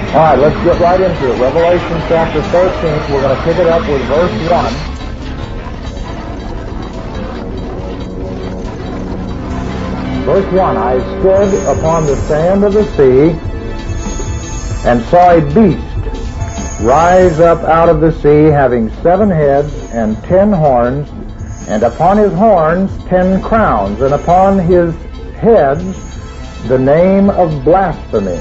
All right, let's get right into it. Revelation chapter 13, we're going to pick it up with verse 1. Verse 1, I stood upon the sand of the sea and saw a beast rise up out of the sea, having 7 heads and 10 horns, and upon his horns 10 crowns, and upon his heads the name of blasphemy.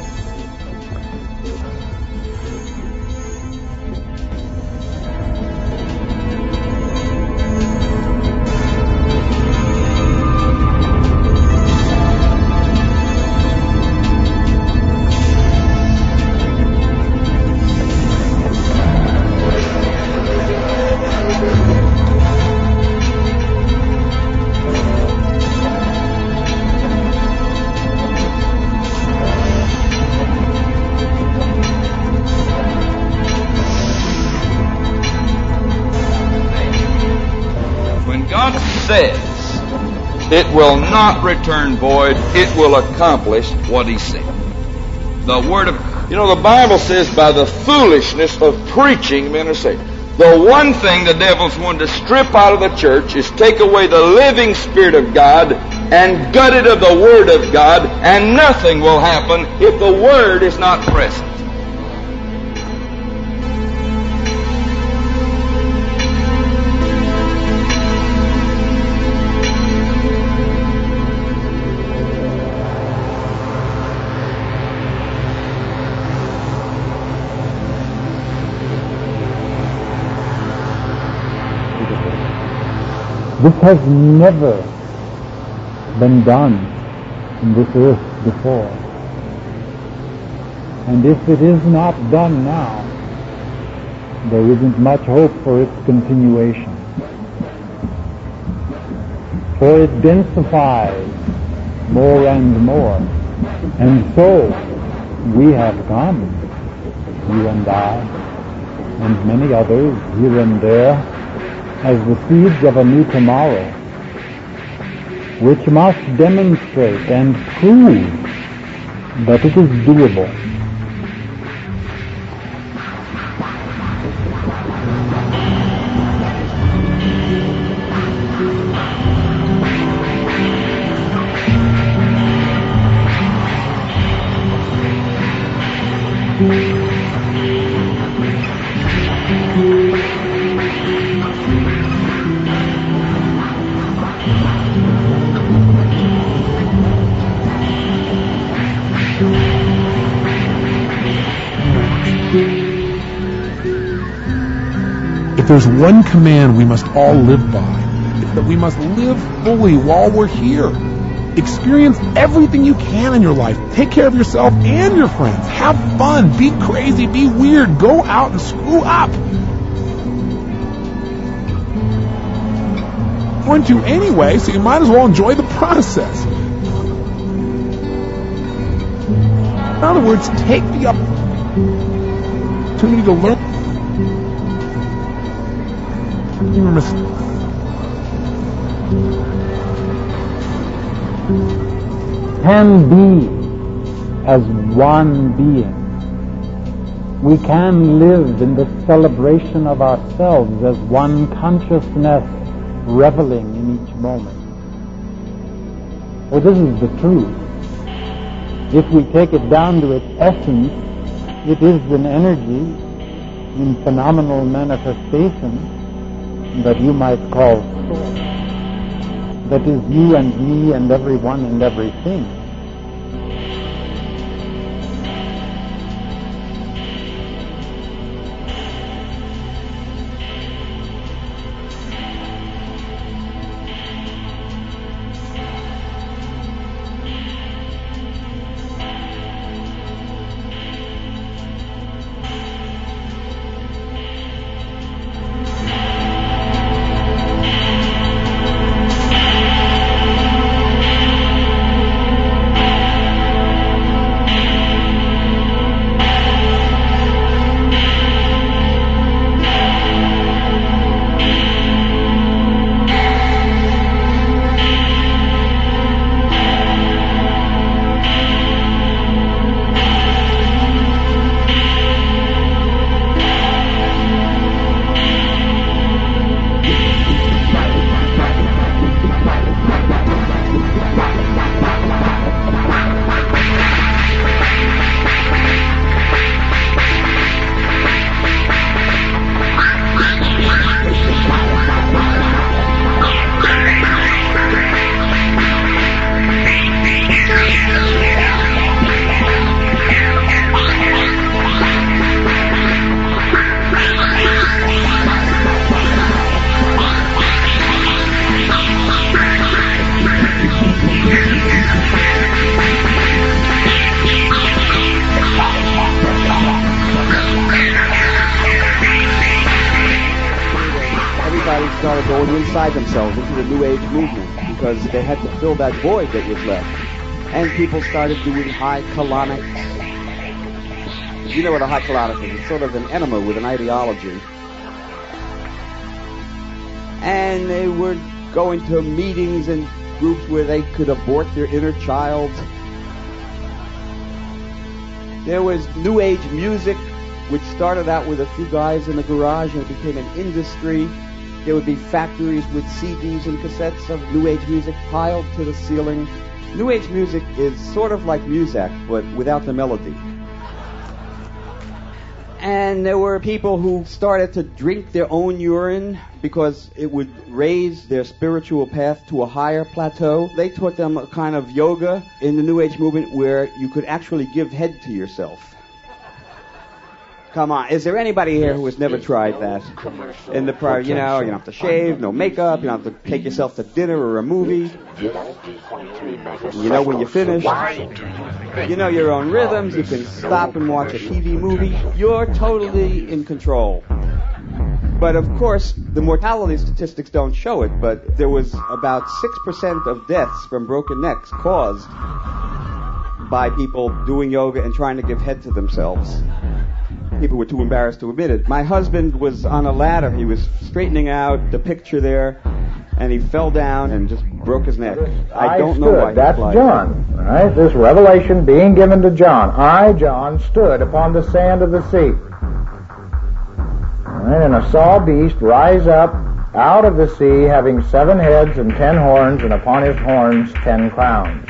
Says it will not return void, it will accomplish what he said. The word of, the Bible says by the foolishness of preaching men are saved. The one thing the devil's wanted to strip out of the church is take away the living Spirit of God and gut it of the Word of God, and nothing will happen if the Word is not present. This has never been done in this earth before. And if it is not done now, there isn't much hope for its continuation. For it densifies more and more. And so we have come, you and I, and many others here and there, as the seeds of a new tomorrow, which must demonstrate and prove that it is doable. If there's one command we must all live by, it's that we must live fully while we're here. Experience everything you can in your life. Take care of yourself and your friends. Have fun. Be crazy. Be weird. Go out and screw up. You're going to anyway, so you might as well enjoy the process. In other words, take the opportunity to learn. Can be as one being. We can live in the celebration of ourselves as one consciousness, reveling in each moment. Well, this is the truth. If we take it down to its essence, it is an energy in phenomenal manifestation that you might call soul. That is you and me and everyone and everything. going inside themselves into the New Age movement because they had to fill that void that was left. And people started doing high colonics. You know what a high colonic is. It's sort of an enema with an ideology. And they were going to meetings and groups where they could abort their inner child. There was New Age music, which started out with a few guys in a garage and it became an industry. There would be factories with CDs and cassettes of New Age music piled to the ceiling. New Age music is sort of like Muzak, but without the melody. And there were people who started to drink their own urine because it would raise their spiritual path to a higher plateau. They taught them a kind of yoga in the New Age movement where you could actually give head to yourself. Come on, is there anybody here who has never tried that? In the prior, you don't have to shave, no makeup, you don't have to take yourself to dinner or a movie. You know when you finish. You know your own rhythms, you can stop and watch a TV movie. You're totally in control. But of course, the mortality statistics don't show it, but there was about 6% of deaths from broken necks caused by people doing yoga and trying to give head to themselves. People were too embarrassed to admit it. My husband was on a ladder. He was straightening out the picture there, and he fell down and just broke his neck. I don't know why. That's John. All right, this revelation being given to John. I, John, stood upon the sand of the sea. All right, and I saw a beast rise up out of the sea, having 7 heads and 10 horns, and upon his horns 10 crowns.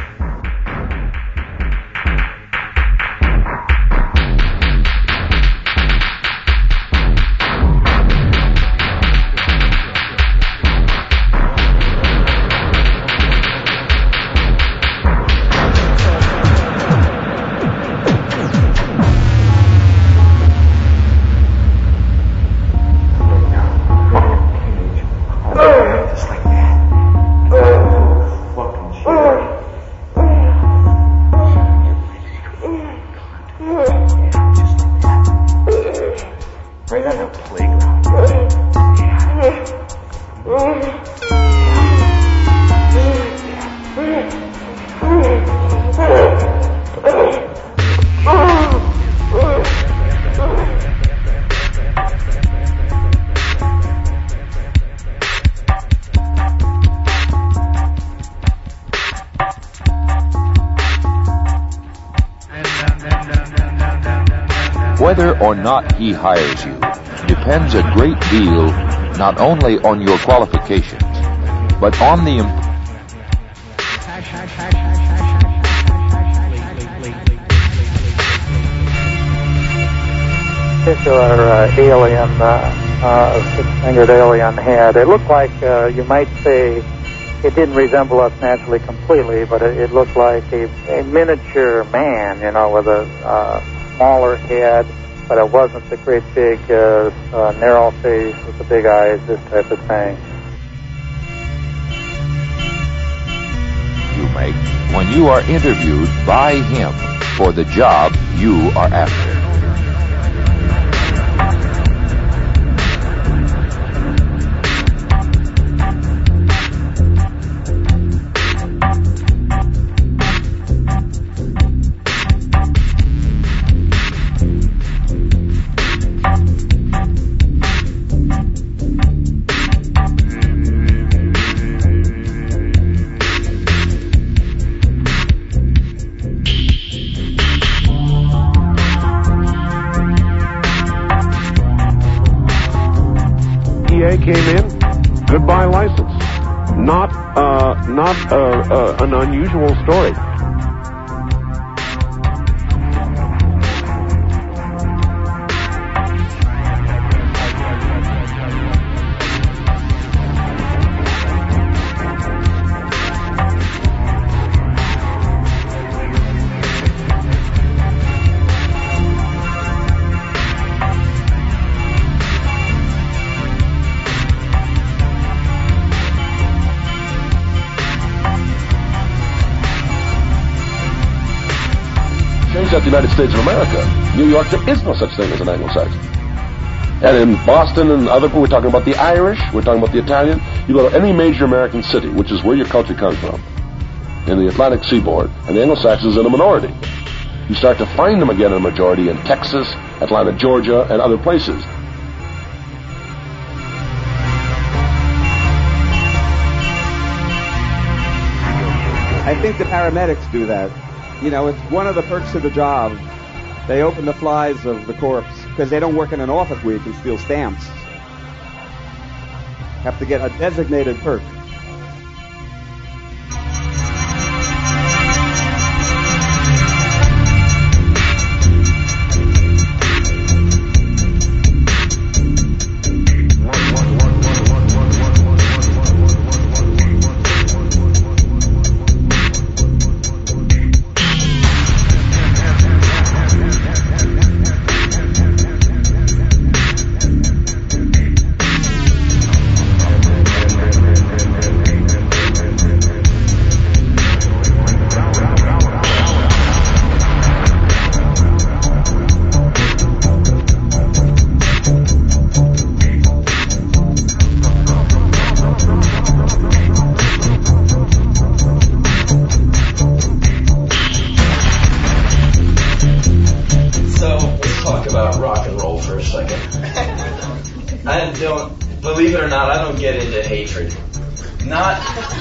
Whether or not he hires you depends a great deal not only on your qualifications, but on the particular alien, six-fingered alien head. It looked like, you might say, it didn't resemble us naturally completely, but it looked like a miniature man, with a smaller head, but it wasn't the great big narrow face with the big eyes, this type of thing. You make when you are interviewed by him for the job you are after. Came in, goodbye license. Not an unusual story. Out the United States of America. New York, there is no such thing as an Anglo-Saxon. And in Boston and other, we're talking about the Irish, we're talking about the Italian. You go to any major American city, which is where your culture comes from, in the Atlantic seaboard, and the Anglo-Saxons in a minority. You start to find them again in a majority in Texas, Atlanta, Georgia, and other places. I think the paramedics do that. You know, it's one of the perks of the job. They open the flies of the corpse because they don't work in an office where you can steal stamps. Have to get a designated perk. Believe it or not, I don't get into hatred. Not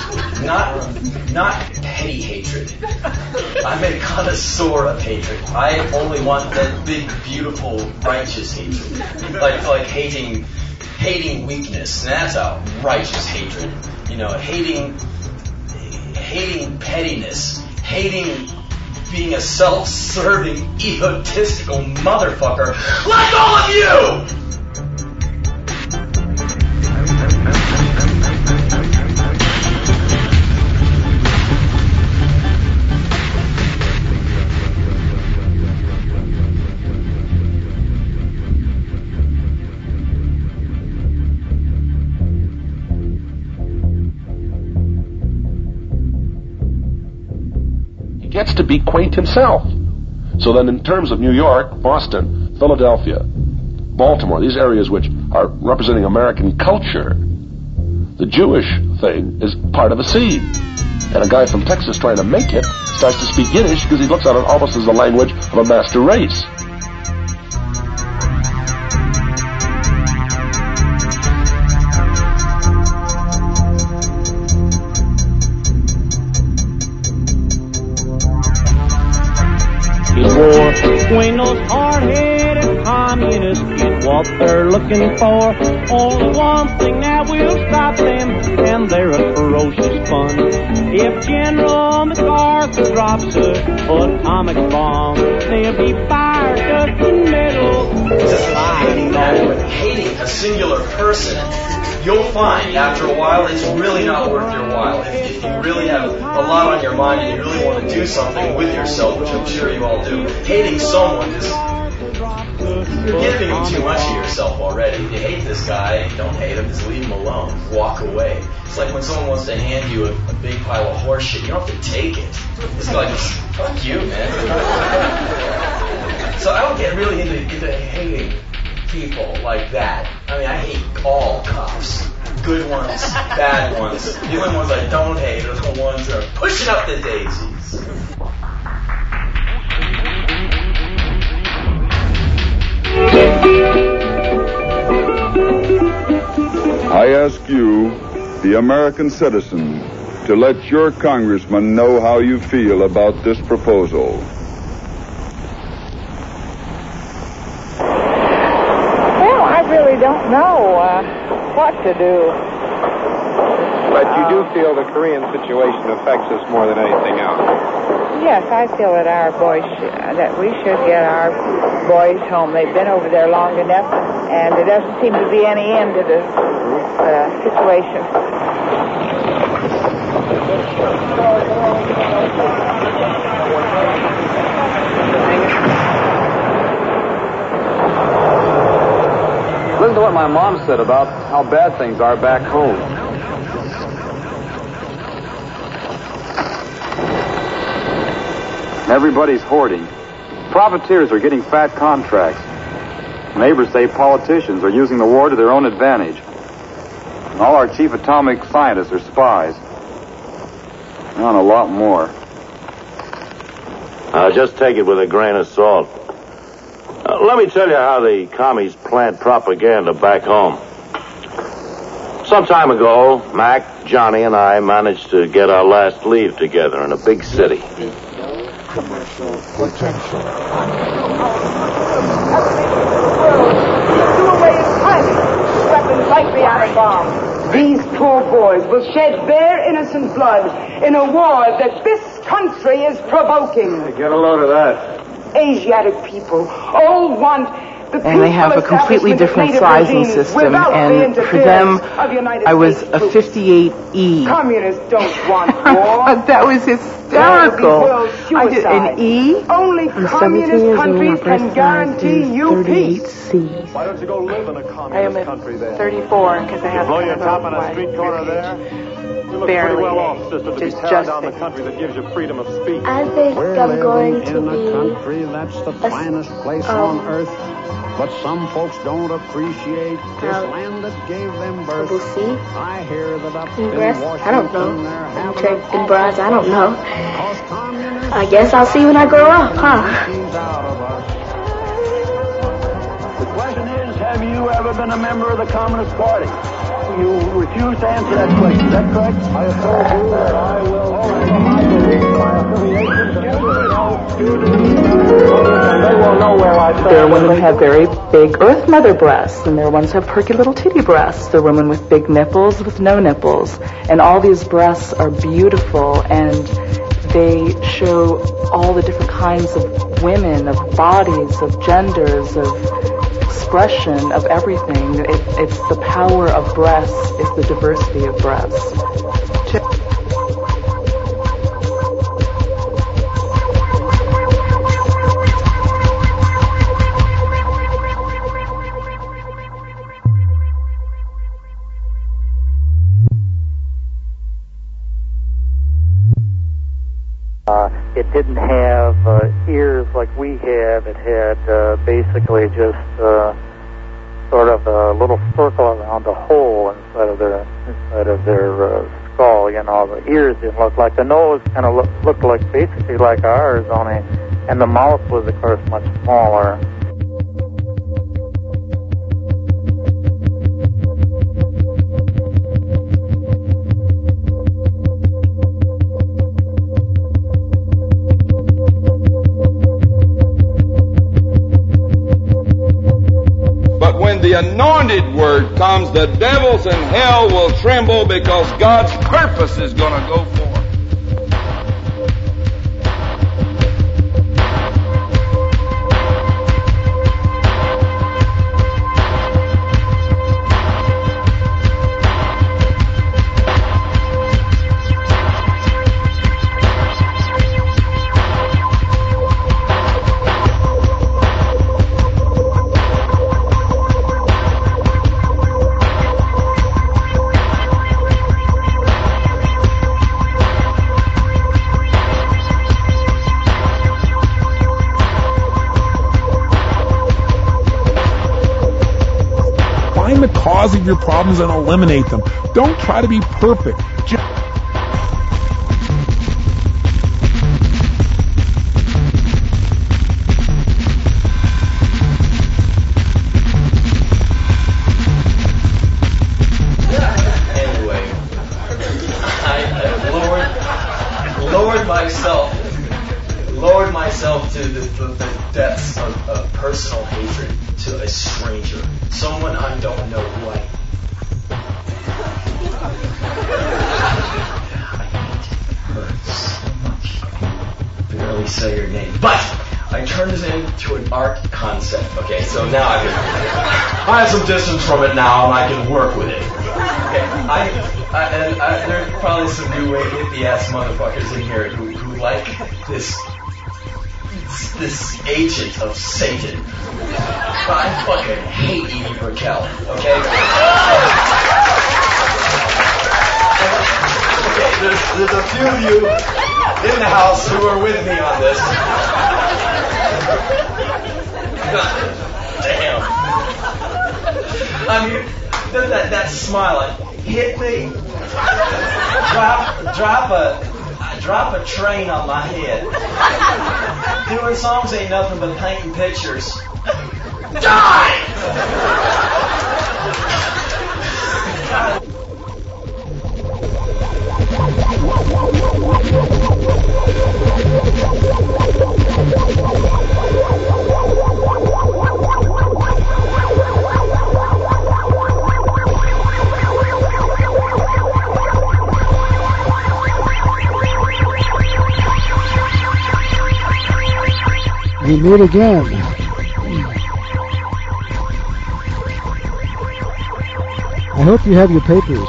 petty hatred. I'm a connoisseur of hatred. I only want that big, beautiful, righteous hatred. Like hating weakness. And that's a righteous hatred. You know, hating pettiness. Hating being a self-serving, egotistical motherfucker like all of you! Gets to be quaint himself. So then in terms of New York, Boston, Philadelphia, Baltimore, these areas which are representing American culture, the Jewish thing is part of a seed. And a guy from Texas trying to make it starts to speak Yiddish because he looks at it almost as the language of a master race. War between those hard-headed communists is what they're looking for. Only one thing that will stop them, and they're a ferocious fun. If General MacArthur drops an atomic bomb, they'll be fired up in the middle. With hating a singular person, you'll find after a while it's really not worth your while. If you really have a lot on your mind and you really want to do something with yourself, which I'm sure you all do, hating someone is, you're giving him too much of yourself already. If you hate this guy, don't hate him, just leave him alone. Walk away. It's like when someone wants to hand you a big pile of horse shit, you don't have to take it. It's like, fuck you, man. So I don't get really into hating people like that. I mean, I hate all cops. Good ones, bad ones. The only ones I don't hate are the ones that are pushing up the daisies. I ask you, the American citizen, to let your congressman know how you feel about this proposal. Don't know what to do. But you do feel the Korean situation affects us more than anything else. Yes, I feel that that we should get our boys home. They've been over there long enough, and there doesn't seem to be any end to the situation. Listen to what my mom said about how bad things are back home. Everybody's hoarding. Profiteers are getting fat contracts. Neighbors say politicians are using the war to their own advantage. And all our chief atomic scientists are spies. And a lot more. Just take it with a grain of salt. Let me tell you how the commies plant propaganda back home. Some time ago, Mac, Johnny, and I managed to get our last leave together in a big city. Like the atom bomb. These poor boys will shed their innocent blood in a war that this country is provoking. Get a load of that. Asiatic people all want the and they have a completely different sizing system, and for them, I was a 58E. Communists don't want war. That was hysterical. I did an E. Only communist countries can guarantee you peace. Why don't you go live in a communist country then? 34 because I have blow your top on a street corner there? You look pretty well off, sister, to be tearing down the country that gives you freedom of speech. I think I'm going to be in a country that's the finest place on earth. But some folks don't appreciate this land that gave them birth. I hear that up in Washington, I don't know. In Braz, I don't know. I guess I'll see when I grow up, huh? The question is, have you ever been a member of the Communist Party? You refuse to answer that question. Is that correct? I have told you that I will my belief, my affiliations, and everything else due to they will know where I stand. There are women who have very big Earth Mother breasts, and there are ones who have perky little titty breasts. There are women with big nipples, with no nipples. And all these breasts are beautiful, and they show all the different kinds of women, of bodies, of genders, of expression, of everything. It's the power of breasts, it's the diversity of breasts. It didn't have ears like we have. It had basically just sort of a little circle around a hole inside of their skull. You know, the ears didn't look like the nose. Kind of looked like basically like ours, only, and the mouth was of course much smaller. The anointed word comes, the devils in hell will tremble because God's purpose is going to go forth. Of your problems and eliminate them. Don't try to be perfect. Anyway, I lowered myself to the depths of personal hatred to a stranger, someone I don't know who I hurts so much. I barely say your name, but I turned it into an art concept. Okay, so now I have some distance from it now, and I can work with it. Okay, there's probably some new wave hippie ass motherfuckers in here who like this agent of Satan. I fucking hate Edie Brickell, okay? Okay, there's a few of you in the house who are with me on this. Damn. I mean, that smile, like, hit me, drop a train on my head. Doing songs ain't nothing but painting pictures. Die! We meet again. I hope you have your papers.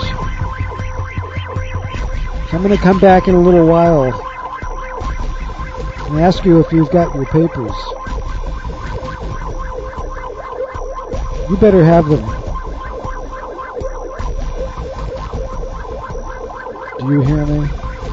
I'm going to come back in a little while and ask you if you've got your papers. You better have them. Do you hear me?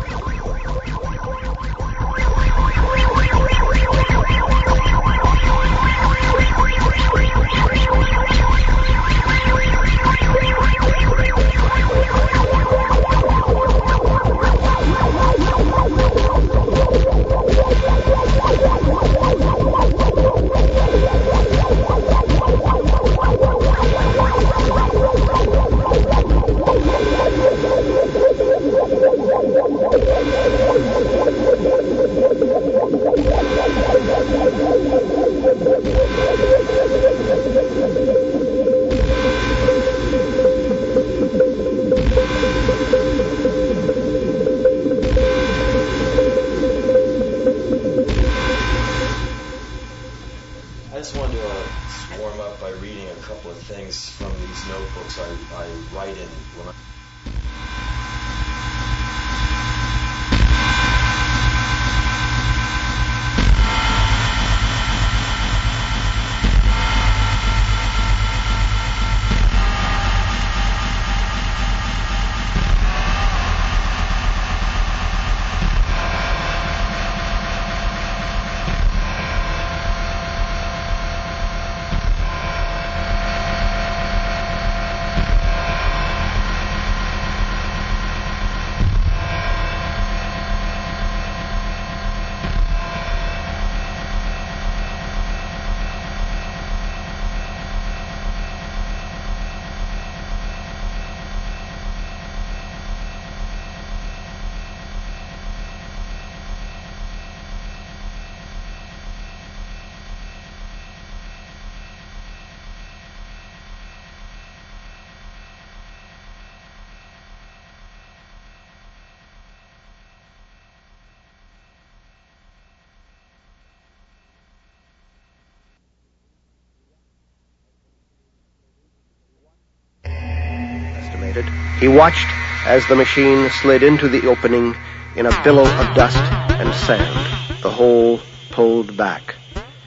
He watched as the machine slid into the opening in a billow of dust and sand, the hole pulled back.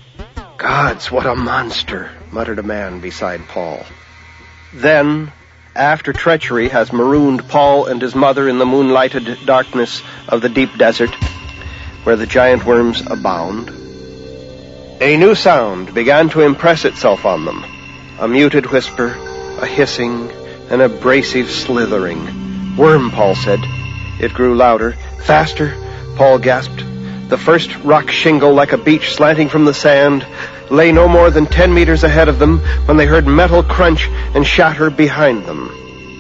"Gods, what a monster," muttered a man beside Paul. Then, after treachery has marooned Paul and his mother in the moonlighted darkness of the deep desert, where the giant worms abound, a new sound began to impress itself on them. A muted whisper, a hissing, an abrasive slithering. "Worm," Paul said. It grew louder, faster. Paul gasped. The first rock shingle, like a beach slanting from the sand, lay no more than 10 meters ahead of them when they heard metal crunch and shatter behind them.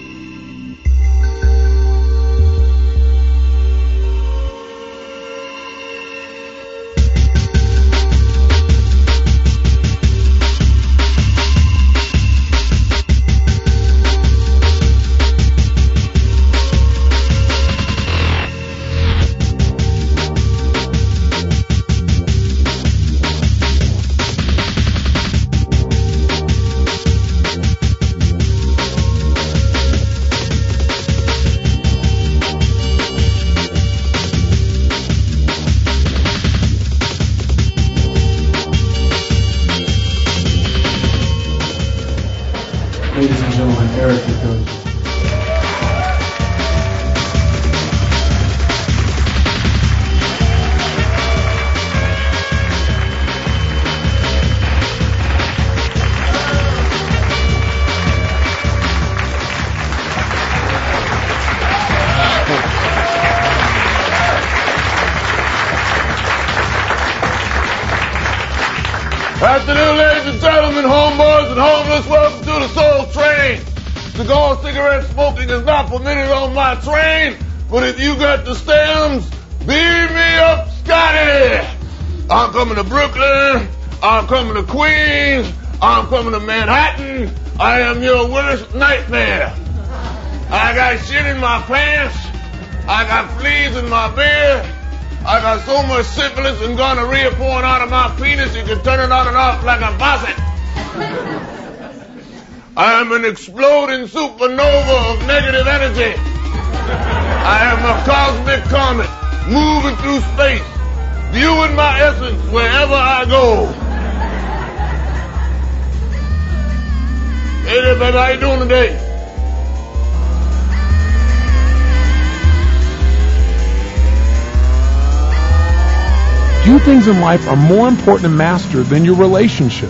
Ladies and gentlemen, Eric Ducos. Afternoon, ladies and gentlemen, homeboys and homeless, welcome to the Soul Train. Cigar cigarette smoking is not permitted on my train, but if you got the stems, beam me up, Scotty. I'm coming to Brooklyn, I'm coming to Queens, I'm coming to Manhattan. I am your worst nightmare. I got shit in my pants, I got fleas in my beard, I got so much syphilis and gonorrhea pouring out of my penis you can turn it on and off like a faucet. I am an exploding supernova of negative energy. I am a cosmic comet moving through space, viewing my essence wherever I go. Hey there, baby, how you doing today? Few things in life are more important to master than your relationships.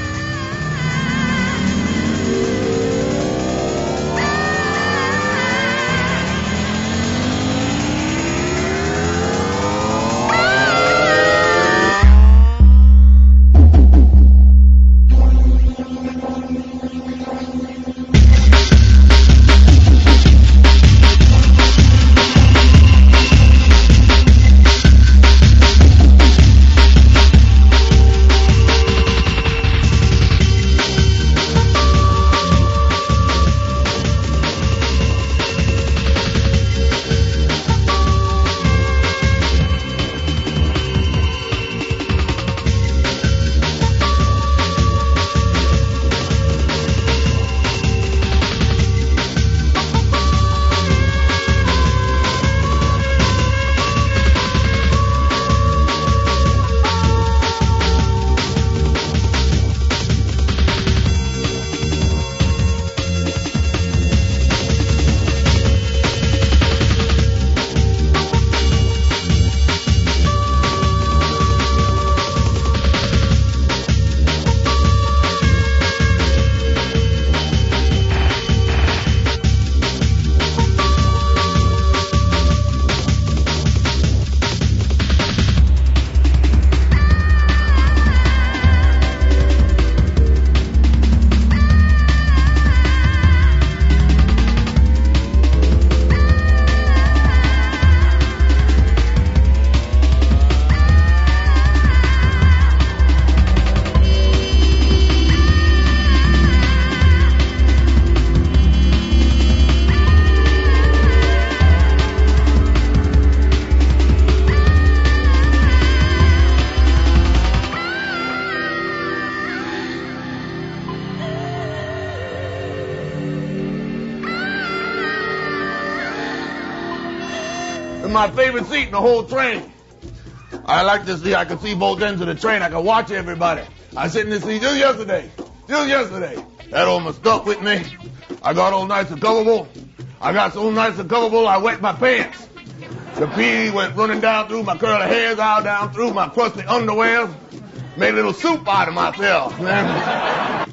My favorite seat in the whole train. I like to see, I can see both ends of the train. I can watch everybody. I sit in this seat just yesterday. Had all my stuff with me. I got all nice and comfortable. I got so nice and comfortable, I wet my pants. The pee went running down through my curly hairs, all down through my crusty underwear. Made a little soup out of myself, man.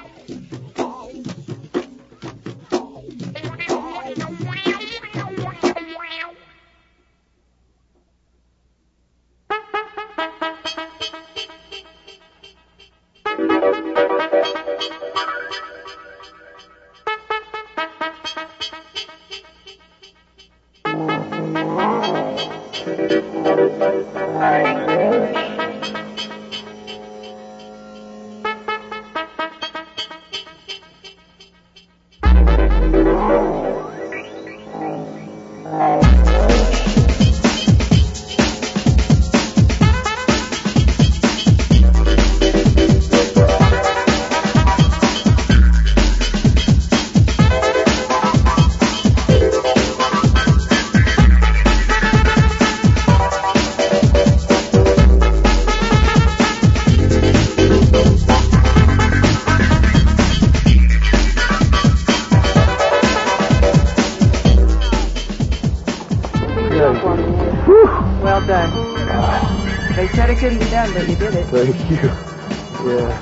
Well done. They said it couldn't be done, but you did it. Thank you. Yeah.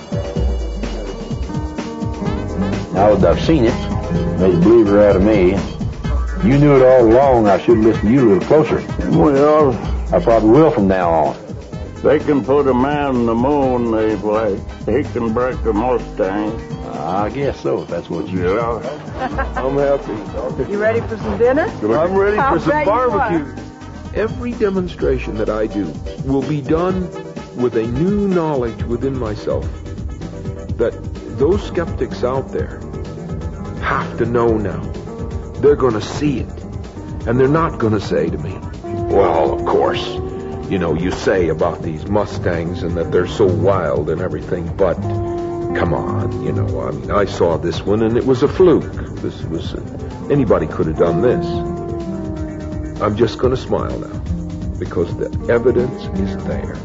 Now that I've seen it, made a believer out of me. You knew it all along. I should listen to you a little closer. Well, I probably will from now on. they can put a man in the moon, he can break a Mustang. I guess so, if that's what you I'm happy. You ready for some dinner? I'm ready for some bet you are. barbecue. Every demonstration that I do will be done with a new knowledge within myself that those skeptics out there have to know now. They're going to see it. And they're not going to say to me, well, of course, you say about these Mustangs and that they're so wild and everything, but come on, I saw this one and it was a fluke. Anybody could have done this. I'm just going to smile now because the evidence is there.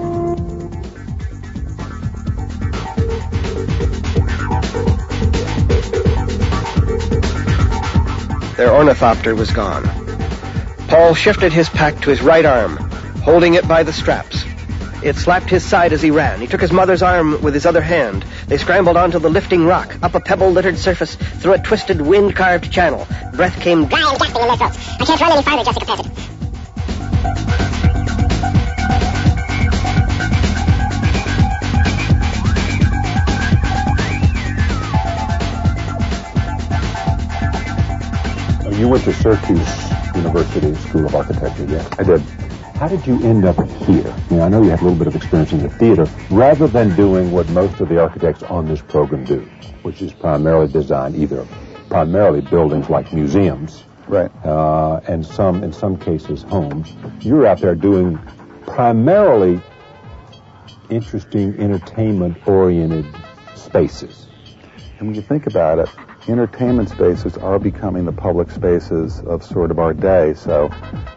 Their ornithopter was gone. Paul shifted his pack to his right arm, holding it by the straps. It slapped his side as he ran. He took his mother's arm with his other hand. They scrambled onto the lifting rock, up a pebble-littered surface, through a twisted, wind-carved channel. Breath came dry and gasping in their throats. I can't run any farther, Jessica panted. You went to Syracuse University School of Architecture, yes? I did. How did you end up here? I know you had a little bit of experience in the theater, rather than doing what most of the architects on this program do, which is primarily design primarily buildings like museums, right? And in some cases, homes. You're out there doing primarily interesting, entertainment-oriented spaces. And when you think about it, entertainment spaces are becoming the public spaces of sort of our day. So,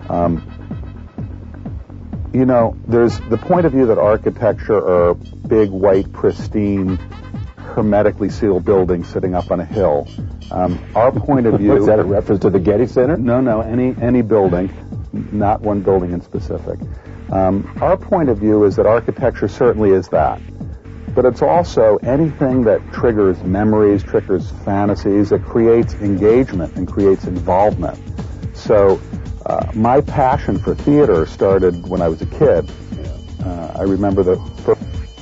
there's the point of view that architecture are big, white, pristine, hermetically sealed buildings sitting up on a hill. Our point of view... Is that a reference to the Getty Center? No, any building, not one building in specific. Our point of view is that architecture certainly is that. But it's also anything that triggers memories, triggers fantasies, that creates engagement and creates involvement. So my passion for theater started when I was a kid. I remember the first...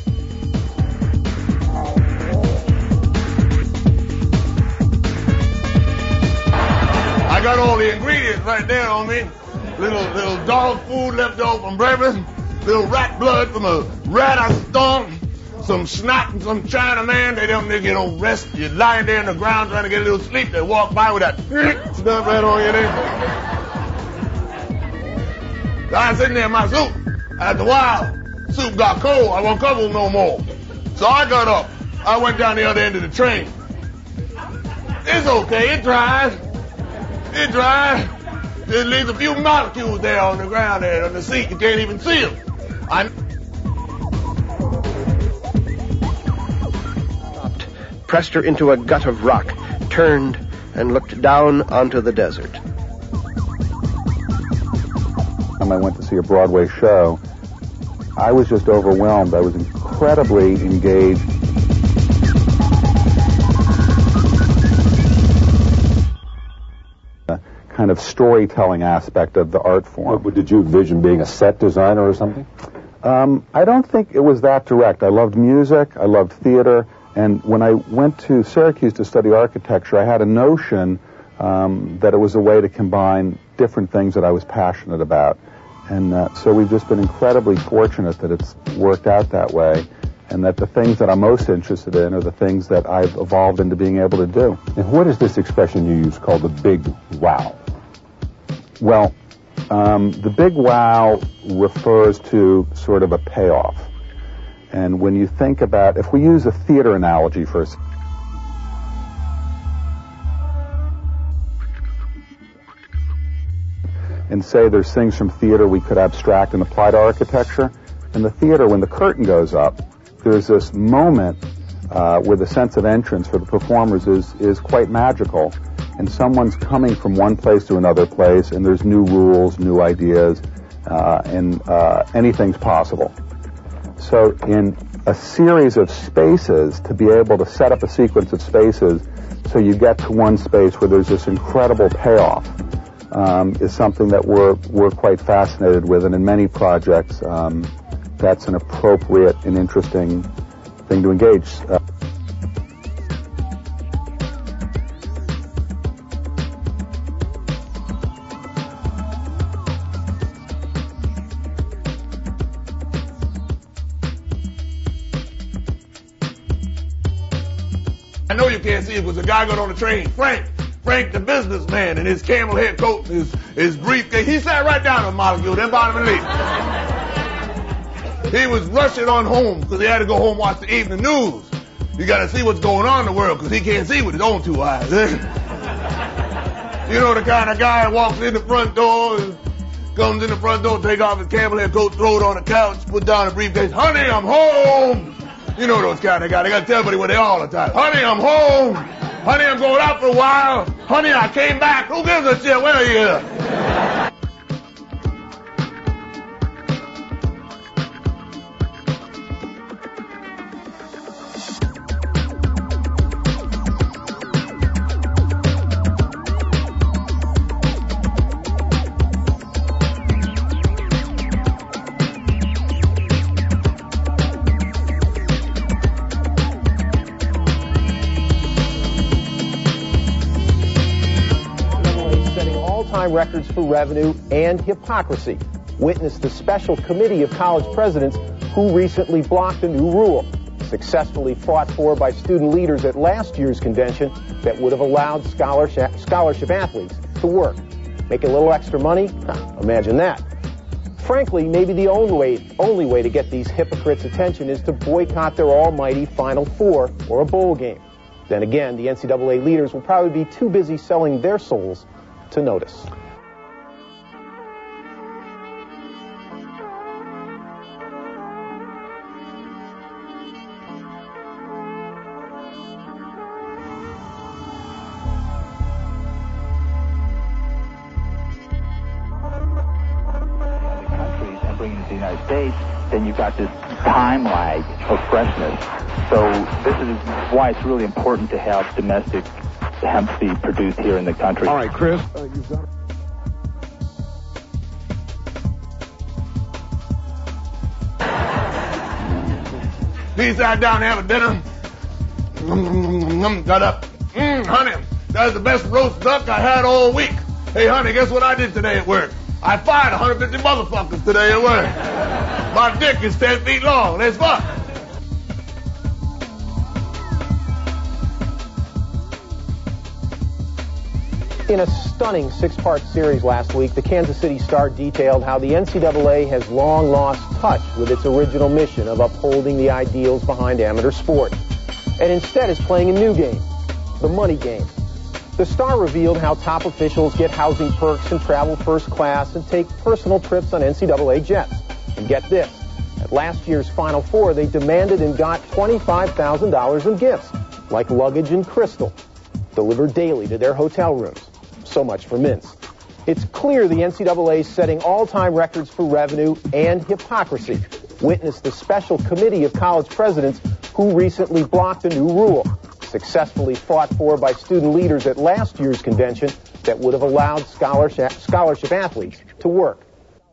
I got all the ingredients right there on me. Little dog food left over from breakfast, little rat blood from a rat I stunk, some snot and some China man. They get on rest. You're lying there on the ground trying to get a little sleep. They walk by with that stuff right on you there. I was sitting there in my suit. After a while, soup got cold. I wasn't comfortable no more. So I got up. I went down the other end of the train. It's okay. It dries. It dries. It leaves a few molecules there on the ground there on the seat. You can't even see them. Pressed her into a gut of rock, turned, and looked down onto the desert. When I went to see a Broadway show, I was just overwhelmed. I was incredibly engaged. A kind of storytelling aspect of the art form. Did you envision being a set designer or something? I don't think it was that direct. I loved music. I loved theater. And when I went to Syracuse to study architecture, I had a notion that it was a way to combine different things that I was passionate about. And so we've just been incredibly fortunate that it's worked out that way, and that the things that I'm most interested in are the things that I've evolved into being able to do. And what is this expression you use called the big wow? Well, the big wow refers to sort of a payoff. And when you think about, if we use a theater analogy for a and say there's things from theater we could abstract and apply to architecture, in the theater, when the curtain goes up, there's this moment where the sense of entrance for the performers is quite magical, and someone's coming from one place to another place, and there's new rules, new ideas, and anything's possible. So in a series of spaces, to be able to set up a sequence of spaces so you get to one space where there's this incredible payoff is something that we're quite fascinated with, and in many projects that's an appropriate and interesting thing to engage. I know you can't see it, was a guy got on the train, Frank the businessman, in his camel hair coat, his briefcase. He sat right down on the molecule, then bottom of the leaf. He was rushing on home because he had to go home and watch the evening news. You got to see what's going on in the world because he can't see with his own two eyes. You know the kind of guy that walks in the front door and comes in the front door, take off his camel hair coat, throw it on the couch, put down a briefcase. Honey, I'm home. You know those kind of guys. They got to tell everybody where they are all the time. Honey, I'm home. Honey, I'm going out for a while. Honey, I came back. Who gives a shit? Where are you? Records for revenue and hypocrisy. Witness the special committee of college presidents who recently blocked a new rule, successfully fought for by student leaders at last year's convention, that would have allowed scholarship athletes to work. Make a little extra money? Imagine that. Frankly, maybe the only way to get these hypocrites' attention is to boycott their almighty Final Four or a bowl game. Then again, the NCAA leaders will probably be too busy selling their souls to notice. Then you've got this time lag of freshness. So this is why it's really important to have domestic hemp seed produced here in the country. All right, Chris, you've got... He sat down to have a dinner. Got up. Honey, that's the best roast duck I had all week. Hey, honey, guess what I did today at work? I fired 150 motherfuckers today at work. My dick is 10 feet long. Let's fuck. In a stunning 6-part series last week, the Kansas City Star detailed how the NCAA has long lost touch with its original mission of upholding the ideals behind amateur sport, and instead is playing a new game, the money game. The Star revealed how top officials get housing perks and travel first class and take personal trips on NCAA jets. And get this, at last year's Final Four, they demanded and got $25,000 in gifts, like luggage and crystal, delivered daily to their hotel rooms. So much for mints. It's clear the NCAA is setting all-time records for revenue and hypocrisy. Witness the special committee of college presidents who recently blocked a new rule, successfully fought for by student leaders at last year's convention, that would have allowed scholarship athletes to work.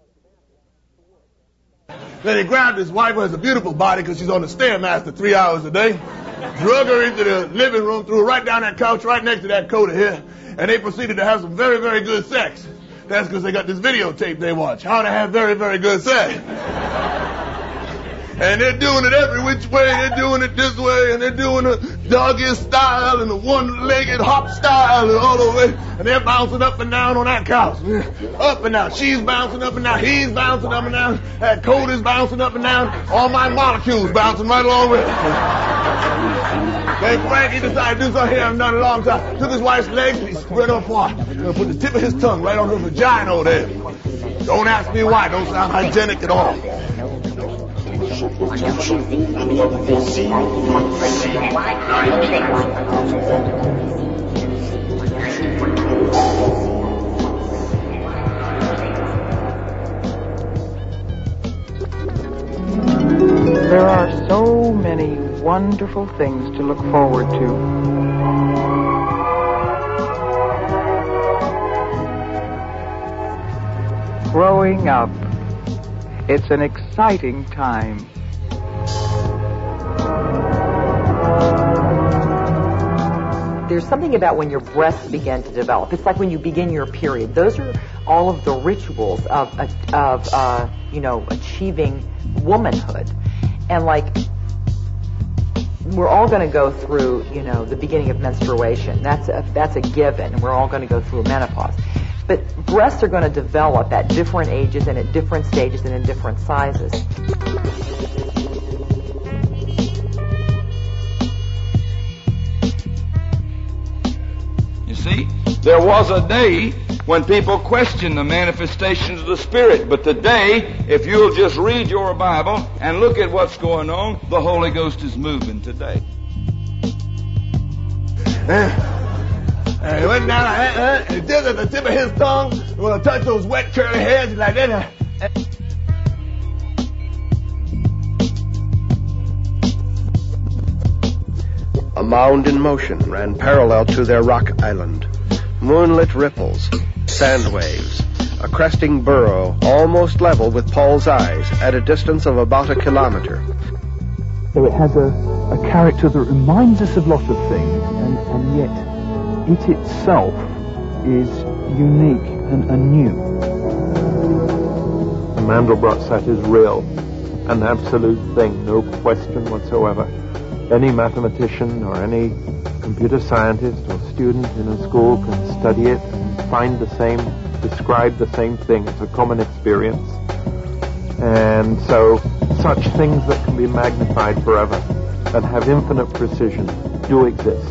Then he grabbed his wife, who has a beautiful body because she's on the Stairmaster 3 hours a day, drug her into the living room, threw her right down that couch right next to that coat of hair, and they proceeded to have some very, very good sex. That's because they got this videotape they watch, how to have very, very good sex. And they're doing it every which way. They're doing it this way, and they're doing the doggy style and the one-legged hop style and all the way. And they're bouncing up and down on that couch. Up and down. She's bouncing up and down. He's bouncing up and down. That coat is bouncing up and down. All my molecules bouncing right along with it. Then Frankie decided to do something he hasn't done in a long time. Took his wife's legs and he spread them apart. Put the tip of his tongue right on her vagina over there. Don't ask me why. Don't sound hygienic at all. There are so many wonderful things to look forward to. Growing up, It's an exciting time. There's something about when your breasts begin to develop. It's like when you begin your period. Those are all of the rituals of achieving womanhood. And like, we're all going to go through, the beginning of menstruation. That's a given, and we're all going to go through menopause. But breasts are going to develop at different ages and at different stages and in different sizes. You see, there was a day when people questioned the manifestations of the Spirit, but today, if you'll just read your Bible and look at what's going on, the Holy Ghost is moving today. And he went down like that, and just at the tip of his tongue, when I touch those wet curly hairs like that. A mound in motion ran parallel to their rock island. Moonlit ripples, sand waves, a cresting burrow almost level with Paul's eyes at a distance of about 1 kilometer. So it has a character that reminds us of lots of things, and yet it itself is unique and new. The Mandelbrot set is real, an absolute thing, no question whatsoever. Any mathematician or any computer scientist or student in a school can study it and describe the same thing. It's a common experience. And so such things that can be magnified forever and have infinite precision do exist.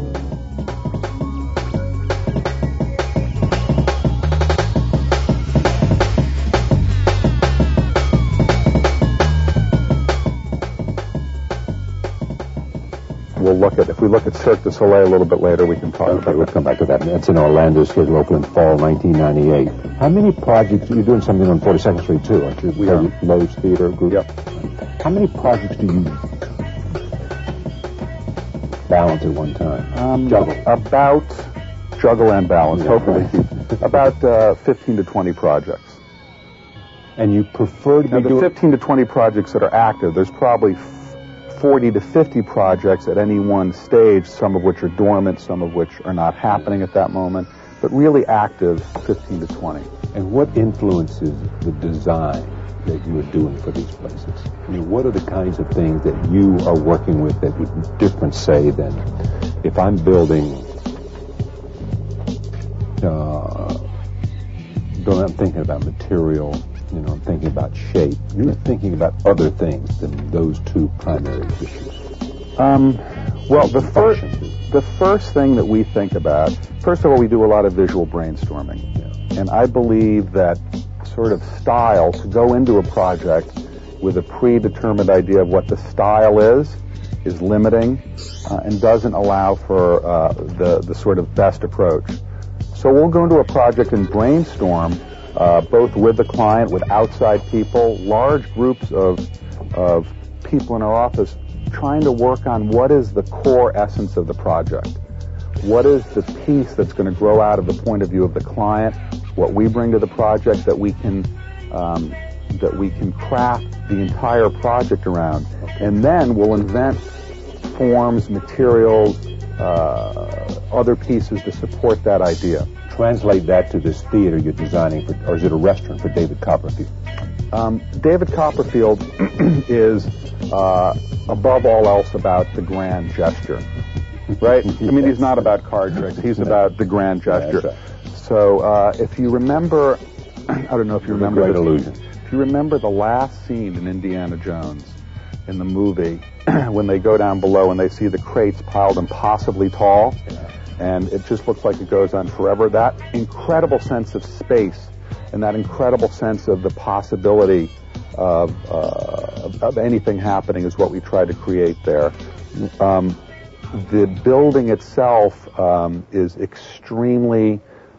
If we look at Cirque du Soleil a little bit later, we can talk about that. We'll come back to that. It's in Orlando, scheduled to open in fall 1998. How many projects, you're doing something on 42nd Street too, aren't you? We are. Lowe's Theater Group? Yep. How many projects do you balance at one time? Juggle and balance, hopefully. About 15 to 20 projects. And you prefer to be doing... the 15 to 20 projects that are active, there's probably 40 to 50 projects at any one stage, some of which are dormant, some of which are not happening at that moment, but really active, 15 to 20. And what influences the design that you are doing for these places? I mean, what are the kinds of things that you are working with that would be different, say, than if I'm building, I'm thinking about material, I'm thinking about shape. You're thinking about other things than those two primary issues. Well, the first thing that we think about, first of all, we do a lot of visual brainstorming. Yeah. And I believe that sort of style, to go into a project with a predetermined idea of what the style is limiting and doesn't allow for the sort of best approach. So we'll go into a project and brainstorm both with the client, with outside people, large groups of people in our office trying to work on what is the core essence of the project. What is the piece that's going to grow out of the point of view of the client, what we bring to the project that we can craft the entire project around. And then we'll invent forms, materials, other pieces to support that idea. Translate that to this theater you're designing, or is it a restaurant for David Copperfield? David Copperfield is, above all else, about the grand gesture, right? I mean, he's not about card tricks. He's about the grand gesture. Yeah, right. So if you remember, I don't know if you remember. Great illusion. If you remember the last scene in Indiana Jones in the movie, when they go down below and they see the crates piled impossibly tall, and it just looks like it goes on forever. That incredible sense of space and that incredible sense of the possibility of anything happening is what we try to create there. The building itself is extremely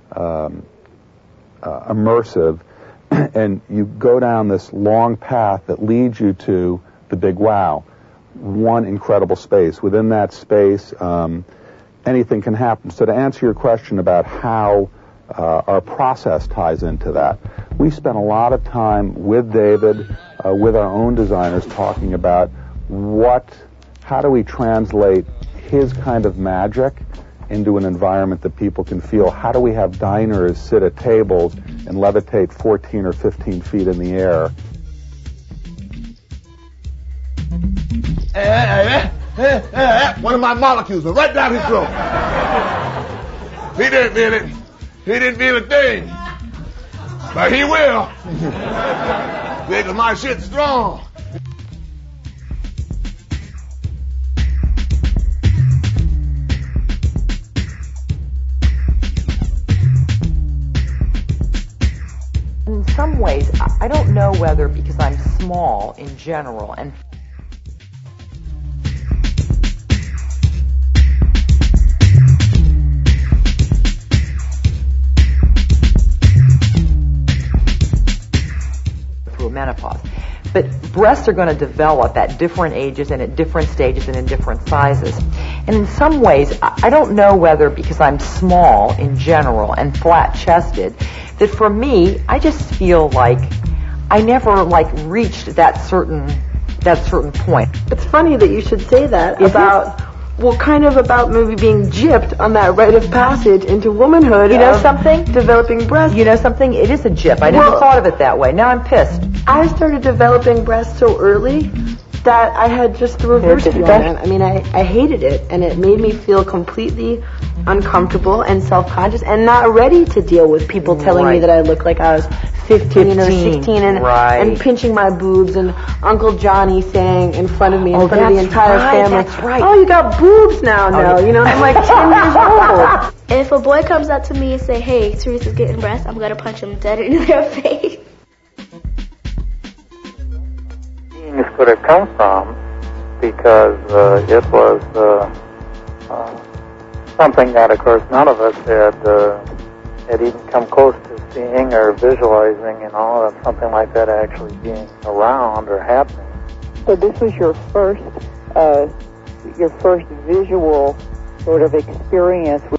immersive, and you go down this long path that leads you to the Big Wow. One incredible space. Within that space, anything can happen. So to answer your question about how our process ties into that, We spent a lot of time with David, with our own designers, talking about how do we translate his kind of magic into an environment that people can feel. How do we have diners sit at tables and levitate 14 or 15 feet in the air? One of my molecules went right down his throat. He didn't feel it. He didn't feel a thing. But he will. Because my shit's strong. In some ways, I don't know whether because I'm small in general and through menopause. But breasts are going to develop at different ages and at different stages and in different sizes. And in some ways, I don't know whether because I'm small in general and flat-chested, that for me, I just feel like I never reached that certain point. It's funny that you should say that about maybe being gypped on that rite of passage into womanhood. You know something? Developing breasts. You know something? It is a gyp. I never thought of it that way. Now I'm pissed. I started developing breasts so early that I had just the reverse effect. I mean, I hated it, and it made me feel completely uncomfortable and self-conscious and not ready to deal with people telling me that I look like I was 15 or 16 and pinching my boobs and Uncle Johnny saying in front of me, in front of the entire family, that's right. "Oh, you got boobs now, you know, I'm like 10 years old. If a boy comes up to me and say, "Hey, Teresa's getting breasts," I'm going to punch him dead in their face. This could have come from because it was something that, of course, none of us had even come close to seeing or visualizing, something like that actually being around or happening. So this was your first visual sort of experience with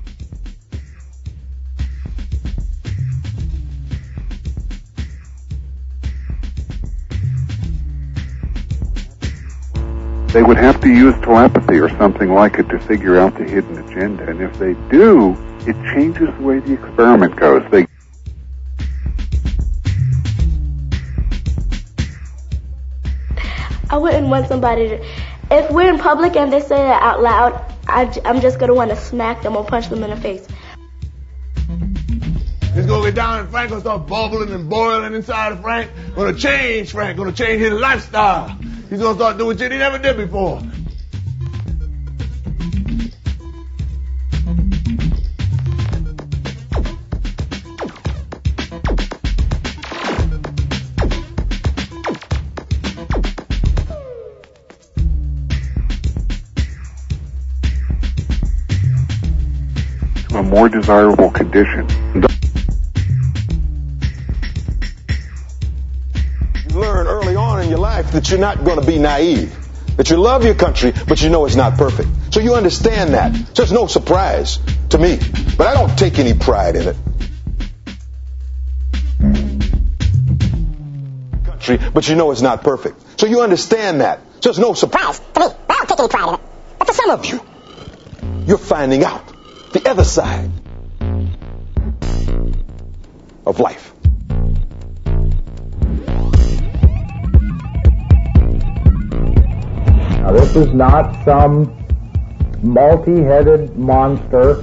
They would have to use telepathy or something like it to figure out the hidden agenda. And if they do, it changes the way the experiment goes. I wouldn't want somebody to... If we're in public and they say that out loud, I'm just going to want to smack them or punch them in the face. It's going to get down and Frank going to start bubbling and boiling inside of Frank. Going to change Frank. Going to change his lifestyle. He's going to start doing shit he never did before. To a more desirable condition. Learn early on in your life that you're not going to be naive, that you love your country, but you know it's not perfect. So you understand that. So it's no surprise to me, but I don't take any pride in it. Country, but you know it's not perfect. So you understand that. So it's no surprise to me, but I don't take any pride in it. But to some of you, you're finding out the other side of life. Now, this is not some multi-headed monster.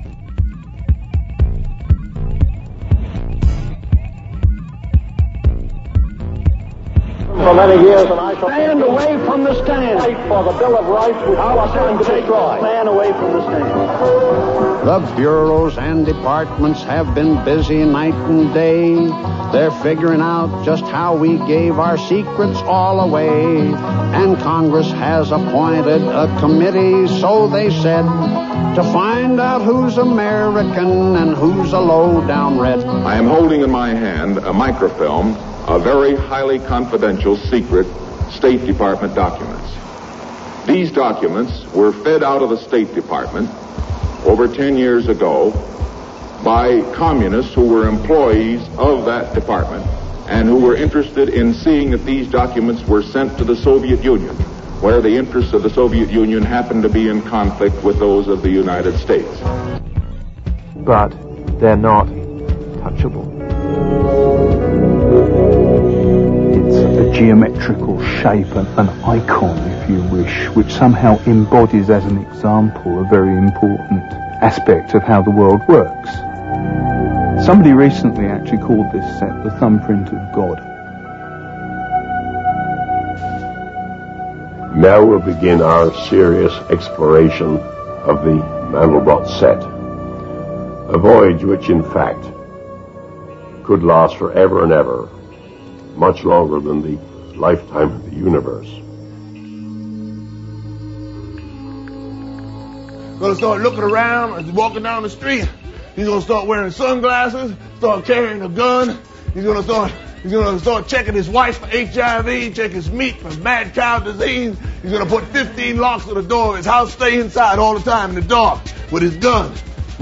For many years, and I shall stand away from the stand. Fight for the Bill of Rights, which I was going to destroy. Stand away from the stand. The bureaus and departments have been busy night and day. They're figuring out just how we gave our secrets all away. And Congress has appointed a committee, so they said, to find out who's American and who's a low-down red. I am holding in my hand a microfilm of very highly confidential, secret State Department documents. These documents were fed out of the State Department over 10 years ago by communists who were employees of that department and who were interested in seeing that these documents were sent to the Soviet Union, where the interests of the Soviet Union happened to be in conflict with those of the United States. But they're not touchable. It's a geometrical shape, an icon, if you wish, which somehow embodies as an example a very important aspect of how the world works. Somebody recently actually called this set the thumbprint of God. Now we'll begin our serious exploration of the Mandelbrot set. A voyage which, in fact, could last forever and ever, much longer than the lifetime of the universe. Gonna start looking around as he's walking down the street. He's gonna start wearing sunglasses, start carrying a gun. He's gonna start checking his wife for HIV, check his meat for mad cow disease. He's gonna put 15 locks on the door of his house, stay inside all the time in the dark with his gun.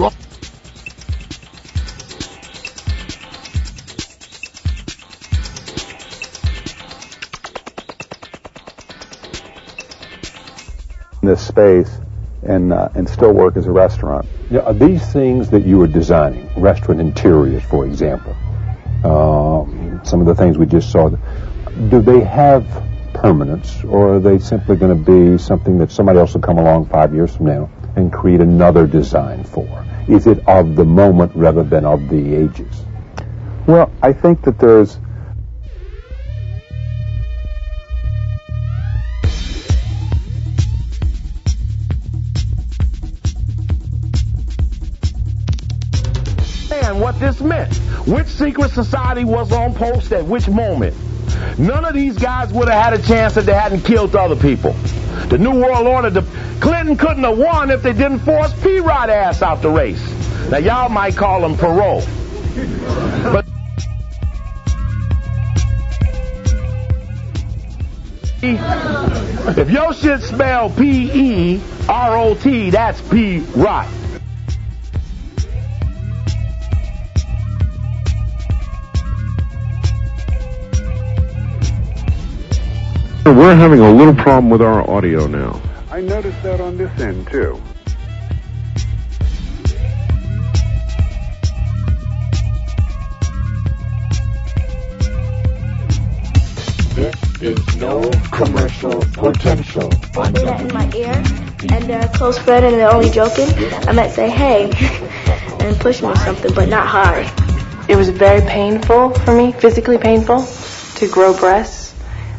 This space and still work as a restaurant. Now, are these things that you were designing, restaurant interiors, for example, some of the things we just saw, do they have permanence, or are they simply going to be something that somebody else will come along 5 years from now and create another design for? Is it of the moment rather than of the ages? Well, I think that there's what this meant, which secret society was on post at which moment. None of these guys would have had a chance if they hadn't killed other people. The New World Order, Clinton couldn't have won if they didn't force P-Rod ass out the race. Now y'all might call him parole. But if your shit spelled P-E-R-O-T, that's P-Rod. We're having a little problem with our audio now. I noticed that on this end, too. There is no commercial potential. Say that in my ear, and they're a close friend and they're only joking, I might say, hey, and push me or something, but not hard. It was very painful for me, physically painful, to grow breasts.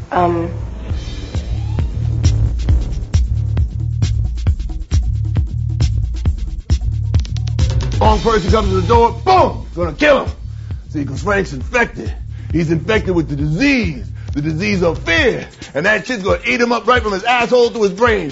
Wrong person comes to the door, boom, gonna kill him. See, because Frank's infected. He's infected with the disease of fear. And that shit's gonna eat him up right from his asshole to his brain.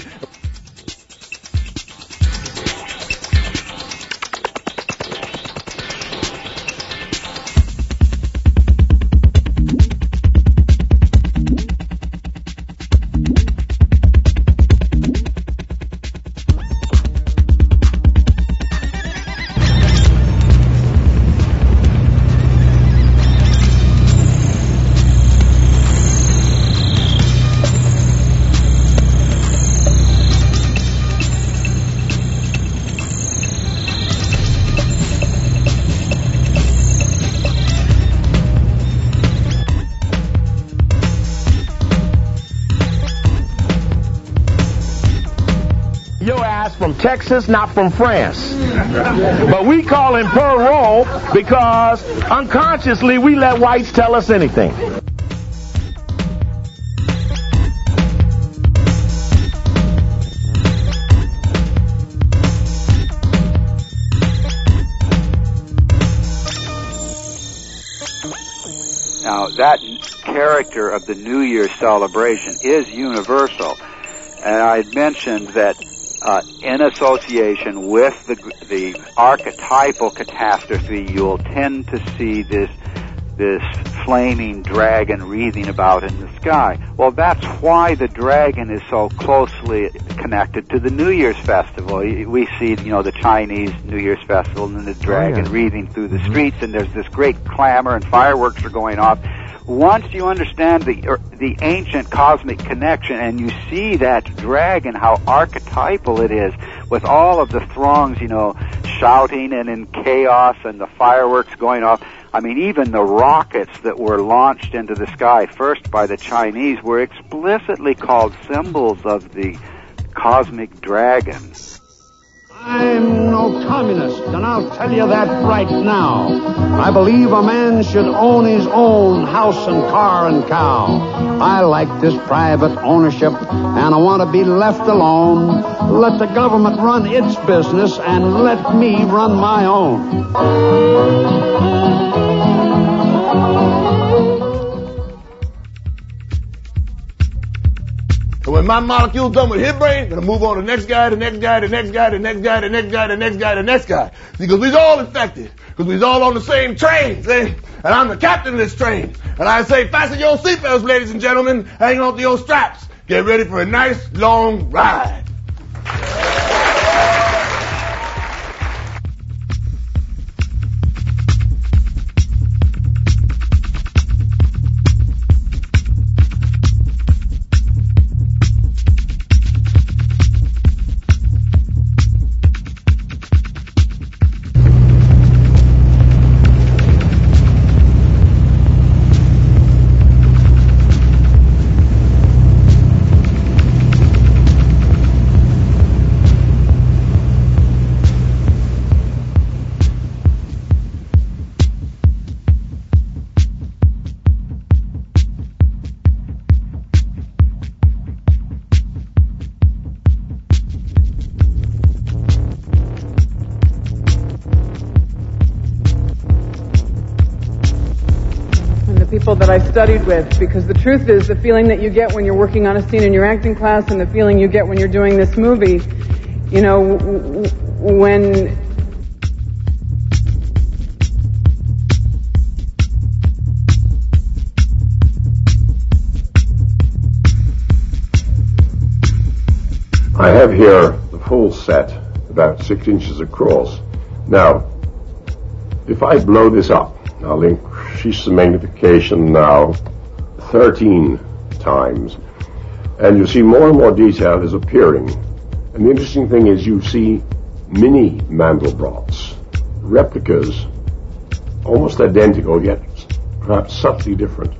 From Texas, not from France. But we call him parole because unconsciously we let whites tell us anything. Now, that character of the New Year's celebration is universal. And I had mentioned that in association with the archetypal catastrophe, you'll tend to see this flaming dragon wreathing about in the sky. Well, that's why the dragon is so closely connected to the New Year's festival. We see, the Chinese New Year's festival and the dragon wreathing through the streets, and there's this great clamor and fireworks are going off. Once you understand the ancient cosmic connection and you see that dragon, how archetypal it is, with all of the throngs, shouting and in chaos and the fireworks going off. I mean, even the rockets that were launched into the sky first by the Chinese were explicitly called symbols of the cosmic dragon. I'm no communist, and I'll tell you that right now. I believe a man should own his own house and car and cow. I like this private ownership, and I want to be left alone. Let the government run its business, and let me run my own. So when my molecule's done with his brain, I'm going to move on to the next guy, the next guy, the next guy, the next guy, the next guy, the next guy, the next guy. Because we's all infected. Because we's all on the same train, see? And I'm the captain of this train. And I say, fasten your seatbelts, ladies and gentlemen. Hang on to your straps. Get ready for a nice, long ride. That I studied with, because the truth is the feeling that you get when you're working on a scene in your acting class and the feeling you get when you're doing this movie, when I have here the full set, about 6 inches across. Now, if I blow this up, I'll increase the magnification now 13 times, and you see more and more detail is appearing. And the interesting thing is you see mini Mandelbrots, replicas, almost identical, yet perhaps subtly different.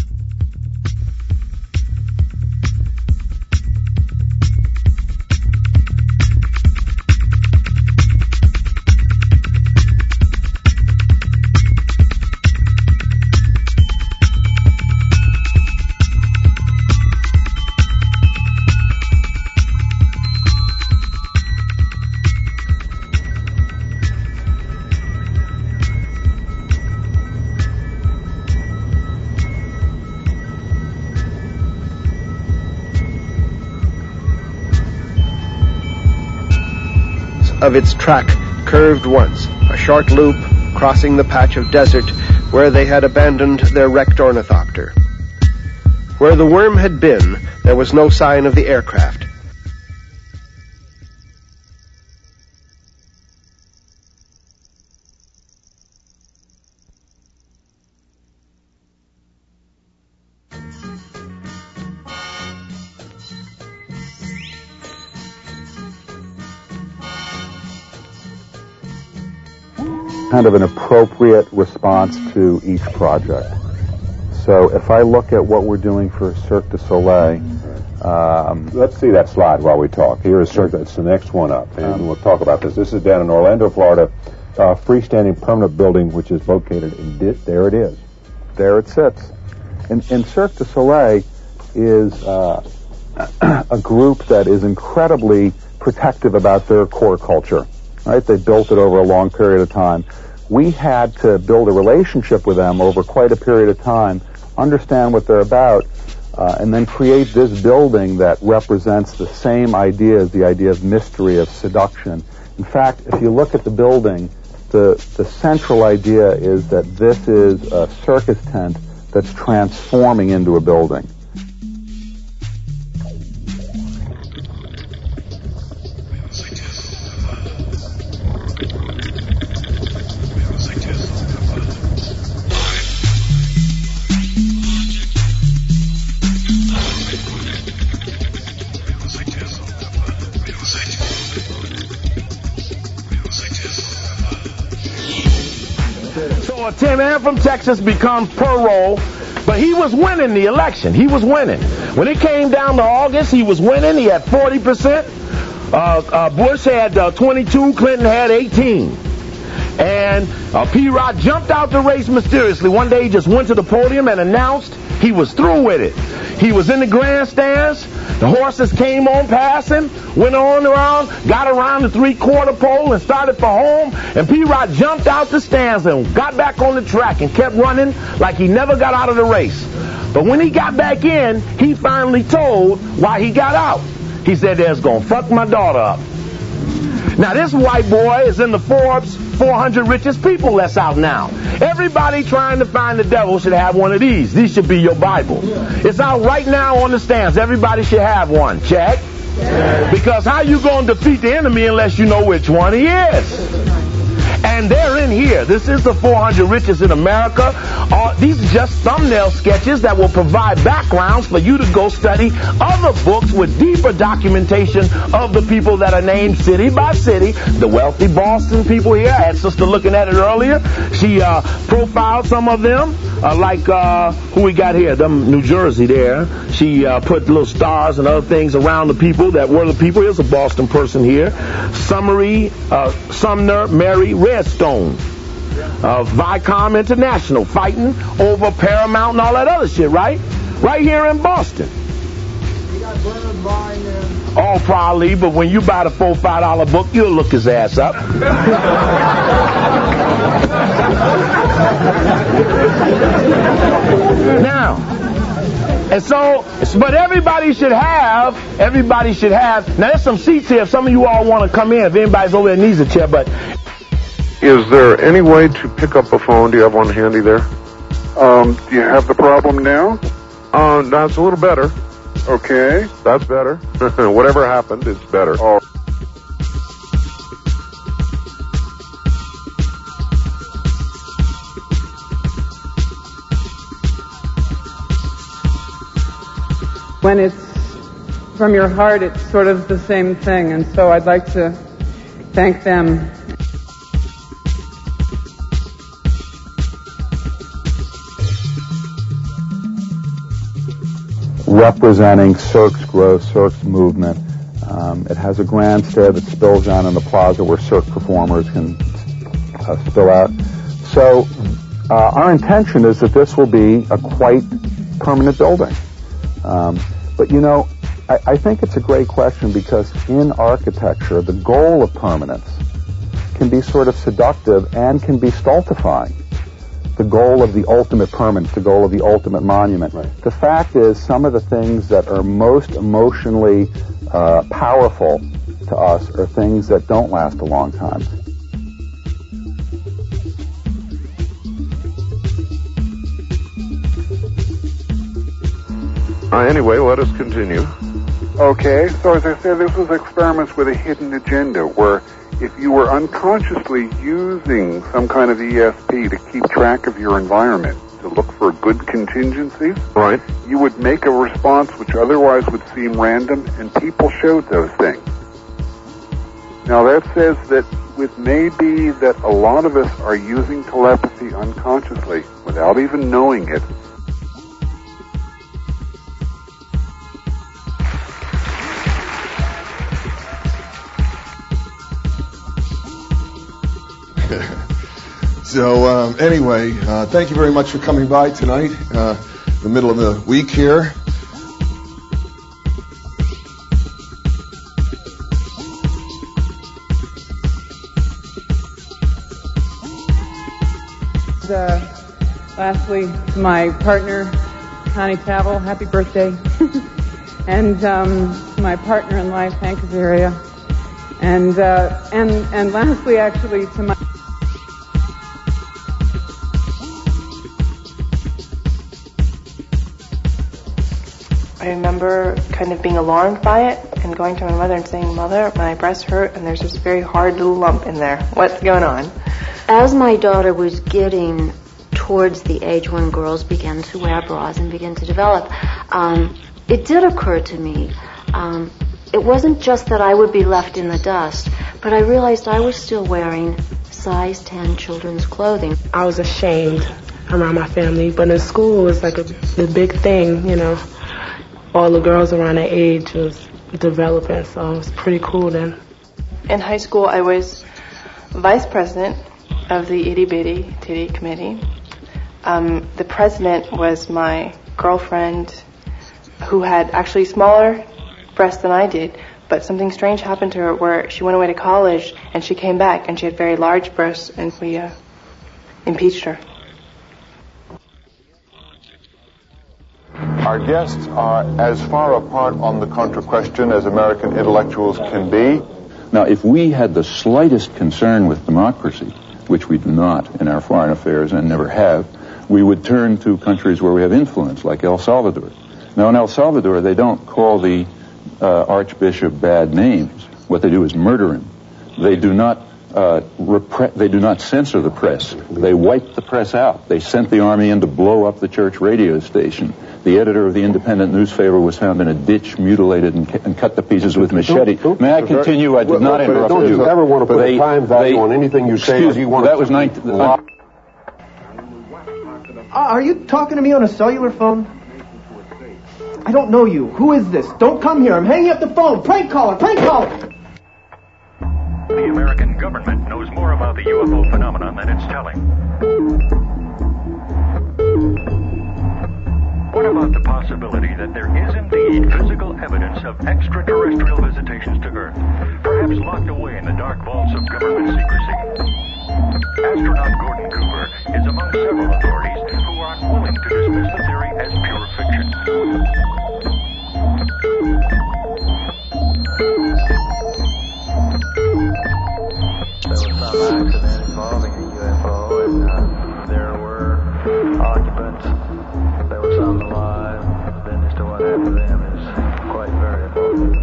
Of its track curved once, a short loop crossing the patch of desert where they had abandoned their wrecked ornithopter. Where the worm had been, there was no sign of the aircraft. Kind of an appropriate response to each project. So if I look at what we're doing for Cirque du Soleil, let's see that slide while we talk. Here is Cirque. It's the next one up, and we'll talk about this. This is down in Orlando, Florida, freestanding permanent building, which is located in there it is. There it sits. And Cirque du Soleil is a group that is incredibly protective about their core culture. Right? They built it over a long period of time. We had to build a relationship with them over quite a period of time, understand what they're about, and then create this building that represents the same ideas, the idea of mystery, of seduction. In fact, if you look at the building, the central idea is that this is a circus tent that's transforming into a building. So a tin man from Texas becomes parole, but he was winning the election. He was winning. When it came down to August, he was winning. He had 40%. Bush had 22. Clinton had 18. And P-Rod jumped out the race mysteriously. One day he just went to the podium and announced he was through with it. He was in the grandstands. The horses came on past him, went on around, got around the three-quarter pole and started for home. And P-Rod jumped out the stands and got back on the track and kept running like he never got out of the race. But when he got back in, he finally told why he got out. He said, "There's gonna fuck my daughter up." Now, this white boy is in the Forbes 400 richest people that's out now. Everybody trying to find the devil should have one of these. These should be your Bible. It's out right now on the stands. Everybody should have one. Check. Because how you going to defeat the enemy unless you know which one he is? And they're in here. This is the 400 richest in America. These are just thumbnail sketches that will provide backgrounds for you to go study other books with deeper documentation of the people that are named city by city. The wealthy Boston people here. I had Sister looking at it earlier. She profiled some of them, like who we got here, them New Jersey there. She put little stars and other things around the people that were the people. Here's a Boston person here. Sumner Mary Redstone. Viacom International, fighting over Paramount and all that other shit, right? Right here in Boston. Oh, probably, but when you buy the $4 or $5 book, you'll look his ass up. Now, and so, but everybody should have, now there's some seats here if some of you all want to come in, if anybody's over there needs a chair, but... Is there any way to pick up a phone? Do you have one handy there? Do you have the problem now? That's a little better. Okay. That's better. Whatever happened, it's better. Oh. When it's from your heart, it's sort of the same thing. And so I'd like to thank them. Representing Cirque's growth, Cirque's movement. It has a grandstand that spills down in the plaza where Cirque performers can spill out. So our intention is that this will be a quite permanent building. But you know, I think it's a great question because in architecture, the goal of permanence can be sort of seductive and can be stultifying. The goal of the ultimate permanence, the goal of the ultimate monument. Right. The fact is, some of the things that are most emotionally powerful to us are things that don't last a long time. Anyway, let us continue. Okay, so as I said, this was experiments with a hidden agenda where if you were unconsciously using some kind of ESP to keep track of your environment, to look for good contingencies, right, you would make a response which otherwise would seem random, and people showed those things. Now that says that it may be that a lot of us are using telepathy unconsciously without even knowing it. So anyway, thank you very much for coming by tonight, the middle of the week here. Lastly, to my partner, Connie Tavel, happy birthday. And to my partner in life, Hank Azaria. And lastly, actually, to my I remember kind of being alarmed by it and going to my mother and saying, "Mother, my breasts hurt and there's this very hard little lump in there. What's going on?" As my daughter was getting towards the age when girls began to wear bras and begin to develop, it did occur to me. It wasn't just that I would be left in the dust, but I realized I was still wearing size 10 children's clothing. I was ashamed around my family, but in school it was like the big thing, you know. All the girls around that age was developing, so it was pretty cool then. In high school, I was vice president of the Itty Bitty Titty Committee. The president was my girlfriend who had actually smaller breasts than I did, but something strange happened to her where she went away to college and she came back and she had very large breasts, and we impeached her. Our guests are as far apart on the Contra question as American intellectuals can be. Now, if we had the slightest concern with democracy, which we do not in our foreign affairs and never have, we would turn to countries where we have influence, like El Salvador. Now, in El Salvador, they don't call the archbishop bad names. What they do is murder him. They do not they do not censor the press. They wipe the press out. They sent the army in to blow up the church radio station. The editor of the independent newspaper was found in a ditch, mutilated and cut to pieces with machete. May I continue? I did not interrupt you. Don't you ever want to put a time value on anything you say? Excuse me, that was 19... Are you talking to me on a cellular phone? I don't know you. Who is this? Don't come here. I'm hanging up the phone. Prank caller! Prank caller! The American government knows more about the UFO phenomenon than it's telling. What about the possibility that there is indeed physical evidence of extraterrestrial visitations to Earth, perhaps locked away in the dark vaults of government secrecy? Astronaut Gordon Cooper is among several authorities who are unwilling to dismiss the theory as pure fiction. There was some accident involving a UFO, and there were occupants. There were some alive. Then as to what happened to them is quite variable.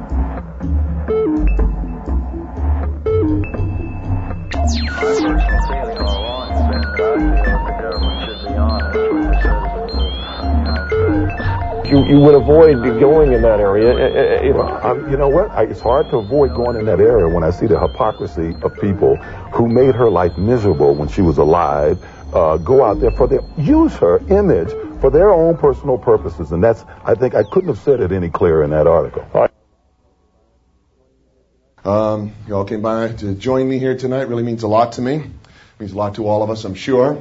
My personal feeling all along has been that I feel that the government should be honest with the citizens of the United States. You would avoid going in that area. You know what? It's hard to avoid going in that area when I see the hypocrisy of people who made her life miserable when she was alive, go out there use her image for their own personal purposes. And I think I couldn't have said it any clearer in that article. You all came by to join me here tonight. Really means a lot to me. It means a lot to all of us, I'm sure.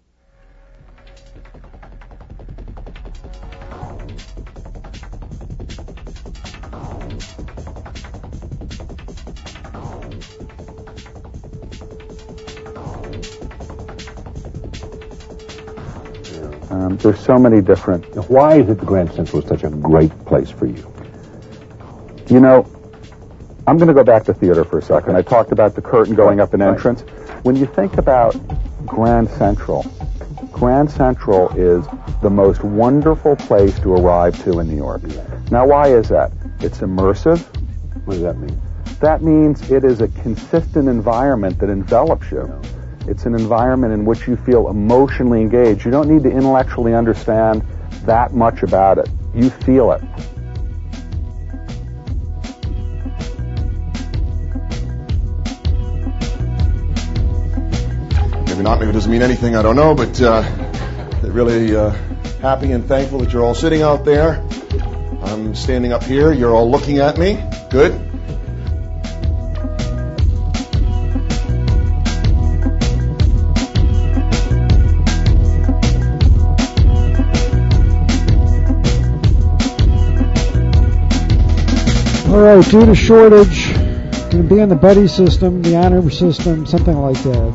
There's so many different... Why is it the Grand Central is such a great place for you? You know, I'm going to go back to theater for a second. I talked about the curtain going up an entrance. When you think about Grand Central is the most wonderful place to arrive to in New York. Now, why is that? It's immersive. What does that mean? That means it is a consistent environment that envelops you. It's an environment in which you feel emotionally engaged. You don't need to intellectually understand that much about it. You feel it. Maybe not, maybe it doesn't mean anything, I don't know, but really happy and thankful that you're all sitting out there. I'm standing up here, you're all looking at me. Good. All right, due to shortage, going to be in the buddy system, the honor system, something like that.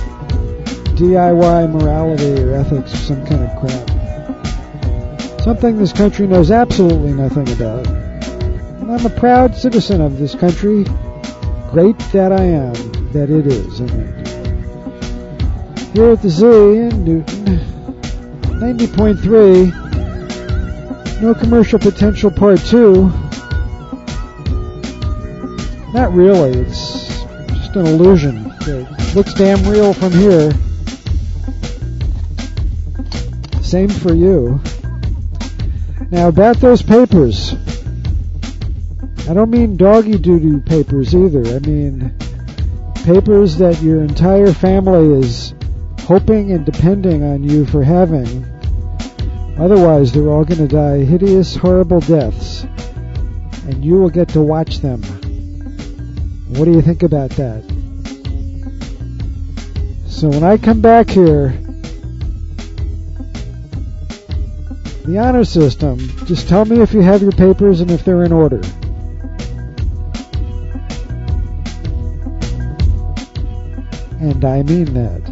DIY morality or ethics, some kind of crap. Something this country knows absolutely nothing about. And I'm a proud citizen of this country. Great that I am, that it is. Here at the Z in Newton, 90.3. No Commercial Potential Part 2. Not really, it's just an illusion. It looks damn real from here. Same for you. Now about those papers. I don't mean doggy doo-doo papers either. I mean papers that your entire family is hoping and depending on you for having. Otherwise, they're all going to die hideous, horrible deaths. And you will get to watch them. What do you think about that? So when I come back here, the honor system, just tell me if you have your papers and if they're in order. And I mean that.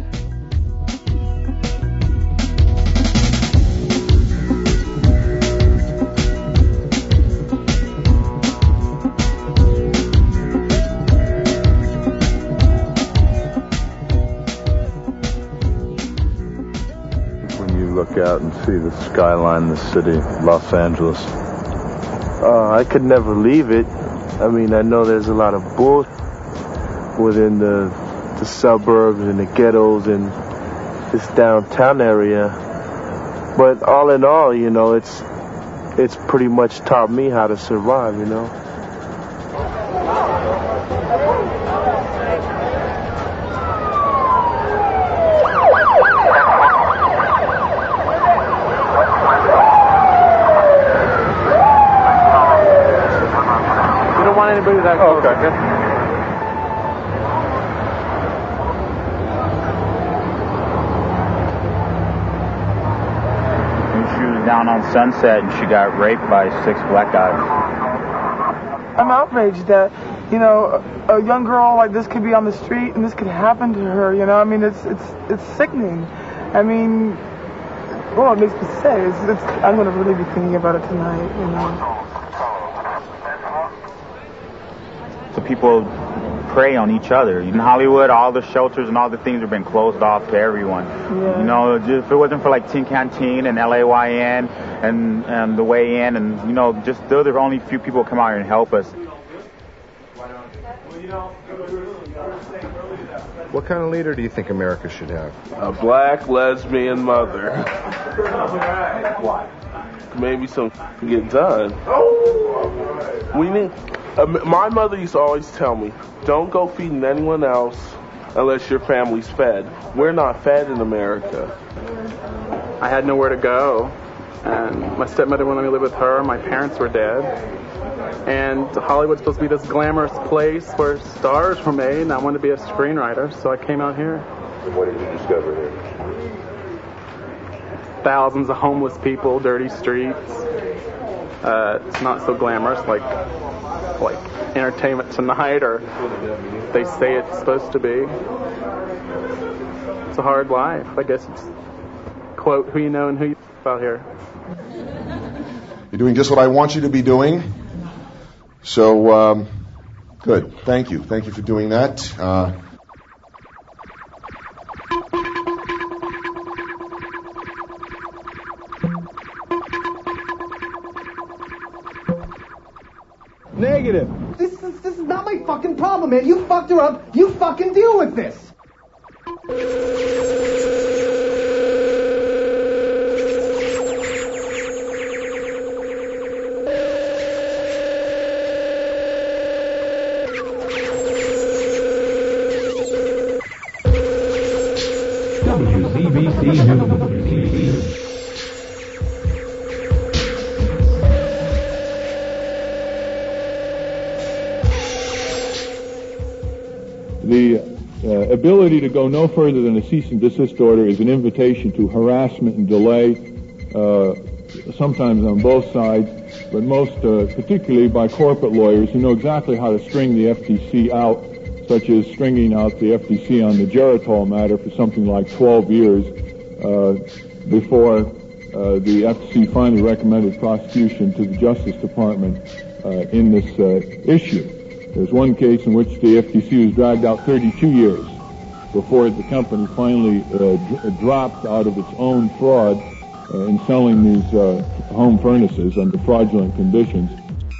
Out and see the skyline, the city, Los Angeles. I could never leave it. I mean, I know there's a lot of bull within the suburbs and the ghettos and this downtown area. But all in all, you know, it's pretty much taught me how to survive, you know. Anybody that close, okay. She was down on Sunset and she got raped by 6 black guys. I'm outraged that, you know, a young girl like this could be on the street and this could happen to her, you know. I mean, it's sickening. I mean, well, it makes me sad. I'm going to really be thinking about it tonight, you know. People prey on each other. In Hollywood, all the shelters and all the things have been closed off to everyone. Yeah. You know, if it wasn't for like Tin Canteen and LAYN and the Way In, and you know, just they're the only few people who come out here and help us. What kind of leader do you think America should have? A black lesbian mother. Maybe some get done. We need. My mother used to always tell me, don't go feeding anyone else unless your family's fed. We're not fed in America. I had nowhere to go, and my stepmother wouldn't let me live with her. My parents were dead. And Hollywood's supposed to be this glamorous place where stars were made, and I wanted to be a screenwriter, so I came out here. And what did you discover here? Thousands of homeless people, dirty streets. It's not so glamorous like Entertainment Tonight, or they say it's supposed to be. It's a hard life. I guess it's quote who you know and who you out here. You're doing just what I want you to be doing. So, good. Thank you. Thank you for doing that. Negative. This is not my fucking problem, man. You fucked her up. You fucking deal with this. WCBC News. The ability to go no further than a cease and desist order is an invitation to harassment and delay, sometimes on both sides, but most particularly by corporate lawyers who know exactly how to string the FTC out, such as stringing out the FTC on the Geritol matter for something like 12 years before the FTC finally recommended prosecution to the Justice Department in this issue. There's one case in which the FTC was dragged out 32 years before the company finally dropped out of its own fraud in selling these home furnaces under fraudulent conditions.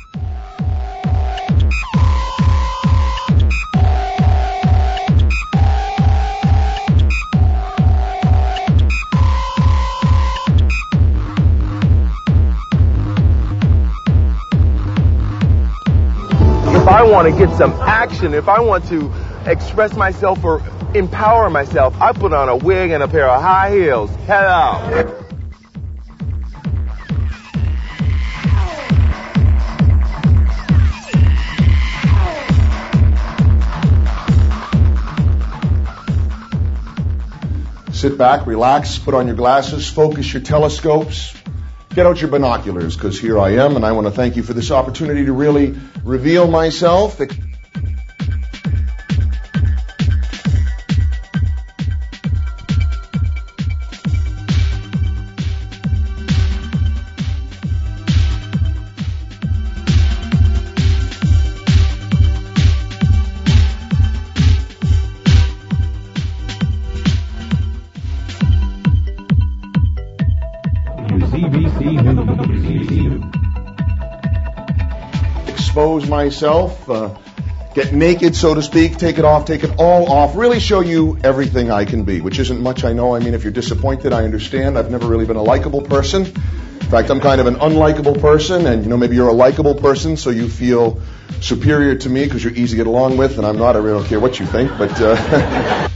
If I want to get some action, if I want to express myself or empower myself, I put on a wig and a pair of high heels. Hello. Sit back, relax, put on your glasses, focus your telescopes, get out your binoculars, because here I am, and I want to thank you for this opportunity to really reveal myself. Expose myself, get naked, so to speak, take it off, take it all off, really show you everything I can be, which isn't much, I know. I mean, if you're disappointed, I understand. I've never really been a likable person. In fact, I'm kind of an unlikable person, and maybe you're a likable person, so you feel superior to me because you're easy to get along with, and I'm not. I really don't care what you think, but...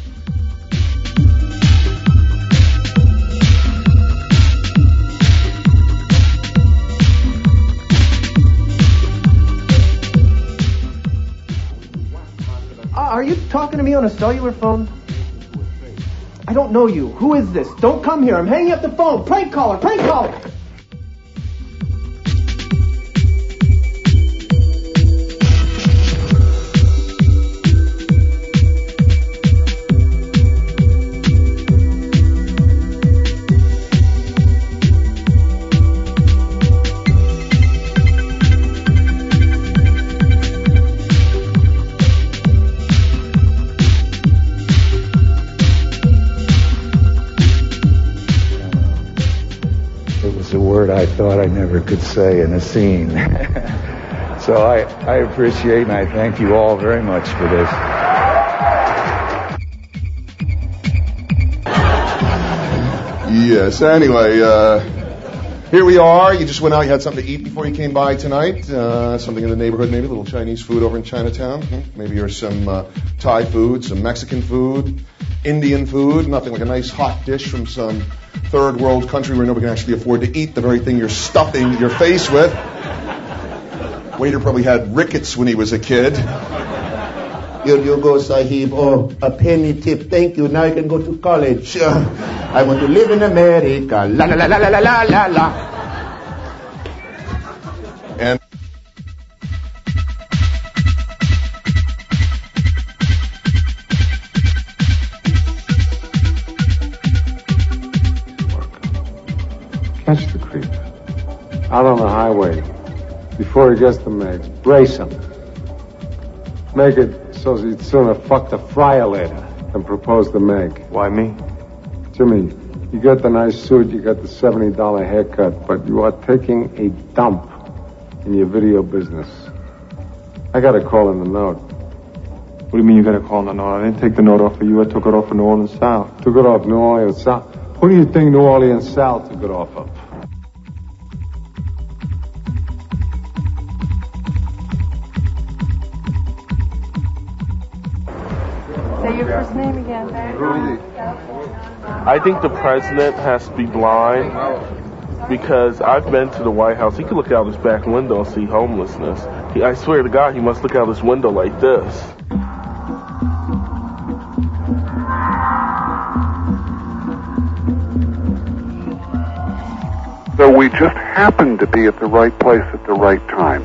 Are you talking to me on a cellular phone? I don't know you. Who is this? Don't come here. I'm hanging up the phone. Prank caller! Prank caller! I thought I never could say in a scene. So I appreciate and I thank you all very much for this. Yes, anyway, here we are. You just went out, you had something to eat before you came by tonight. Something in the neighborhood, maybe a little Chinese food over in Chinatown. Maybe there's some Thai food, some Mexican food, Indian food, nothing like a nice hot dish from some third world country where nobody can actually afford to eat the very thing you're stuffing your face with. Waiter probably had rickets when he was a kid. Here you go, Sahib. Oh, a penny tip. Thank you. Now you can go to college. I want to live in America. La la la la la la la la. And catch the creep out on the highway before he gets to Meg's. Brace him. Make it so he'd sooner fuck the fryer later than propose to Meg. Why me? Jimmy, you got the nice suit, you got the $70 haircut, but you are taking a dump in your video business. I got a call in the note. What do you mean you got a call in the note? I didn't take the note off for you. I took it off for New Orleans South. Took it off New Orleans South? Who do you think New Orleans South took it off of? Say your first name again. I think the president has to be blind because I've been to the White House. He could look out his back window and see homelessness. I swear to God, he must look out his window like this. So we just happened to be at the right place at the right time.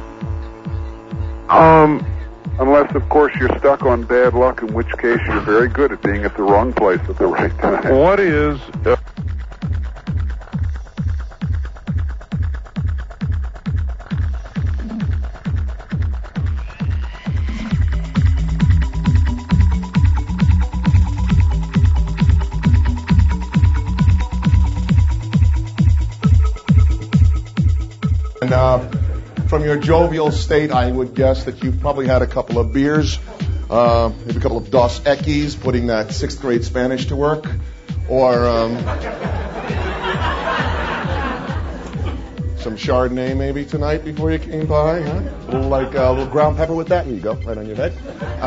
Unless, of course, you're stuck on bad luck, in which case you're very good at being at the wrong place at the right time. What is... And from your jovial state, I would guess that you've probably had a couple of beers, maybe a couple of Dos Equis, putting that 6th grade Spanish to work, or some Chardonnay maybe tonight before you came by, huh? A little ground pepper with that. Here you go, right on your head.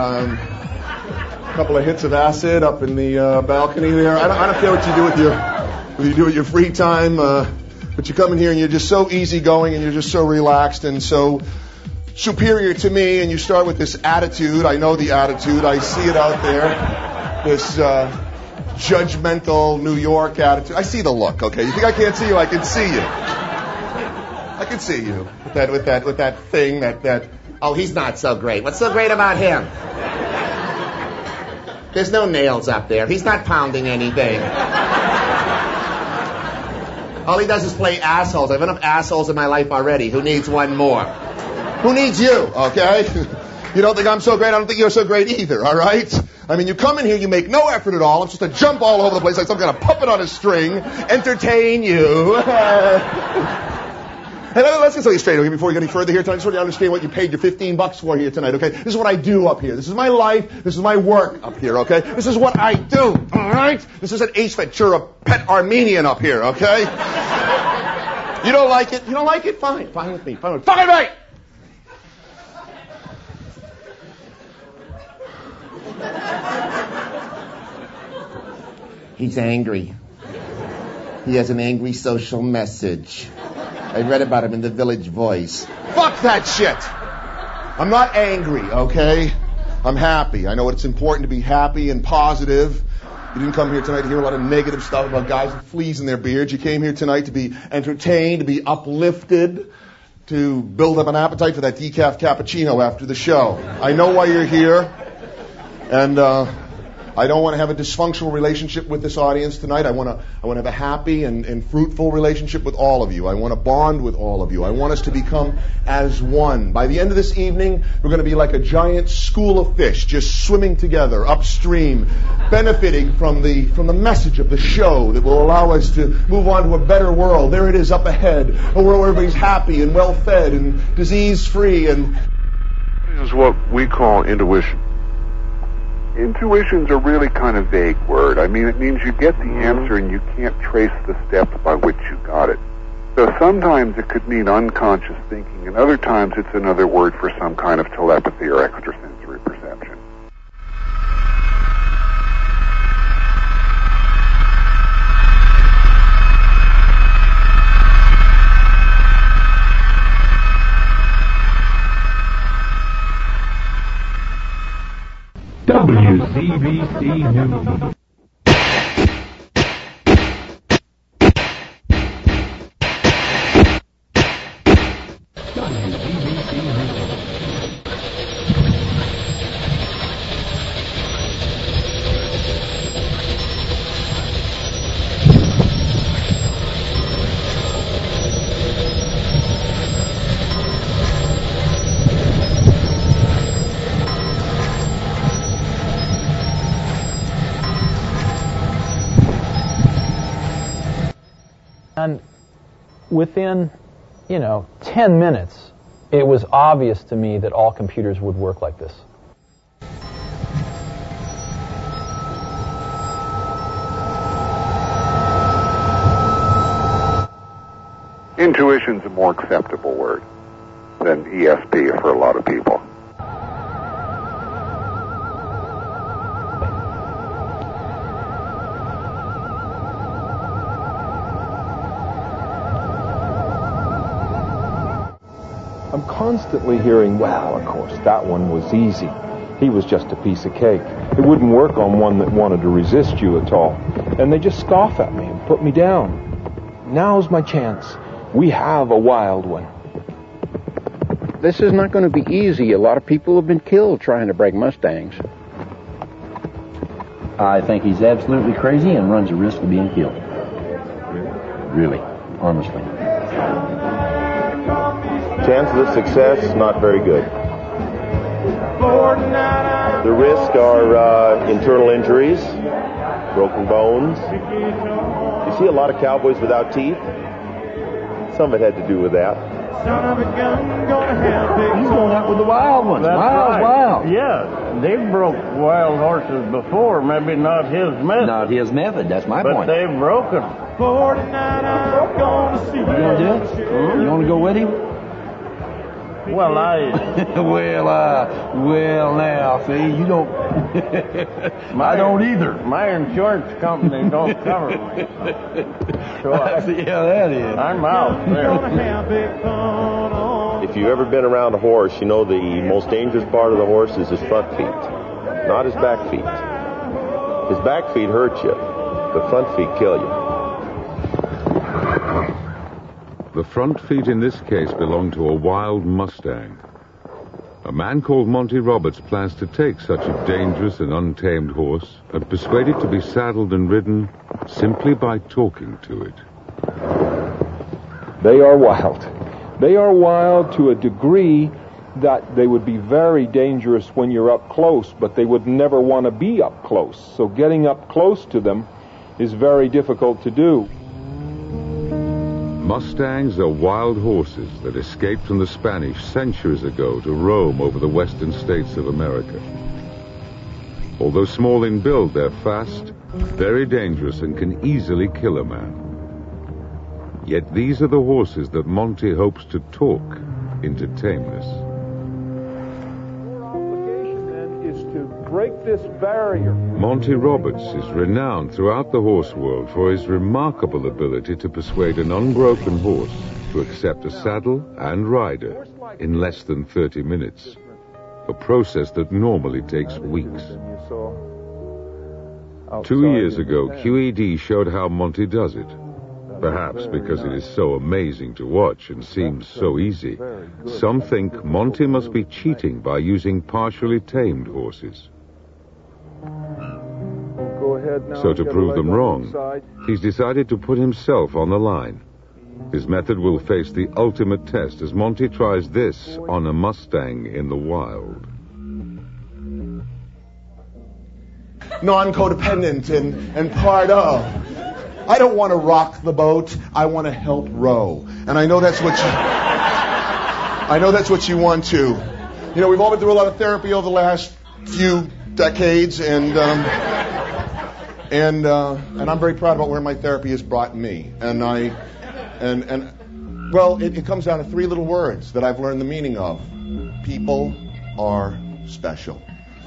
A couple of hits of acid up in the balcony there. I don't care what you do with your free time, but you come in here and you're just so easygoing and you're just so relaxed and so superior to me, and you start with this attitude. I know the attitude. I see it out there. This judgmental New York attitude. I see the look. Okay, you think I can't see you? I can see you. I can see you with that thing that. Oh, he's not so great. What's so great about him? There's no nails up there. He's not pounding anything. All he does is play assholes. I've enough assholes in my life already. Who needs one more? Who needs you, okay? You don't think I'm so great? I don't think you're so great either, all right? I mean, you come in here, you make no effort at all. It's just a jump all over the place like some kind of puppet on a string, entertain you. And let's get something straight, okay, before we get any further here tonight. I just want you to understand what you paid your $15 for here tonight, okay? This is what I do up here. This is my life. This is my work up here, okay? This is what I do, all right? This isn't Ace Ventura, Pet Armenian up here, okay? You don't like it? You don't like it? Fine. Fine with me. Fine with me. Fine with me! He's angry. He has an angry social message. I read about him in the Village Voice. Fuck that shit! I'm not angry, okay? I'm happy. I know it's important to be happy and positive. You didn't come here tonight to hear a lot of negative stuff about guys with fleas in their beards. You came here tonight to be entertained, to be uplifted, to build up an appetite for that decaf cappuccino after the show. I know why you're here, and I don't want to have a dysfunctional relationship with this audience tonight. I want to have a happy and fruitful relationship with all of you. I want to bond with all of you. I want us to become as one. By the end of this evening, we're going to be like a giant school of fish just swimming together upstream, benefiting from the message of the show that will allow us to move on to a better world. There it is up ahead, a world where everybody's happy and well-fed and disease-free. And this is what we call intuition. Intuition's a really kind of vague word. I mean, it means you get the answer and you can't trace the steps by which you got it. So sometimes it could mean unconscious thinking, and other times it's another word for some kind of telepathy or extrasensory perception. WZBC News. And within, 10 minutes, it was obvious to me that all computers would work like this. Intuition's a more acceptable word than ESP for a lot of people. I'm constantly hearing, well, of course, that one was easy. He was just a piece of cake. It wouldn't work on one that wanted to resist you at all. And they just scoff at me and put me down. Now's my chance. We have a wild one. This is not going to be easy. A lot of people have been killed trying to break Mustangs. I think he's absolutely crazy and runs a risk of being killed. Really, honestly. Chances of success, not very good. The risks are internal injuries, broken bones. You see a lot of cowboys without teeth. Some of it had to do with that. son of a gun, gonna have big. He's going out with the wild ones. That's Wild, right. wild. Yeah, they've broke wild horses before. Maybe not his method. Not his method. That's my but point. they've broken. 49, I'm gonna see. You gonna do it? You want to go with him? Well, well, now, see, you don't. I don't either. My insurance company don't cover me. So yeah, that is. I'm out there. If you've ever been around a horse, you know the most dangerous part of the horse is his front feet, not his back feet. His back feet hurt you. The front feet kill you. The front feet in this case belong to a wild Mustang. A man called Monty Roberts plans to take such a dangerous and untamed horse and persuade it to be saddled and ridden simply by talking to it. They are wild. They are wild to a degree that they would be very dangerous when you're up close, but they would never want to be up close. So getting up close to them is very difficult to do. Mustangs are wild horses that escaped from the Spanish centuries ago to roam over the western states of America. Although small in build, they're fast, very dangerous, and can easily kill a man. Yet these are the horses that Monty hopes to talk into tameness. Your obligation, then, is to break this barrier. Monty Roberts is renowned throughout the horse world for his remarkable ability to persuade an unbroken horse to accept a saddle and rider in less than 30 minutes, a process that normally takes weeks. 2 years ago, QED showed how Monty does it. Perhaps because it is so amazing to watch and seems so easy, some think Monty must be cheating by using partially tamed horses. Go ahead now. So to prove them wrong, he's decided to put himself on the line. His method will face the ultimate test as Monty tries this on a Mustang in the wild. Non-codependent and part of. I don't want to rock the boat. I want to help row. And I know that's what you want to. You know, we've all been through a lot of therapy over the last few decades, and I'm very proud about where my therapy has brought me. Well, it comes down to 3 little words that I've learned the meaning of. People are special.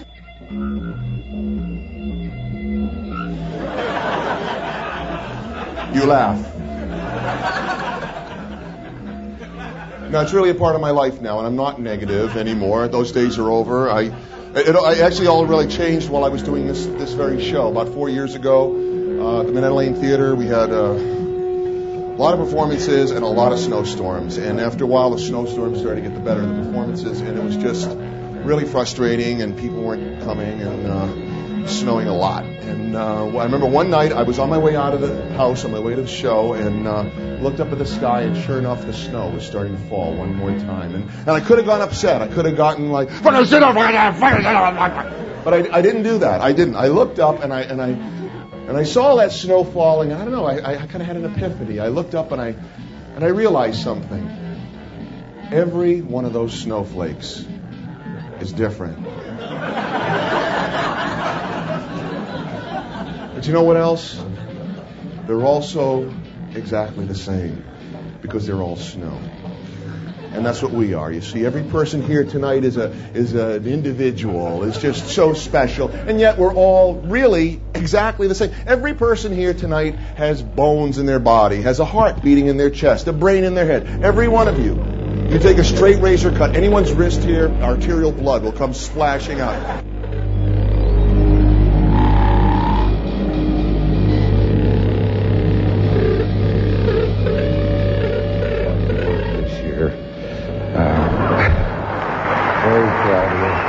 You laugh. Now, it's really a part of my life now, and I'm not negative anymore. Those days are over. I actually all really changed while I was doing this very show. About 4 years ago, at the Minetta Lane Theater, we had a lot of performances and a lot of snowstorms. And after a while, the snowstorms started to get the better of the performances, and it was just really frustrating, and people weren't coming, and snowing a lot. And I remember one night I was on my way out of the house, on my way to the show, and looked up at the sky, and sure enough, the snow was starting to fall one more time. And I could have gone upset. I could have gotten like, but I didn't do that. I didn't. I looked up and I saw that snow falling. I don't know. I kind of had an epiphany. I looked up and I realized something. Every one of those snowflakes is different. But you know what else? They're also exactly the same because they're all snow. And that's what we are. You see, every person here tonight is an individual. It's just so special. And yet we're all really exactly the same. Every person here tonight has bones in their body, has a heart beating in their chest, a brain in their head. Every one of you. You take a straight razor cut, anyone's wrist here, arterial blood will come splashing out. Very proud of it.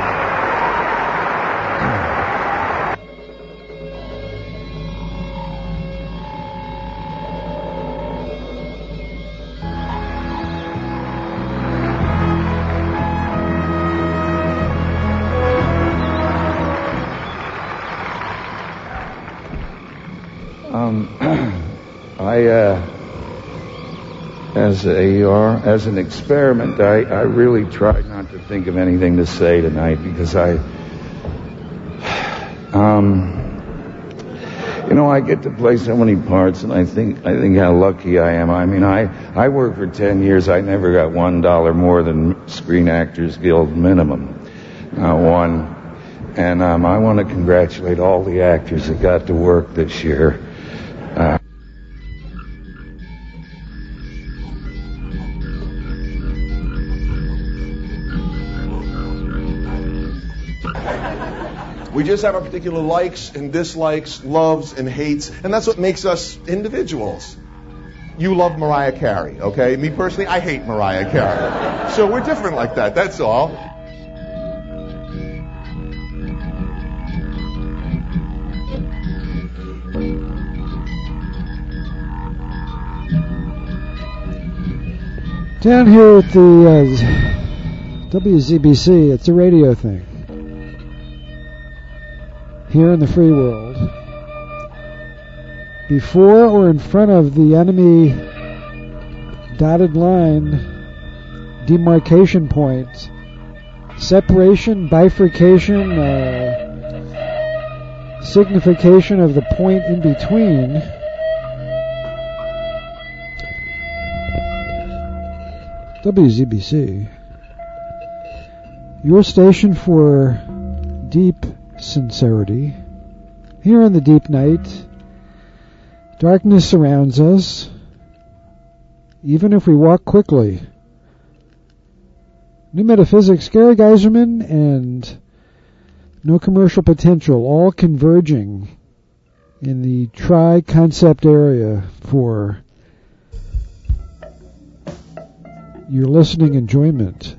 as an experiment, I really tried not to think of anything to say tonight because I get to play so many parts, and I think how lucky I am. I mean, I worked for 10 years. I never got $1 more than Screen Actors Guild minimum, not one. And I want to congratulate all the actors that got to work this year. We just have our particular likes and dislikes, loves and hates, and that's what makes us individuals. You love Mariah Carey, okay? Me personally, I hate Mariah Carey. So we're different like that, that's all. Down here at the WZBC, it's a radio thing. Here in the free world. Before or in front of the enemy dotted line, demarcation point, separation, bifurcation, signification of the point in between, WZBC, your station for deep sincerity. Here in the deep night, darkness surrounds us, even if we walk quickly. New Metaphysics, Gary Geiserman, and No Commercial Potential, all converging in the tri-concept area for your listening enjoyment,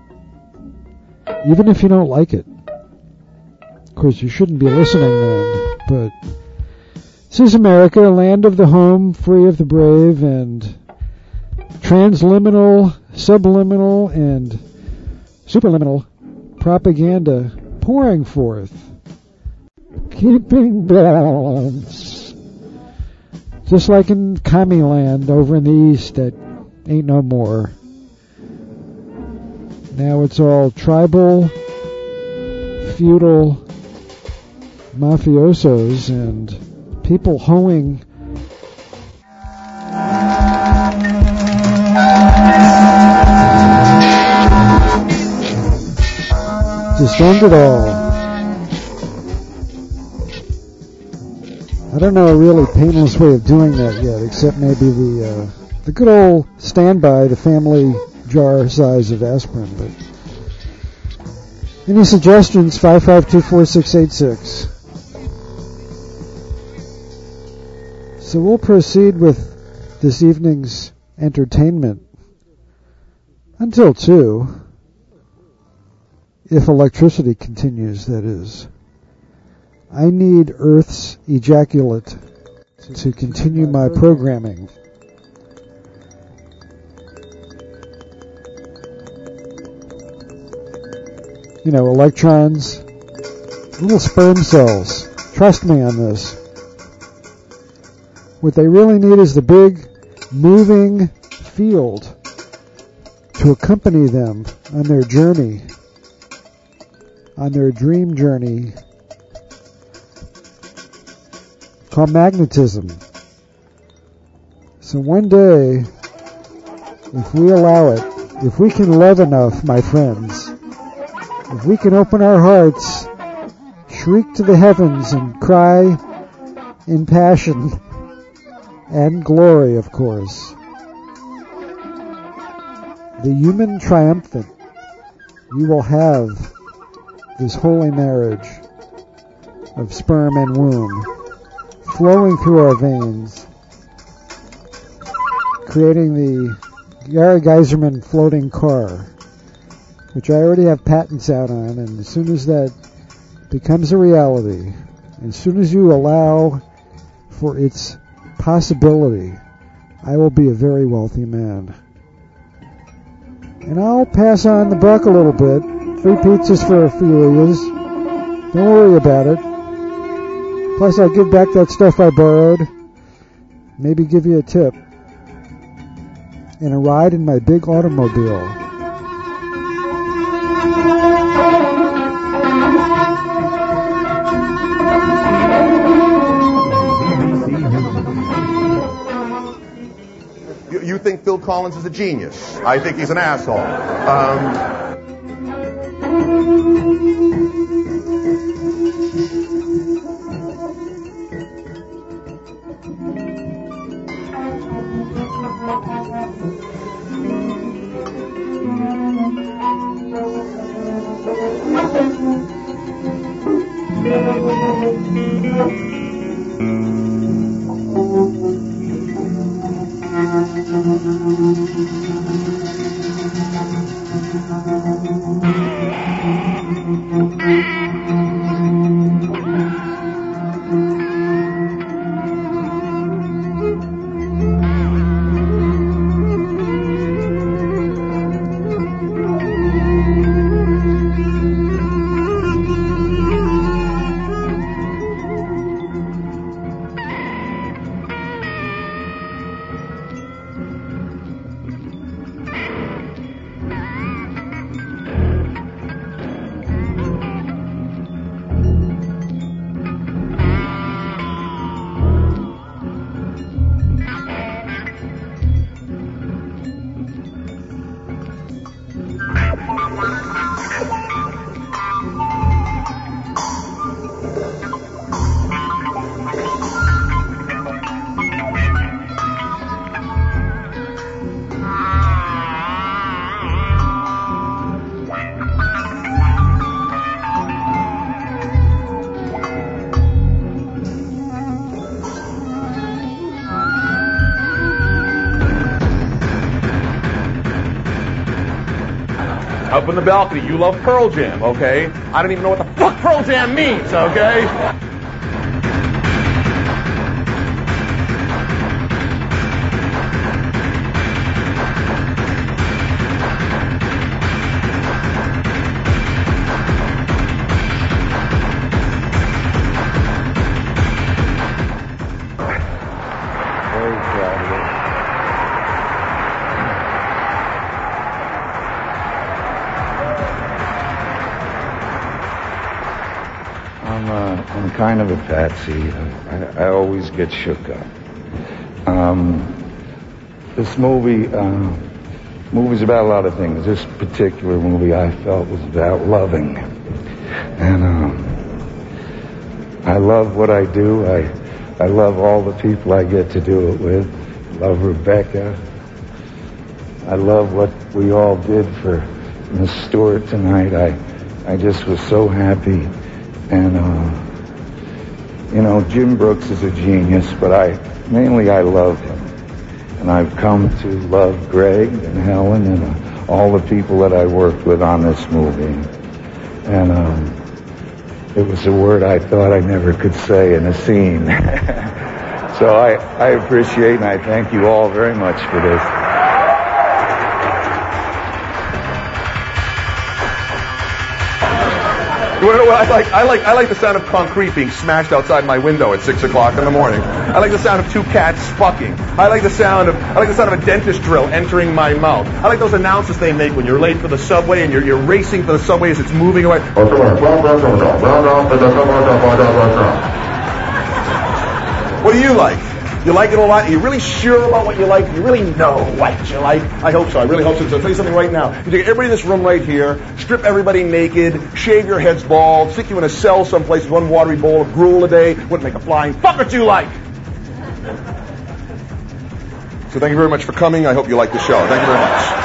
even if you don't like it. Of course, you shouldn't be listening then, but this is America, land of the home, free of the brave, and transliminal, subliminal, and superliminal propaganda pouring forth, keeping balance. Just like in Commie Land over in the east that ain't no more. Now it's all tribal, feudal, mafiosos, and people hoeing just end it all. I don't know a really painless way of doing that yet, except maybe the good old standby, the family jar size of aspirin. But any suggestions? 5524686. So we'll proceed with this evening's entertainment until 2, if electricity continues, that is. I need Earth's ejaculate to continue my programming. You know, electrons, little sperm cells. Trust me on this. What they really need is the big moving field to accompany them on their journey, on their dream journey, called magnetism. So one day, if we allow it, if we can love enough, my friends, if we can open our hearts, shriek to the heavens and cry in passion and glory, of course, the human triumphant, you will have this holy marriage of sperm and womb flowing through our veins, creating the Gary Geiserman floating car, which I already have patents out on, and as soon as that becomes a reality, as soon as you allow for its possibility, I will be a very wealthy man. And I'll pass on the buck a little bit. Free pizzas for a few of yous. Don't worry about it. Plus I'll give back that stuff I borrowed. Maybe give you a tip. and a ride in my big automobile. You think Phil Collins is a genius. I think he's an asshole. Up in the balcony, you love Pearl Jam, okay? I don't even know what the fuck Pearl Jam means, okay? I'm kind of a patsy. I always get shook up. This movie's about a lot of things. This particular movie I felt was about loving. And I love what I do. I love all the people I get to do it with. I love Rebecca. I love what we all did for Miss Stewart tonight. I just was so happy. And Jim Brooks is a genius, but I love him. And I've come to love Greg and Helen and all the people that I worked with on this movie. And it was a word I thought I never could say in a scene. So I appreciate and I thank you all very much for this. You want to know what I like? I like the sound of concrete being smashed outside my window at 6 o'clock in the morning. I like the sound of two cats fucking. I like the sound of a dentist drill entering my mouth. I like those announcements they make when you're late for the subway and you're racing for the subway as it's moving away. What do you like? You like it a lot? Are you really sure about what you like? You really know what you like? I hope so. I really hope so. So I'll tell you something right now. You take everybody in this room right here, strip everybody naked, shave your heads bald, stick you in a cell someplace with one watery bowl of gruel a day, wouldn't make a flying fuck what you like. So thank you very much for coming. I hope you like the show. Thank you very much.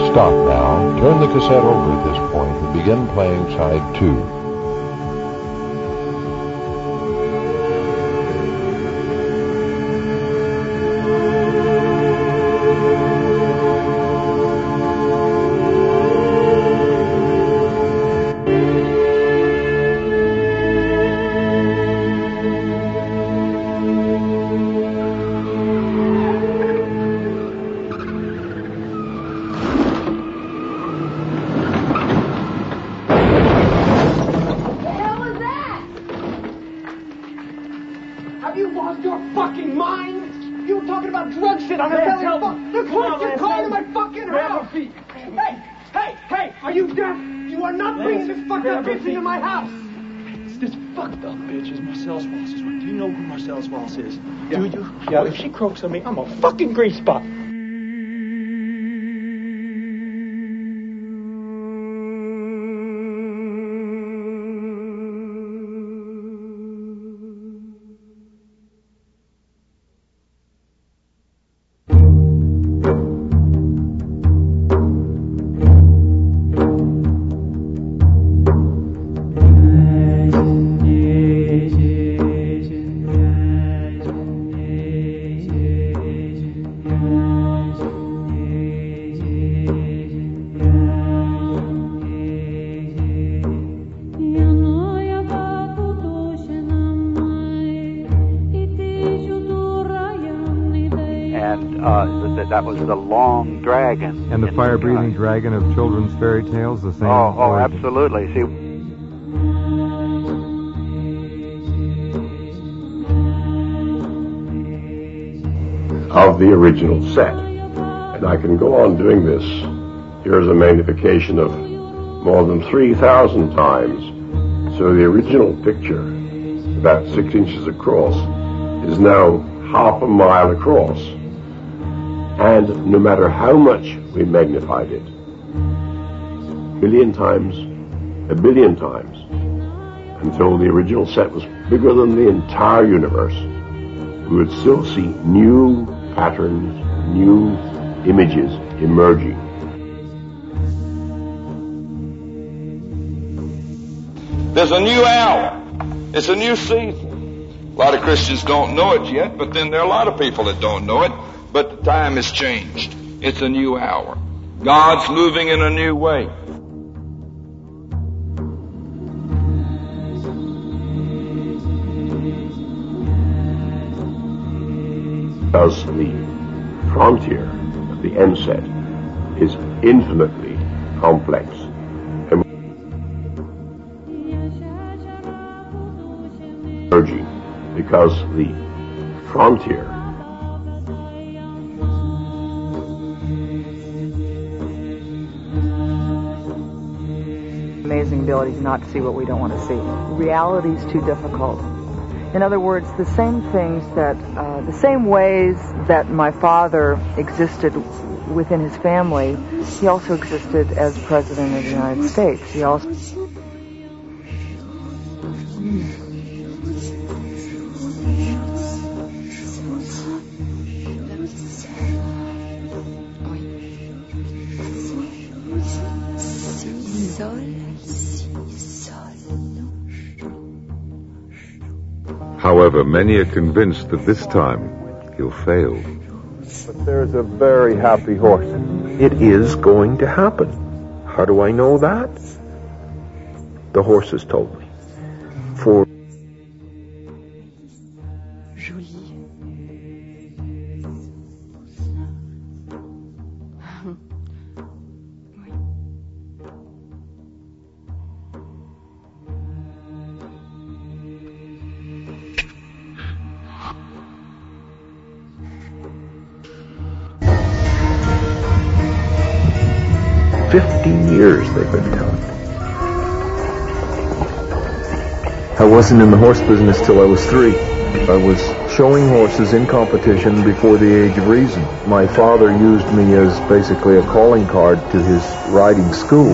stop now, turn the cassette over at this point, and begin playing side 2. Yeah, if she croaks on me, I'm a fucking grease spot. That was the long dragon. And the fire-breathing dragon of children's fairy tales, the same. Oh, absolutely. See, of the original set. And I can go on doing this. Here's a magnification of more than 3,000 times. So the original picture, about 6 inches across, is now half a mile across. And no matter how much we magnified it, a million times, a billion times, until the original set was bigger than the entire universe, we would still see new patterns, new images emerging. There's a new hour. It's a new season. A lot of Christians don't know it yet, but then there are a lot of people that don't know it. But the time has changed. It's a new hour. God's moving in a new way. Because the frontier of the end set is infinitely complex. Emerging because the frontier amazing ability not to see what we don't want to see. Reality's too difficult. In other words, the same things that, the same ways that my father existed within his family, he also existed as President of the United States. He also... However, many are convinced that this time he'll fail. But there's a very happy horse. It is going to happen. How do I know that? The horses told me. For years they've been telling me. I wasn't in the horse business till I was 3. I was showing horses in competition before the age of reason. My father used me as basically a calling card to his riding school.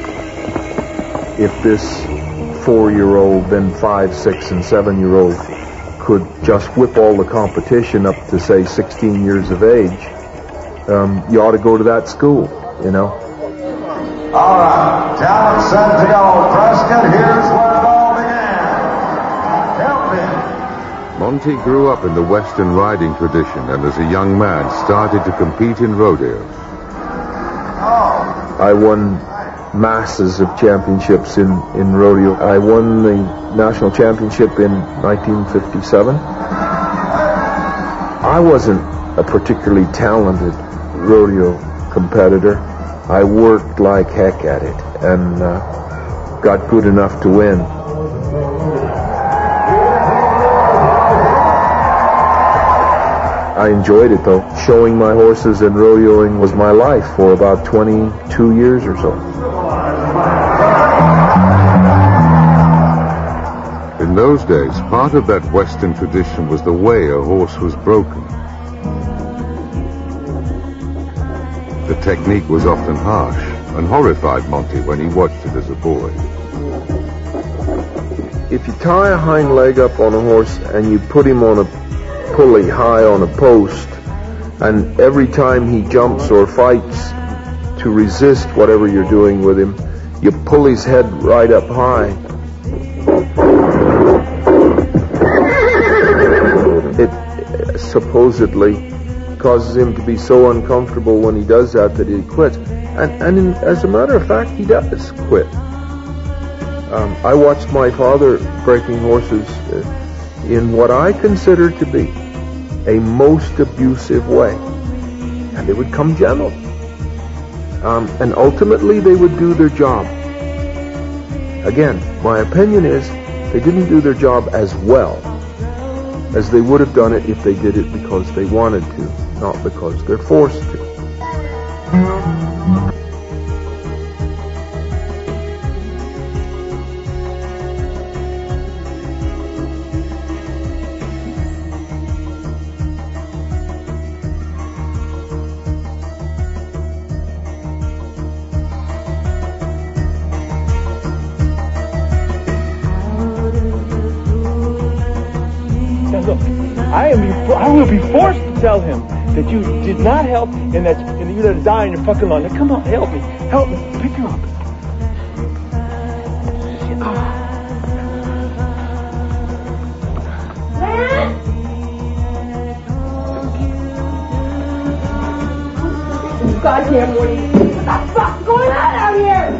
If this 4-year-old, then 5, 6, and 7-year-old could just whip all the competition up to, say, 16 years of age, you ought to go to that school. you know. All right, talent set to go. Prescott, here's where it all began. Help me. Monty grew up in the Western riding tradition and as a young man started to compete in rodeo. I won masses of championships in rodeo. I won the national championship in 1957. I wasn't a particularly talented rodeo competitor. I worked like heck at it and got good enough to win. I enjoyed it though. Showing my horses and rodeoing was my life for about 22 years or so. In those days, part of that Western tradition was the way a horse was broken. The technique was often harsh and horrified Monty when he watched it as a boy. If you tie a hind leg up on a horse and you put him on a pulley high on a post, and every time he jumps or fights to resist whatever you're doing with him, you pull his head right up high. It supposedly causes him to be so uncomfortable when he does that he quits. And as a matter of fact, he does quit. I watched my father breaking horses in what I consider to be a most abusive way. And they would come gentle. And ultimately they would do their job. Again, my opinion is they didn't do their job as well as they would have done it if they did it because they wanted to, not because they're forced to. I will be forced to tell him that you did not help and that you let her die in your fucking lawn. Now come on, help me, pick her up. Goddamn Woody! What the fuck's going on out here?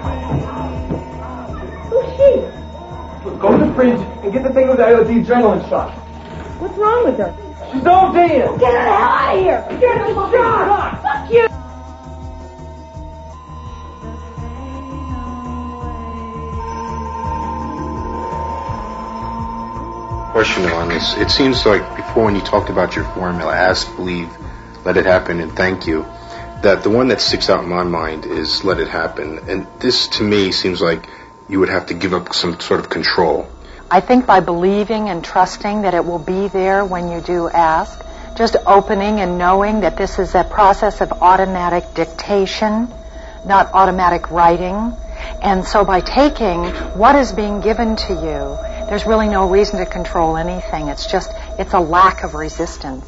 Who's she? Go to the fridge and get the thing with the adrenaline shot. What's wrong with her? She's ODing! Get her the hell out of here! Get her the shot! Fuck you! Question on this. It seems like before when you talked about your formula, ask, believe, let it happen, and thank you, that the one that sticks out in my mind is let it happen. And this, to me, seems like you would have to give up some sort of control. I think by believing and trusting that it will be there when you do ask, just opening and knowing that this is a process of automatic dictation, not automatic writing. And so by taking what is being given to you, there's really no reason to control anything. It's a lack of resistance.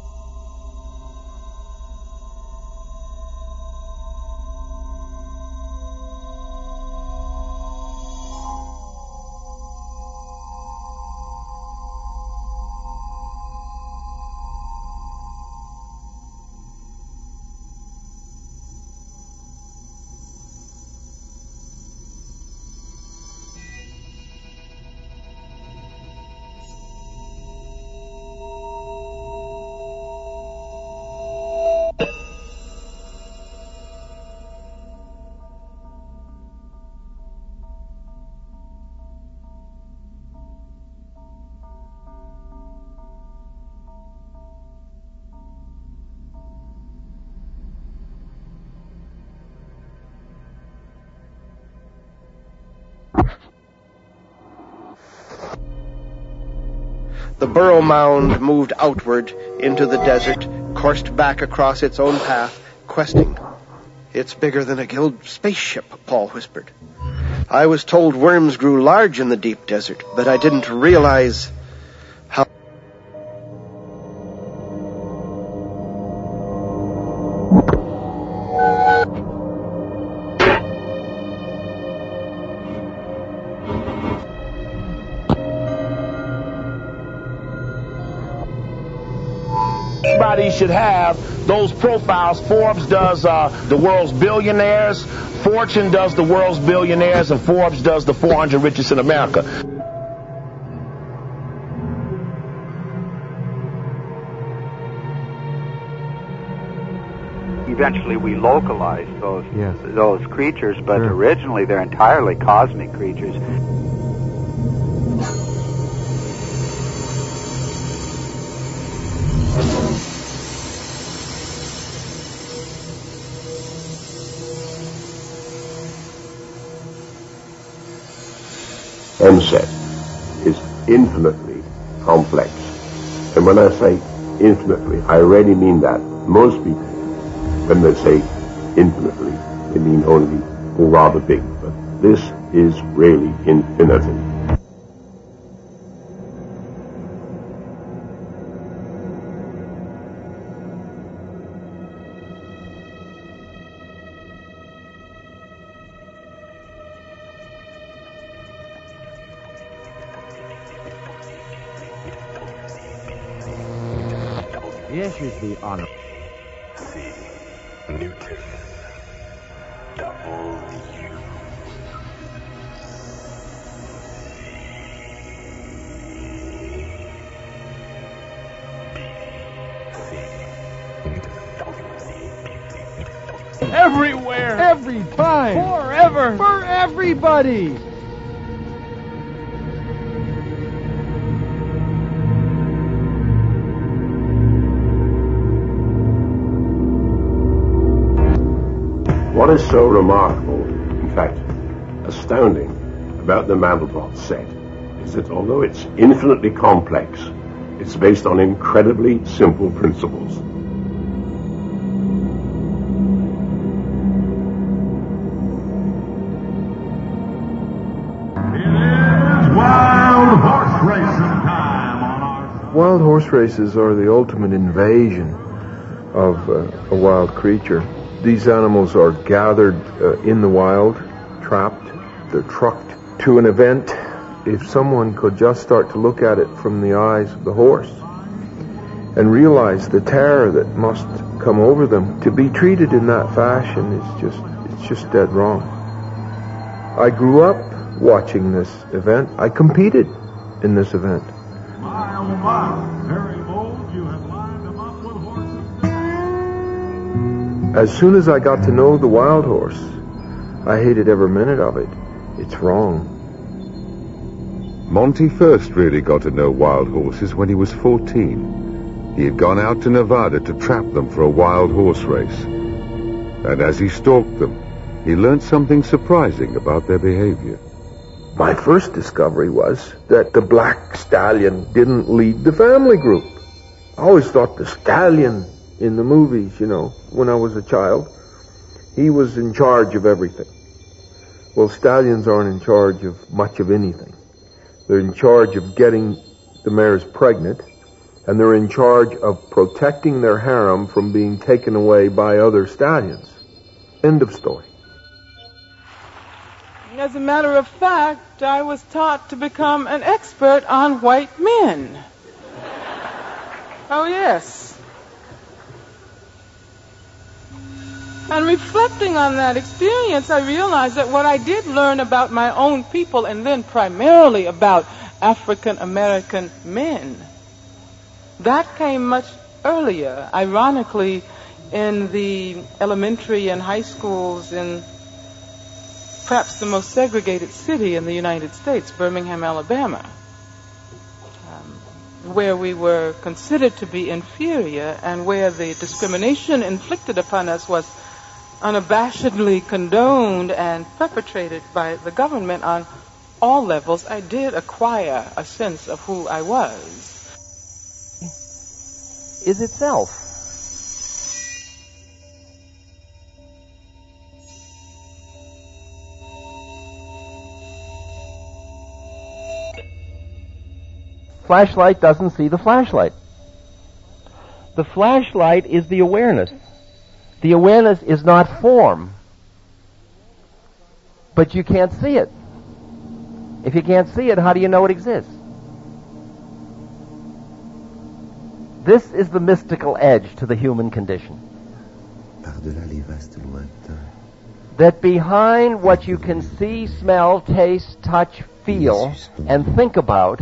The burrow mound moved outward into the desert, coursed back across its own path, questing. It's bigger than a Guild spaceship, Paul whispered. I was told worms grew large in the deep desert, but I didn't realize how... Everybody should have those profiles. Forbes does the world's billionaires, Fortune does the world's billionaires, and Forbes does the 400 richest in America. Eventually we localized Yes. those creatures, but Sure. originally they're entirely cosmic creatures. MSET is infinitely complex. And when I say infinitely, I really mean that. Most people, when they say infinitely, they mean only or rather big. But this is really infinity. Yes, is the honor. Newton. W. Everywhere. Every time. Forever. For everybody. What is so remarkable, in fact, astounding, about the Mandelbrot set is that although it's infinitely complex, it's based on incredibly simple principles. Wild horse racing time on our... Wild horse races are the ultimate invasion of a wild creature. These animals are gathered in the wild, trapped, they're trucked to an event. If someone could just start to look at it from the eyes of the horse and realize the terror that must come over them, to be treated in that fashion it's just dead wrong. I grew up watching this event. I competed in this event. My, oh my, very bold, you have lined them up with horses. As soon as I got to know the wild horse, I hated every minute of it. It's wrong. Monty first really got to know wild horses when he was 14. He had gone out to Nevada to trap them for a wild horse race. And as he stalked them, he learned something surprising about their behavior. My first discovery was that the black stallion didn't lead the family group. I always thought the stallion in the movies, when I was a child, he was in charge of everything. Well, stallions aren't in charge of much of anything. They're in charge of getting the mares pregnant, and they're in charge of protecting their harem from being taken away by other stallions. End of story. As a matter of fact, I was taught to become an expert on white men. Oh, yes. And reflecting on that experience, I realized that what I did learn about my own people, and then primarily about African American men, that came much earlier, ironically, in the elementary and high schools in perhaps the most segregated city in the United States, Birmingham, Alabama, where we were considered to be inferior and where the discrimination inflicted upon us was unabashedly condoned and perpetrated by the government on all levels. I did acquire a sense of who I was. Is itself. Flashlight doesn't see the flashlight. The flashlight is the awareness. The awareness is not form. But you can't see it. If you can't see it, how do you know it exists? This is the mystical edge to the human condition. Par-delà les vastes lointains. That behind what you can see, smell, taste, touch, feel, and think about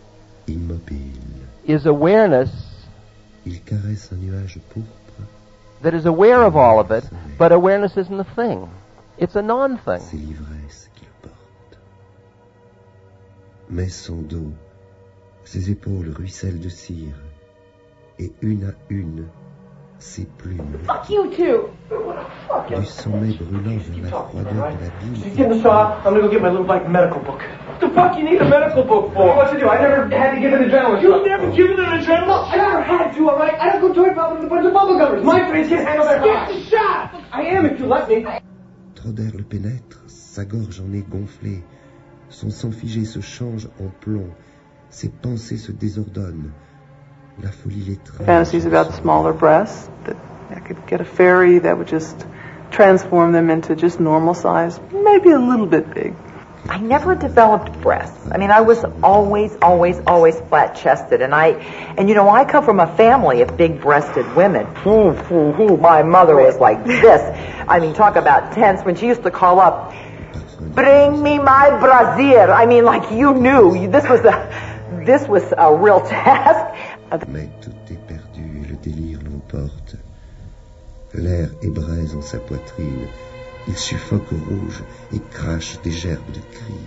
is awareness Il caresse un nuage pourpre. That is aware of all of it, but awareness isn't a thing. It's a non-thing. C'est l'ivresse qu'il porte. Mais son dos, ses épaules ruissellent de cire, et une à une, ses plumes. Fuck you too! Du sommet brûlant vers la froideur de l'abîme. She's getting shot. I'm gonna go get my little black medical book. What the fuck you need a medical book for? What to do? I never had to give an adrenaline shot. You've never given an adrenaline shot? I never had to, alright? I don't go toy pop with a bunch of bubblegummers. My friends can't handle that. Get the shot! I am if you let me. Trop d'air le pénètre, sa gorge en est gonflée, son sang figé se change en plomb, ses pensées se désordonnent, la folie l'étreint. Fantasies about smaller breasts, that I could get a fairy that would just transform them into just normal size, maybe a little bit big. I never developed breasts. I mean, I was always flat-chested. And you know, I come from a family of big-breasted women. My mother was like this. I mean, talk about tense. When she used to call up, bring me my brassiere. I mean, like you knew. This was a real task. Mais tout est perdu et le délire l'emporte. L'air ébraise en sa poitrine. Il suffoque au rouge et crache des gerbes de cris.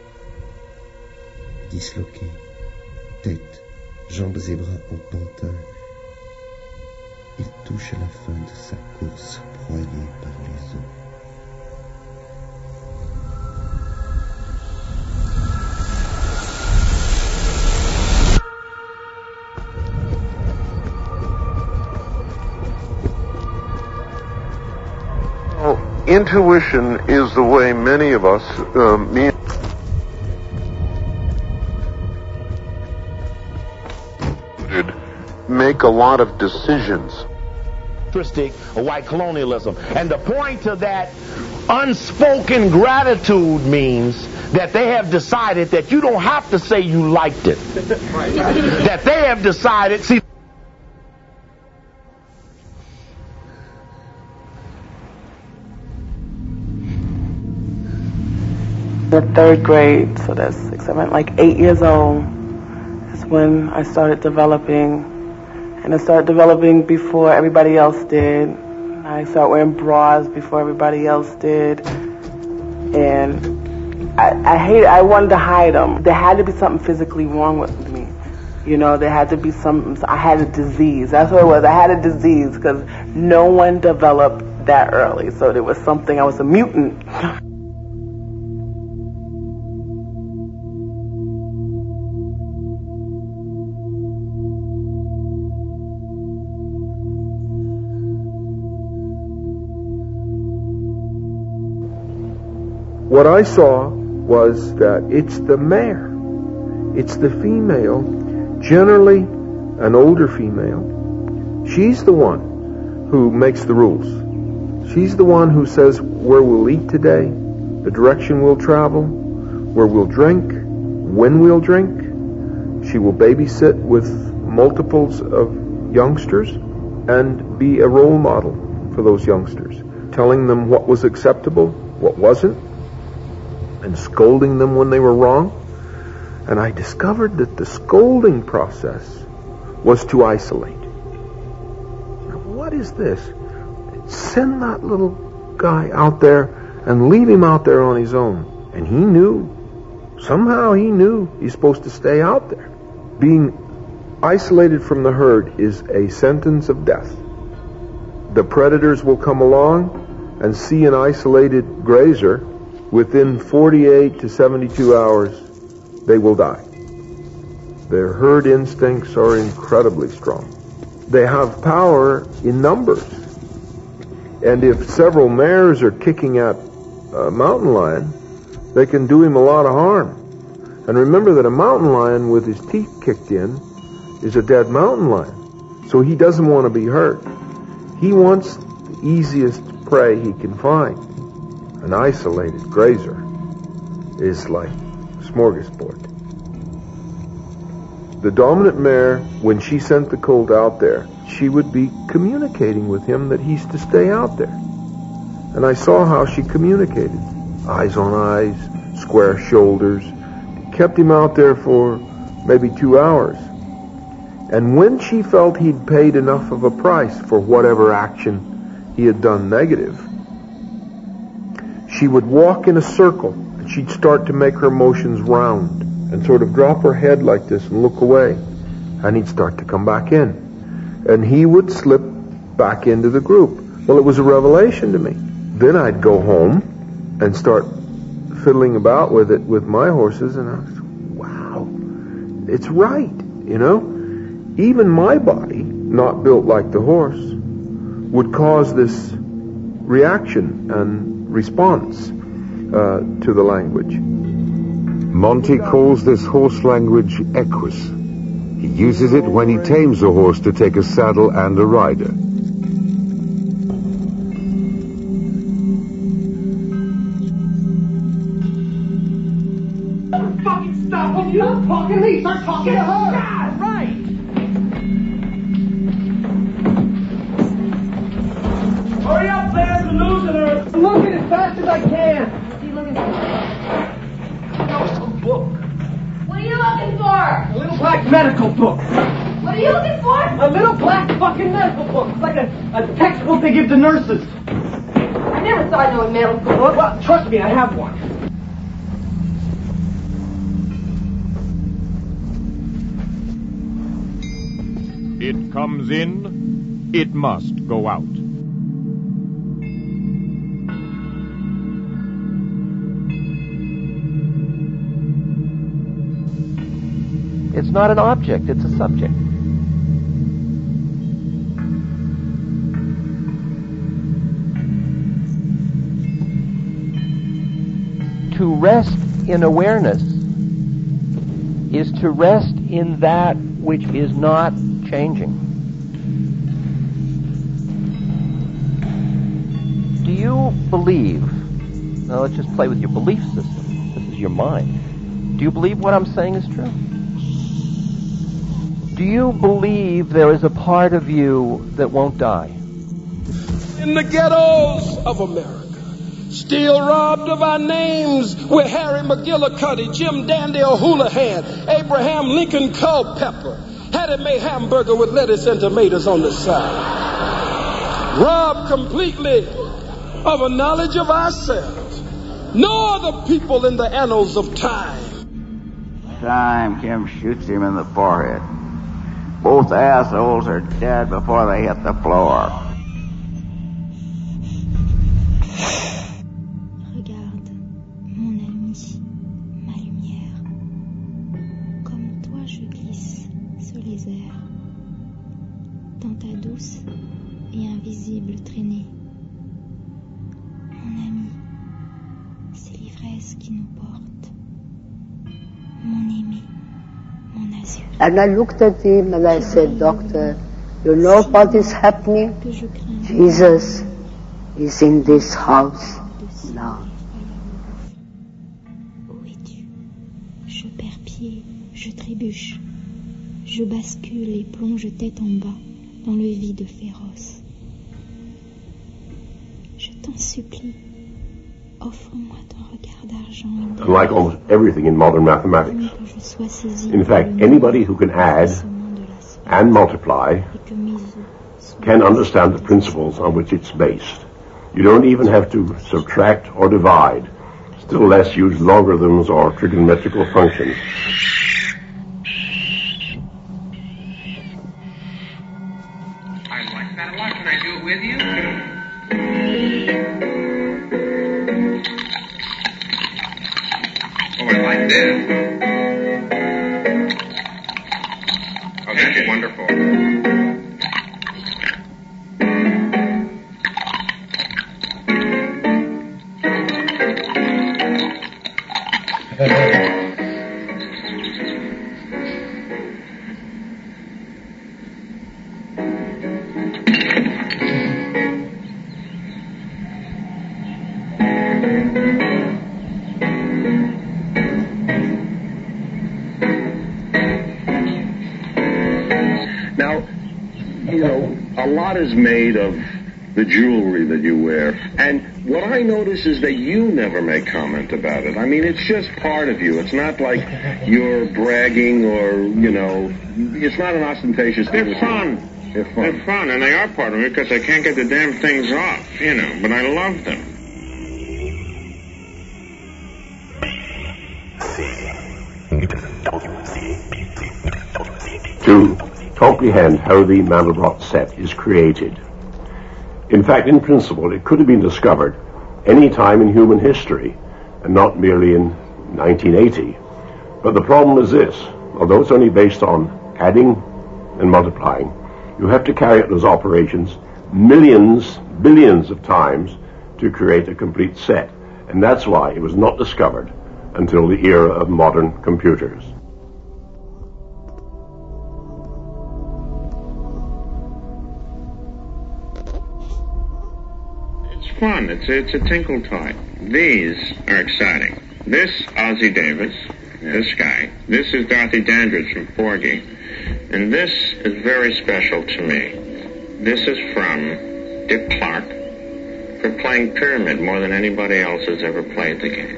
Disloqué, tête, jambes et bras en pantin, il touche à la fin de sa course broyé par les eaux. Intuition is the way many of us make a lot of decisions. Of white colonialism. And the point of that unspoken gratitude means that they have decided that you don't have to say you liked it. That they have decided, see, The third grade, so that's 6, 7, like 8 years old, is when I started developing. And I started developing before everybody else did. I started wearing bras before everybody else did. And I wanted to hide them. There had to be something physically wrong with me. You know, there had to be something, I had a disease. That's what it was. I had a disease because no one developed that early. So there was something, I was a mutant. What I saw was that it's the mare, it's the female, generally an older female. She's the one who makes the rules. She's the one who says where we'll eat today, the direction we'll travel, where we'll drink, when we'll drink. She will babysit with multiples of youngsters and be a role model for those youngsters, telling them what was acceptable, what wasn't, and scolding them when they were wrong. And I discovered that the scolding process was to isolate. Now, what is this? Send that little guy out there and leave him out there on his own. And he knew. Somehow he knew he's supposed to stay out there. Being isolated from the herd is a sentence of death. The predators will come along and see an isolated grazer. Within 48 to 72 hours, they will die. Their herd instincts are incredibly strong. They have power in numbers. And if several mares are kicking at a mountain lion, they can do him a lot of harm. And remember that a mountain lion with his teeth kicked in is a dead mountain lion. So he doesn't want to be hurt. He wants the easiest prey he can find. An isolated grazer is like smorgasbord. The dominant mare, when she sent the colt out there, she would be communicating with him that he's to stay out there. And I saw how she communicated. Eyes on eyes, square shoulders. Kept him out there for maybe 2 hours. And when she felt he'd paid enough of a price for whatever action he had done negative, she would walk in a circle, and she'd start to make her motions round and sort of drop her head like this and look away. And he'd start to come back in. And he would slip back into the group. Well, it was a revelation to me. Then I'd go home and start fiddling about with it with my horses, and I was, wow, it's right, you know? Even my body, not built like the horse, would cause this reaction and response to the language. Monty calls this horse language equus. He uses it when he tames a horse to take a saddle and a rider. Fucking stop! Well, you don't talk to me! Start talking to her! God, right! Hurry up, Claire! We're losing her! I'm looking as fast as I can! What's he looking for? Book. What are you looking for? A little black medical book. What are you looking for? A little black fucking medical book. It's like a textbook they give to nurses. I never saw no medical book. Well, trust me, I have one. It comes in, it must go out. It's not an object, it's a subject. To rest in awareness is to rest in that which is not changing. Do you believe, now let's just play with your belief system, this is your mind. Do you believe what I'm saying is true? Do you believe there is a part of you that won't die? In the ghettos of America, still robbed of our names, we're Harry McGillicuddy, Jim Dandy O'Houlihan, Abraham Lincoln Culpepper, Hattie Mae hamburger with lettuce and tomatoes on the side. Robbed completely of a knowledge of ourselves. No other people in the annals of time. Time, Kim shoots him in the forehead. Both assholes are dead before they hit the floor. Regarde, mon ami, ma lumière. Comme toi, je glisse sur les airs. Dans ta douce et invisible traînée. Mon ami, c'est l'ivresse qui nous porte. Mon aimé. And I looked at him and I said, Doctor, you know what is happening? Jesus is in this house now. Où es-tu? Je perds pied, je trébuche. Je bascule et plonge tête en bas dans le vide féroce. Je t'en supplie, offre-moi ton regard d'argent. Like almost everything in modern mathematics. In fact, anybody who can add and multiply can understand the principles on which it's based. You don't even have to subtract or divide, still less use logarithms or trigonometrical functions. I like that a lot. Can I do it with you? Oh, I like this. Oh, that's wonderful. a lot is made of the jewelry that you wear. And what I notice is that you never make comment about it. I mean, it's just part of you. It's not like you're bragging or, it's not an ostentatious thing. They're fun. They're fun. They're fun, and they are part of me because I can't get the damn things off, but I love them. To comprehend how the Mandelbrot set is created. In fact, in principle, it could have been discovered any time in human history, and not merely in 1980. But the problem is this: although it's only based on adding and multiplying, you have to carry out those operations millions, billions of times to create a complete set. And that's why it was not discovered until the era of modern computers. Fun. It's a tinkle toy. These are exciting. This, Ozzie Davis, this guy. This is Dorothy Dandridge from Porgy. And this is very special to me. This is from Dick Clark for playing Pyramid more than anybody else has ever played the game.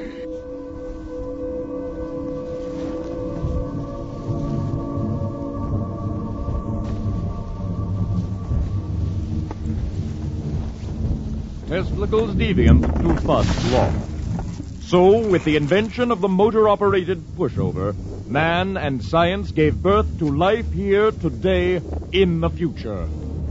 Tesla goes deviant to Fudd's law. So, with the invention of the motor-operated pushover, man and science gave birth to life here today in the future.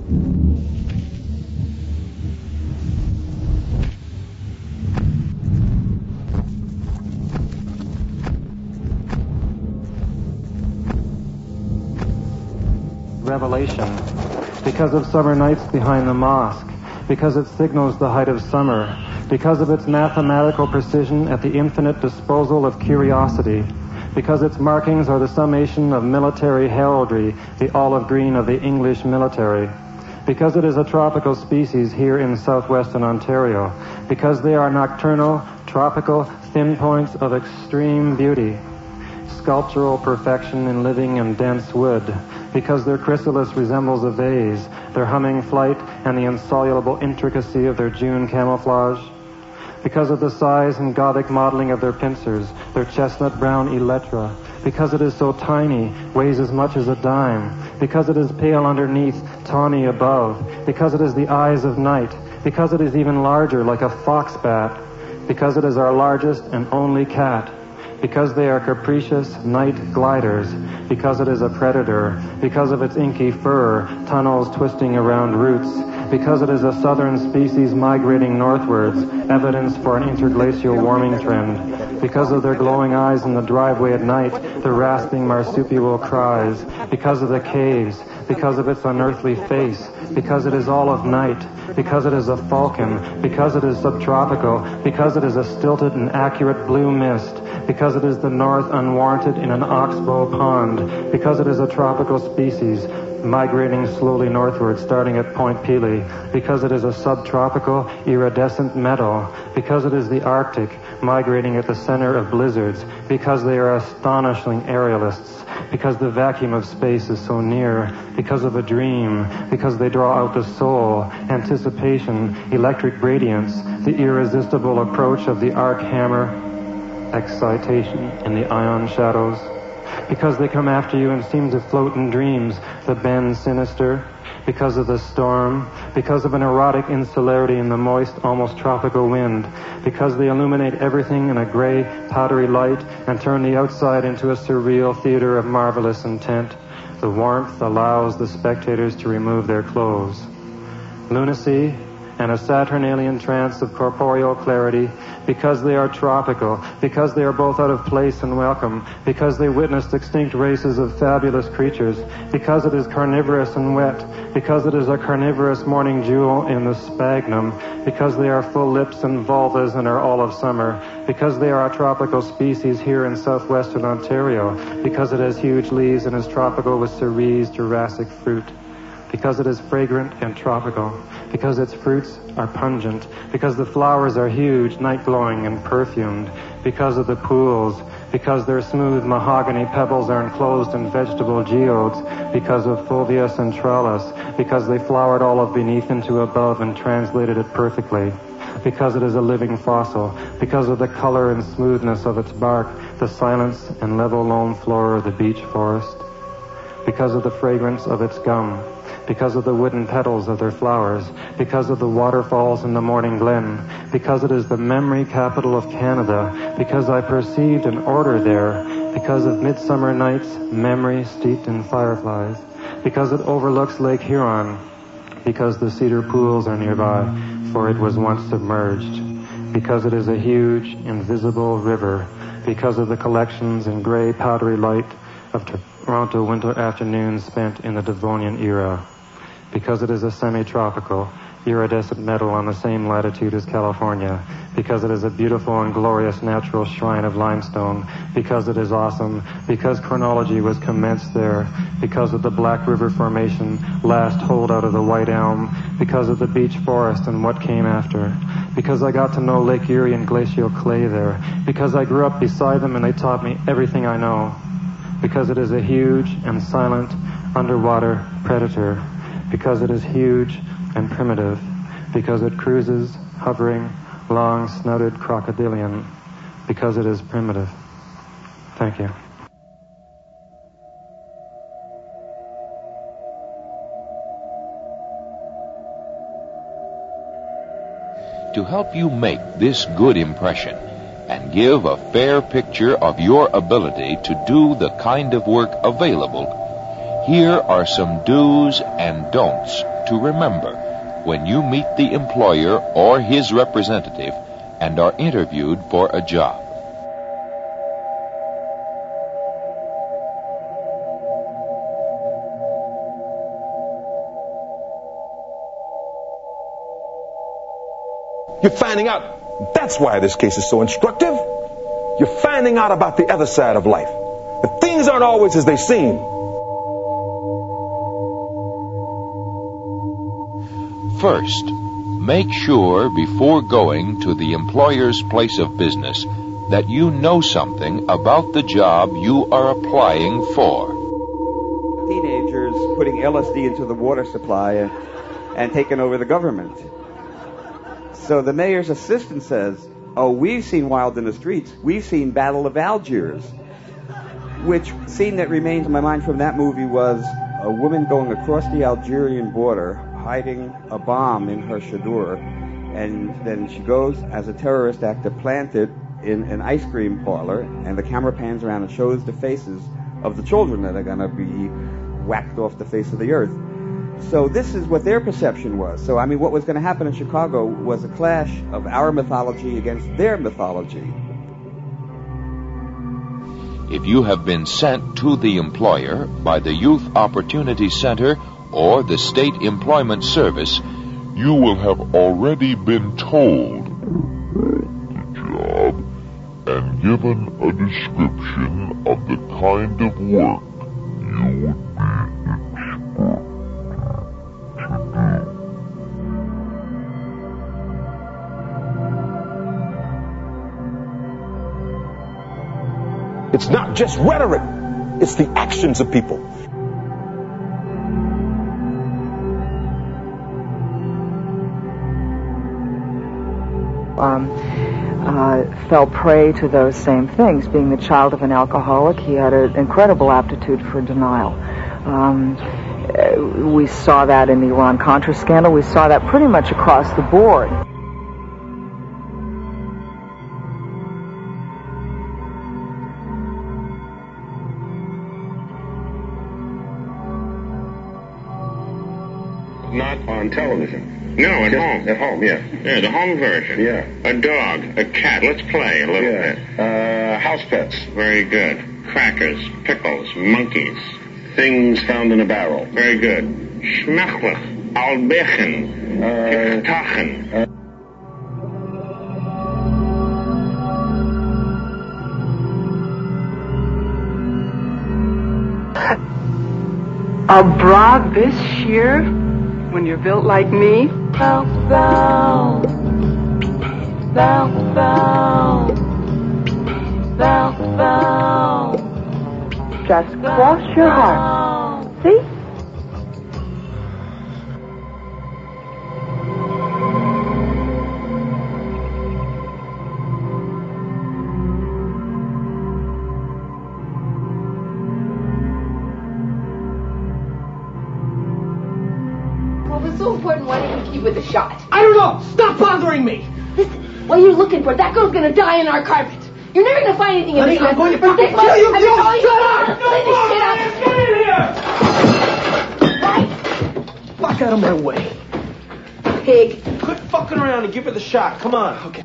Revelation, because of summer nights behind the mosque, because it signals the height of summer, because of its mathematical precision at the infinite disposal of curiosity, because its markings are the summation of military heraldry, the olive green of the English military, because it is a tropical species here in southwestern Ontario, because they are nocturnal, tropical, thin points of extreme beauty, sculptural perfection in living and dense wood, because their chrysalis resembles a vase, their humming flight and the insoluble intricacy of their June camouflage, because of the size and Gothic modeling of their pincers, their chestnut brown elytra, because it is so tiny, weighs as much as a dime, because it is pale underneath, tawny above, because it is the eyes of night, because it is even larger like a fox bat, because it is our largest and only cat, because they are capricious night gliders, because it is a predator, because of its inky fur, tunnels twisting around roots, because it is a southern species migrating northwards, evidence for an interglacial warming trend, because of their glowing eyes in the driveway at night, the rasping marsupial cries, because of the caves, because of its unearthly face, because it is all of night, because it is a falcon, because it is subtropical, because it is a stilted and accurate blue mist, because it is the north unwarranted in an oxbow pond, because it is a tropical species migrating slowly northward starting at Point Pelee, because it is a subtropical iridescent metal, because it is the Arctic migrating at the center of blizzards, because they are astonishing aerialists, because the vacuum of space is so near, because of a dream, because they draw out the soul, anticipation, electric radiance, the irresistible approach of the arc hammer, excitation in the ion shadows, because they come after you and seem to float in dreams, the bend sinister, because of the storm, because of an erotic insularity in the moist, almost tropical wind, because they illuminate everything in a gray, powdery light and turn the outside into a surreal theater of marvelous intent. The warmth allows the spectators to remove their clothes. Lunacy and a Saturnalian trance of corporeal clarity, because they are tropical, because they are both out of place and welcome, because they witnessed extinct races of fabulous creatures, because it is carnivorous and wet, because it is a carnivorous morning jewel in the sphagnum, because they are full lips and vulvas and are all of summer, because they are a tropical species here in southwestern Ontario, because it has huge leaves and is tropical with cerise Jurassic fruit, because it is fragrant and tropical, because its fruits are pungent, because the flowers are huge, night-glowing and perfumed, because of the pools, because their smooth mahogany pebbles are enclosed in vegetable geodes, because of fulvia centralis, because they flowered all of beneath into above and translated it perfectly, because it is a living fossil, because of the color and smoothness of its bark, the silence and level loam floor of the beech forest, because of the fragrance of its gum, because of the wooden petals of their flowers, because of the waterfalls in the morning glen, because it is the memory capital of Canada, because I perceived an order there, because of midsummer nights, memory steeped in fireflies, because it overlooks Lake Huron, because the cedar pools are nearby, for it was once submerged, because it is a huge, invisible river, because of the collections in gray, powdery light of Toronto winter afternoons spent in the Devonian era, because it is a semi-tropical, iridescent metal on the same latitude as California, because it is a beautiful and glorious natural shrine of limestone, because it is awesome, because chronology was commenced there, because of the Black River Formation, last holdout of the White Elm, because of the beech forest and what came after, because I got to know Lake Erie and glacial clay there, because I grew up beside them and they taught me everything I know, because it is a huge and silent underwater predator, because it is huge and primitive, because it cruises, hovering, long-snouted crocodilian, because it is primitive. Thank you. To help you make this good impression and give a fair picture of your ability to do the kind of work available, here are some do's and don'ts to remember when you meet the employer or his representative and are interviewed for a job. You're finding out. That's why this case is so instructive. You're finding out about the other side of life. That things aren't always as they seem. First, make sure before going to the employer's place of business that you know something about the job you are applying for. Teenagers putting LSD into the water supply and taking over the government. So the mayor's assistant says, "Oh, we've seen Wild in the Streets. We've seen Battle of Algiers." Which scene that remains in my mind from that movie was a woman going across the Algerian border, hiding a bomb in her chador, and then she goes as a terrorist act to plant it in an ice cream parlor, and the camera pans around and shows the faces of the children that are going to be whacked off the face of the earth. So this is what their perception was. So, I mean, what was going to happen in Chicago was a clash of our mythology against their mythology. If you have been sent to the employer by the Youth Opportunity Center or the State Employment Service, you will have already been told the job and given a description of the kind of work you would be expected to do. It's not just rhetoric. It's the actions of people. Fell prey to those same things. Being the child of an alcoholic, he had an incredible aptitude for denial. We saw that in the Iran-Contra scandal. We saw that pretty much across the board. Not on television. No, at home. At home, yeah. Yeah, the home version. Yeah. A dog, a cat. Let's play a little bit. House pets. Very good. Crackers, pickles, monkeys. Things found in a barrel. Very good. Schmechlach, Albechen, Tachen. A broad this year, when you're built like me. South, south, south, south, south. Just cross your heart. See? Well, if it's so important, why didn't you keep with the shot? I don't know. Stop bothering me. Listen, what are you looking for? That girl's gonna die in our carpet. You're never gonna find anything in Honey, this I'm going to for fucking 6 months. kill you. I've been No, calling shut you. up. Clean this shit up. Get in here. Right. Fuck out of my way. Pig. Quit fucking around and give her the shot. Come on. Okay.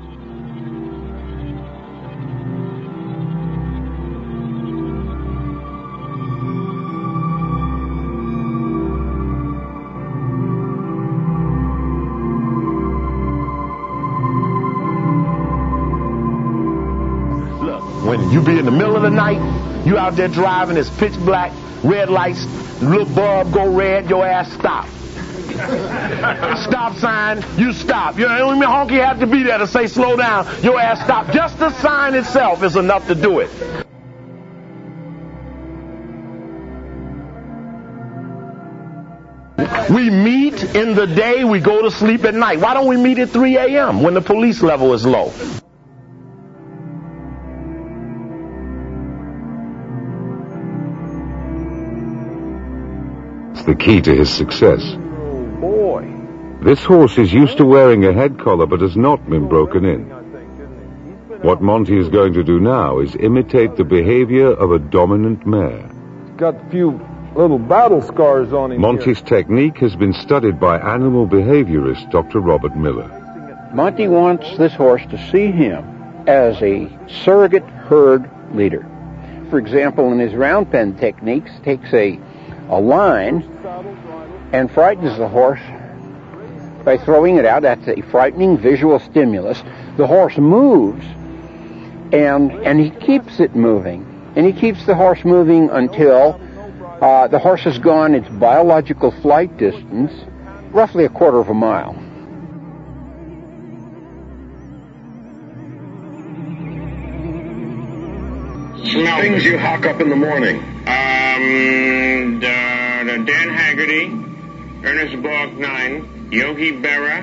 When you be in the middle of the night, you out there driving, it's pitch black, red lights, little bulb go red, your ass stop. Stop sign, you stop. You don't even honky have to be there to say slow down, your ass stop. Just the sign itself is enough to do it. We meet in the day, we go to sleep at night. Why don't we meet at 3 a.m. when the police level is low? The key to his success. Oh, boy. This horse is used to wearing a head collar but has not been broken in. What Monty is going to do now is imitate the behavior of a dominant mare. He's got a few little battle scars on him. Monty's technique has been studied by animal behaviorist Dr. Robert Miller. Monty wants this horse to see him as a surrogate herd leader. For example, in his round pen techniques, takes a line and frightens the horse by throwing it out. That's a frightening visual stimulus. The horse moves, and he keeps it moving. And he keeps the horse moving until the horse has gone its biological flight distance, roughly a quarter of a mile. Things you hawk up in the morning. Dan Haggerty, Ernest Borgnine, Yogi Berra.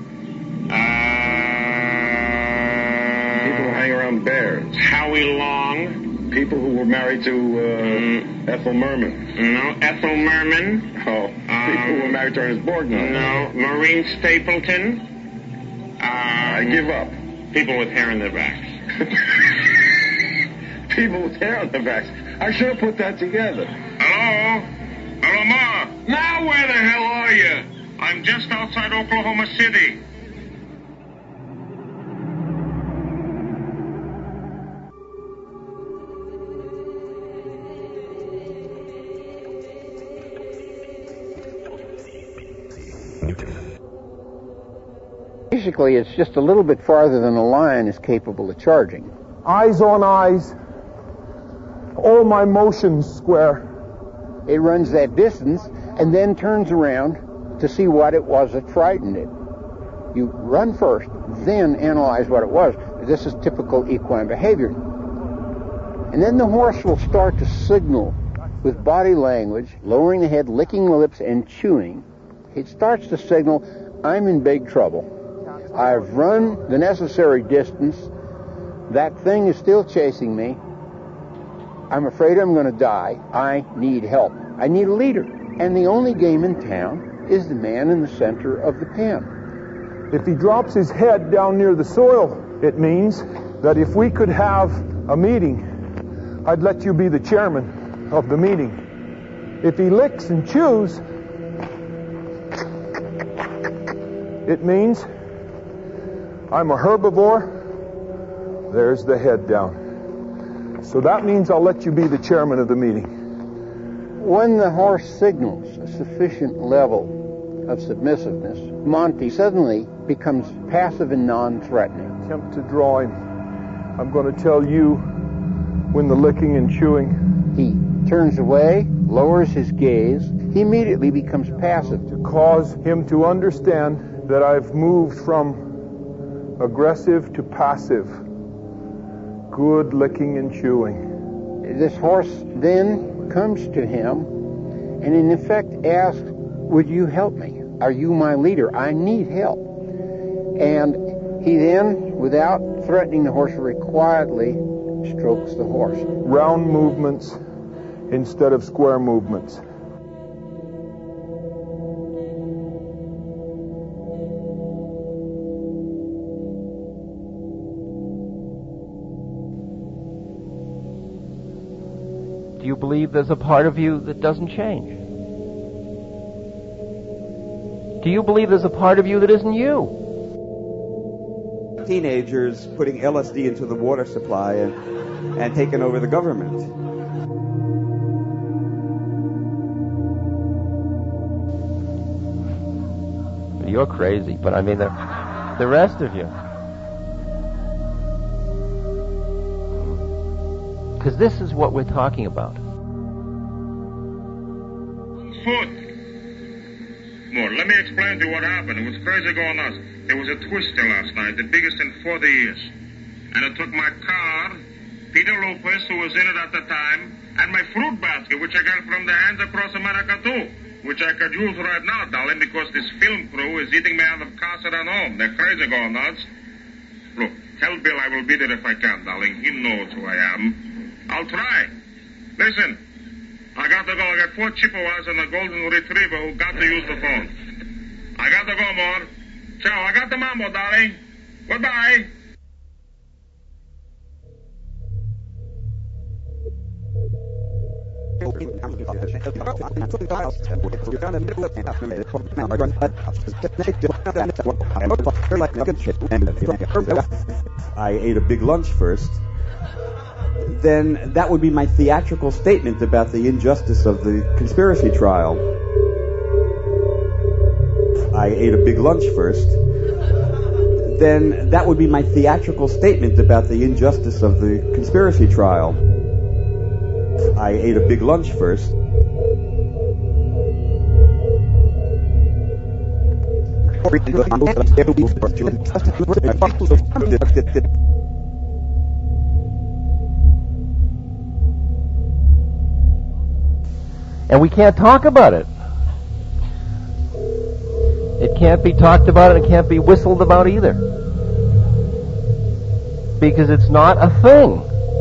People who hang around bears. Howie Long. People who were married to Ethel Merman. No, Ethel Merman. Oh, people who were married to Ernest Borgnine. No, Maureen Stapleton. I give up. People with hair in their backs. People with hair on their backs. I should have put that together. Hello? Hello, Ma. Now where the hell are you? I'm just outside Oklahoma City. Basically, it's just a little bit farther than a lion is capable of charging. Eyes on eyes. All my motions square. It runs that distance and then turns around to see what it was that frightened it. You run first, then analyze what it was. This is typical equine behavior. And then the horse will start to signal with body language, lowering the head, licking the lips, and chewing. It starts to signal, I'm in big trouble. I've run the necessary distance. That thing is still chasing me. I'm afraid I'm going to die. I need help. I need a leader. And the only game in town is the man in the center of the pen. If he drops his head down near the soil, it means that if we could have a meeting, I'd let you be the chairman of the meeting. If he licks and chews, it means I'm a herbivore. There's the head down. So that means I'll let you be the chairman of the meeting. When the horse signals a sufficient level of submissiveness, Monty suddenly becomes passive and non-threatening. Attempt to draw him. I'm going to tell you when the licking and chewing. He turns away, lowers his gaze. He immediately becomes passive. To cause him to understand that I've moved from aggressive to passive. good licking and chewing. This horse then comes to him and in effect asks, would you help me? Are you my leader? I need help. And he then, without threatening the horse, very quietly strokes the horse. Round movements instead of square movements. Do you believe there's a part of you that doesn't change? Do you believe there's a part of you that isn't you? Teenagers putting LSD into the water supply and taking over the government. You're crazy, but I mean the rest of you. Because this is what we're talking about. Foot. More. Let me explain to you what happened. It was crazy going on. There was a twister last night, the biggest in 40 years. And it took my car, Peter Lopez, who was in it at the time, and my fruit basket, which I got from the hands across America too, which I could use right now, darling, because this film crew is eating me out of casa at home. They're crazy going nuts. Look, tell Bill I will be there if I can, darling. He knows who I am. I'll try. Listen, I got to go. I got 4 Chippewas and a golden retriever who got to use the phone. I got to go, more. Ciao. I got the mambo, darling. Goodbye. I ate a big lunch first. Then that would be my theatrical statement about the injustice of the conspiracy trial. I ate a big lunch first. Then that would be my theatrical statement about the injustice of the conspiracy trial. I ate a big lunch first. And we can't talk about it. It can't be talked about and it can't be whistled about either. Because it's not a thing.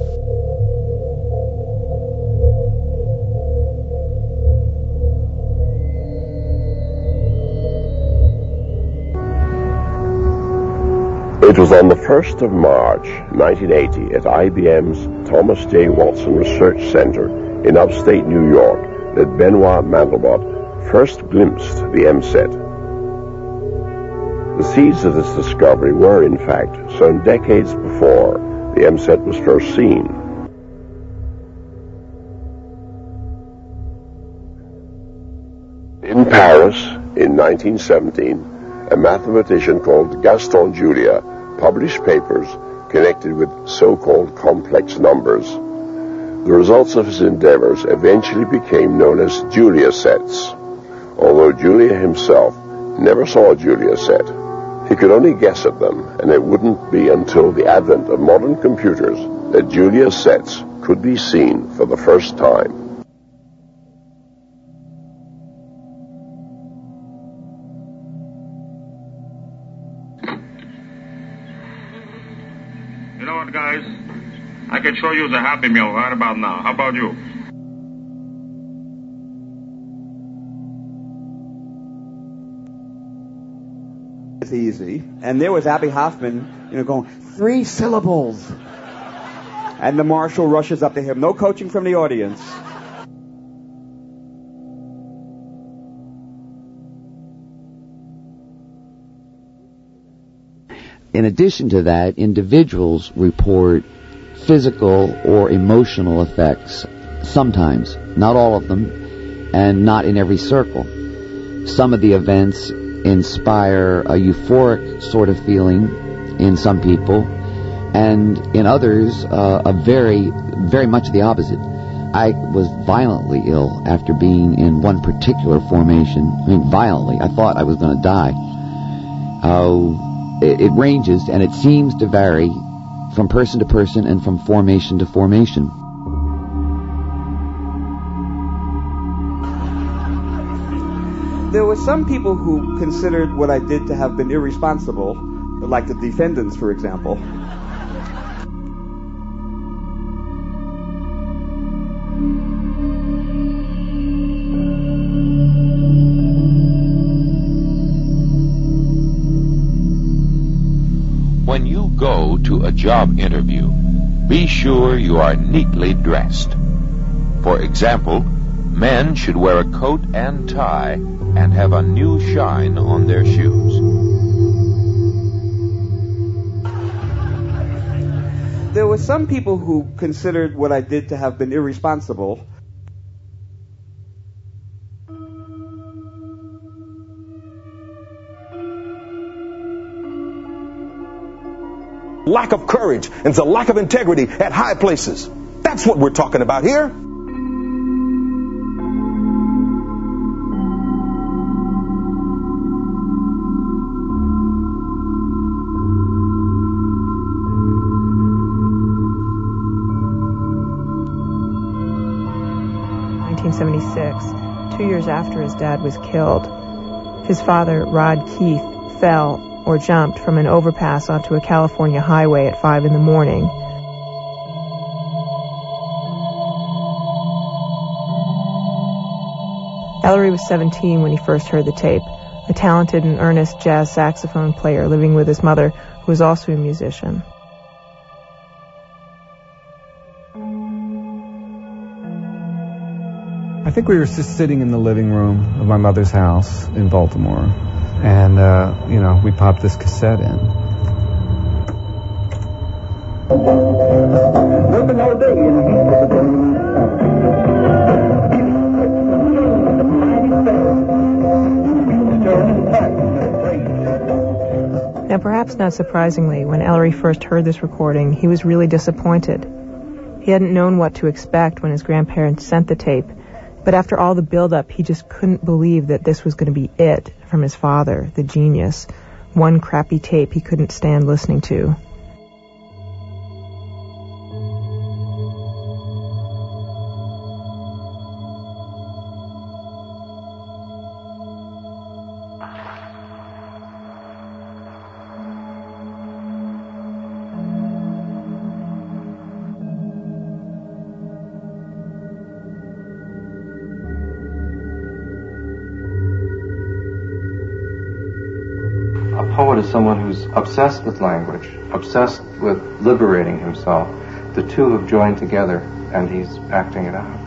It was on the 1st of March, 1980, at IBM's Thomas J. Watson Research Center in upstate New York that Benoit Mandelbrot first glimpsed the MSET. The seeds of this discovery were, in fact, sown decades before the MSET was first seen. In Paris, in 1917, a mathematician called Gaston Julia published papers connected with so-called complex numbers. The results of his endeavors eventually became known as Julia sets, although Julia himself never saw a Julia set. He could only guess at them, and it wouldn't be until the advent of modern computers that Julia sets could be seen for the first time. You know what, guys? I can show you the Happy Meal right about now. How about you? It's easy. And there was Abby Hoffman, going, 3 syllables. And the marshal rushes up to him. No coaching from the audience. In addition to that, individuals report physical or emotional effects sometimes, not all of them, and not in every circle. Some of the events inspire a euphoric sort of feeling in some people, and in others, a very, very much the opposite. I was violently ill after being in one particular formation. I mean, violently. I thought I was going to die. It ranges, and it seems to vary from person to person and from formation to formation. There were some people who considered what I did to have been irresponsible, like the defendants, for example. When you go to a job interview, be sure you are neatly dressed. For example, men should wear a coat and tie and have a new shine on their shoes. There were some people who considered what I did to have been irresponsible. Lack of courage and the lack of integrity at high places. That's what we're talking about here. In 1976, 2 years after his dad was killed, his father, Rod Keith, fell or jumped from an overpass onto a California highway at 5 in the morning. Ellery was 17 when he first heard the tape, a talented and earnest jazz saxophone player living with his mother, who was also a musician. I think we were just sitting in the living room of my mother's house in Baltimore, and, we popped this cassette in. Now, perhaps not surprisingly, when Ellery first heard this recording, he was really disappointed. He hadn't known what to expect when his grandparents sent the tape, but after all the build-up, he just couldn't believe that this was going to be it from his father, the genius. One crappy tape he couldn't stand listening to. A poet is someone who's obsessed with language, obsessed with liberating himself. The two have joined together, and he's acting it out.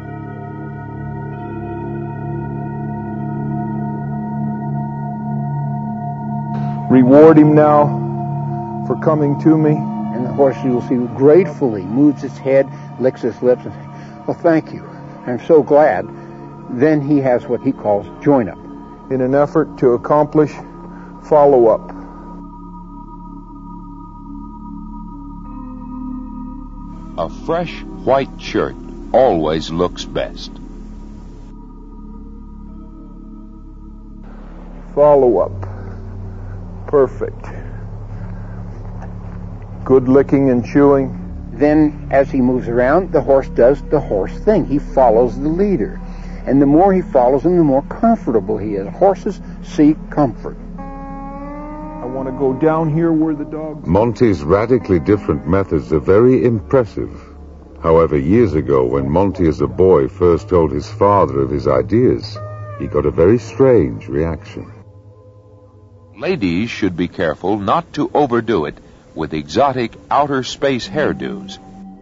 Reward him now for coming to me. And the horse, you'll see, gratefully moves its head, licks its lips, and says, well, thank you. I'm so glad. Then he has what he calls join up. In an effort to accomplish follow-up. A fresh white shirt always looks best. Follow-up. Perfect. Good licking and chewing. Then, as he moves around, the horse does the horse thing. He follows the leader. And the more he follows him, the more comfortable he is. Horses seek comfort. I want to go down here where the dogs... Monty's radically different methods are very impressive. However, years ago, when Monty as a boy first told his father of his ideas, he got a very strange reaction. Ladies should be careful not to overdo it with exotic outer space hairdos.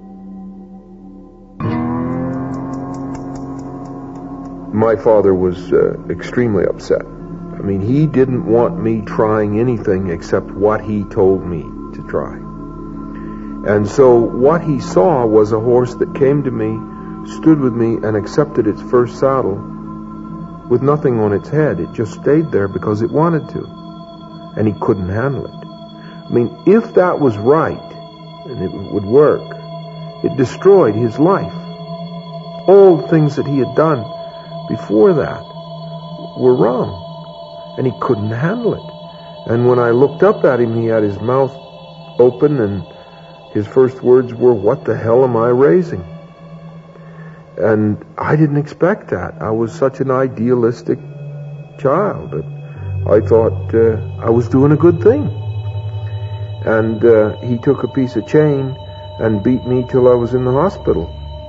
My father was extremely upset. I mean, he didn't want me trying anything except what he told me to try. And so what he saw was a horse that came to me, stood with me, and accepted its first saddle with nothing on its head. It just stayed there because it wanted to. And he couldn't handle it. I mean, if that was right, and it would work, it destroyed his life. All the things that he had done before that were wrong. And he couldn't handle it. And when I looked up at him, he had his mouth open and his first words were, "What the hell am I raising?" And I didn't expect that. I was such an idealistic child that I thought I was doing a good thing. And he took a piece of chain and beat me till I was in the hospital.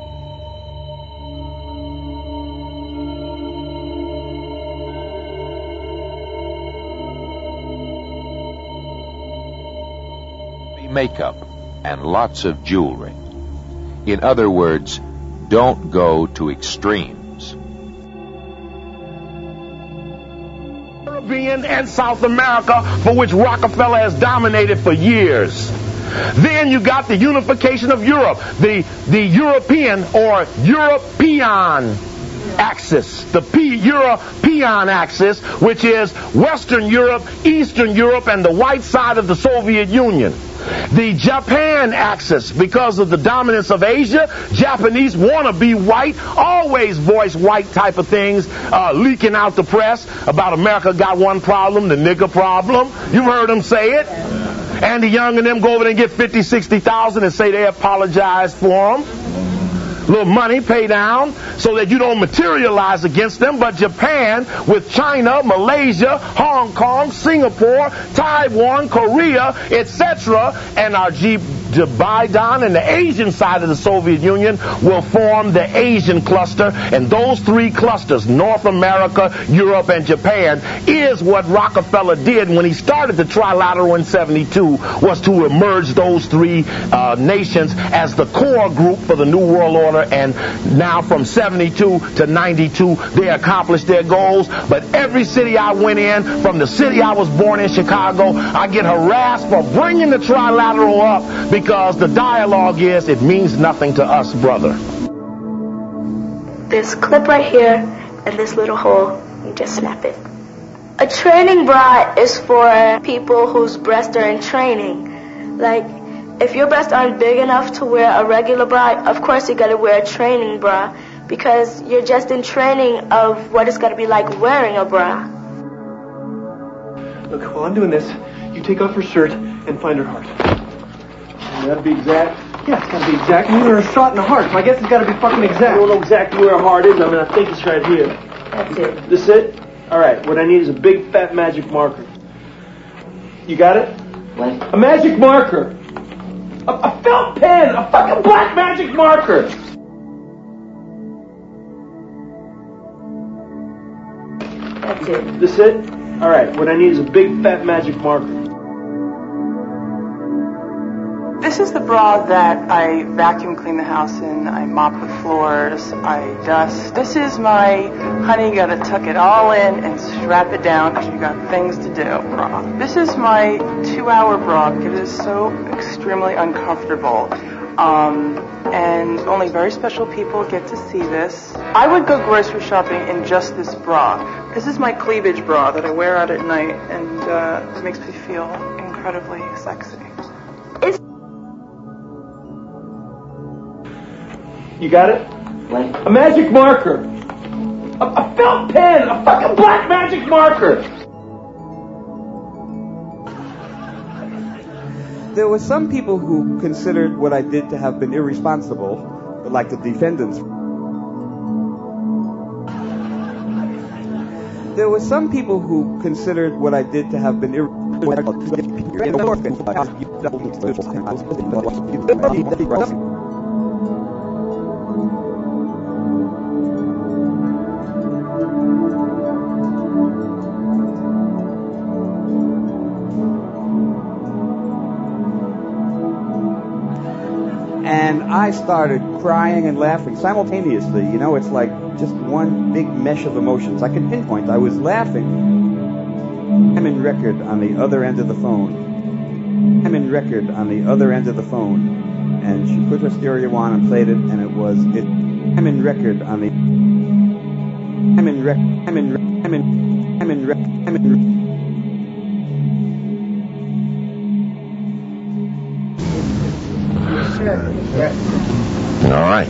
Makeup and lots of jewelry. In other words, don't go to extremes. Caribbean and South America, for which Rockefeller has dominated for years. Then you got the unification of Europe, the European or European axis, the European axis, which is Western Europe, Eastern Europe, and the white side of the Soviet Union. The Japan axis, because of the dominance of Asia, Japanese want to be white, always voice white type of things, leaking out the press about America got one problem, the nigger problem. You've heard them say it. Andy Young and them go over there and get 50, 60,000 and say they apologize for them. Little money pay down so that you don't materialize against them. But Japan with China, Malaysia, Hong Kong, Singapore, Taiwan, Korea, etc., and our Biden and the Asian side of the Soviet Union will form the Asian cluster. And those three clusters, North America, Europe, and Japan, is what Rockefeller did when he started the Trilateral in 72, was to emerge those three nations as the core group for the New World Order. And now from 72 to 92, they accomplished their goals. But every city I went in, from the city I was born in, Chicago, I get harassed for bringing the Trilateral up because the dialogue is, it means nothing to us, brother. This clip right here and this little hole, you just snap it. A training bra is for people whose breasts are in training. Like, if your breasts aren't big enough to wear a regular bra, of course you gotta wear a training bra because you're just in training of what it's gotta be like wearing a bra. Look, while I'm doing this, you take off her shirt and find her heart. That'd be exact? Yeah, it's gotta be exact. You were shot in the heart, so I guess it's gotta be fucking exact. I don't know exactly where her heart is. I mean, I think it's right here. That's it. This it? Alright, what I need is a big fat magic marker. You got it? What? A magic marker! A felt pen! A fucking black magic marker! That's it. This it? Alright, what I need is a big fat magic marker. This is the bra that I vacuum clean the house in, I mop the floors, I dust. This is my honey gotta tuck it all in and strap it down because you got things to do bra. This is my 2-hour bra because it is so extremely uncomfortable. And only very special people get to see this. I would go grocery shopping in just this bra. This is my cleavage bra that I wear out at night, and it makes me feel incredibly sexy. You got it? What? A magic marker. A felt pen. A fucking black magic marker. There were some people who considered what I did to have been irresponsible, like the defendants. There were some people who considered what I did to have been irresponsible. And I started crying and laughing simultaneously. You know, it's like just one big mesh of emotions. I could pinpoint. I was laughing. I'm in record on the other end of the phone. I'm in record on the other end of the phone. And she put her stereo on and played it, and it was it. I'm in record on the. I'm in rec. I'm in. I'm in. I'm in rec. I'm in. All right.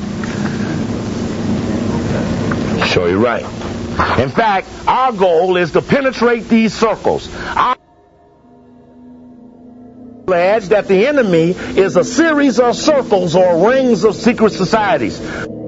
Sure you're right. In fact, our goal is to penetrate these circles. Allege that the enemy is a series of circles or rings of secret societies.